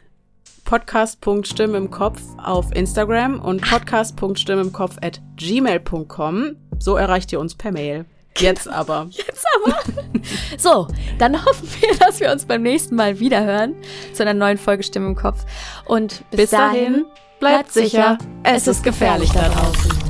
Podcast.stimme im Kopf auf Instagram und podcast.stimmimkopf@gmail.com. So erreicht ihr uns per Mail. Jetzt aber. So, dann hoffen wir, dass wir uns beim nächsten Mal wieder hören zu einer neuen Folge Stimme im Kopf. Und bis dahin, bleibt sicher, es ist gefährlich da draußen.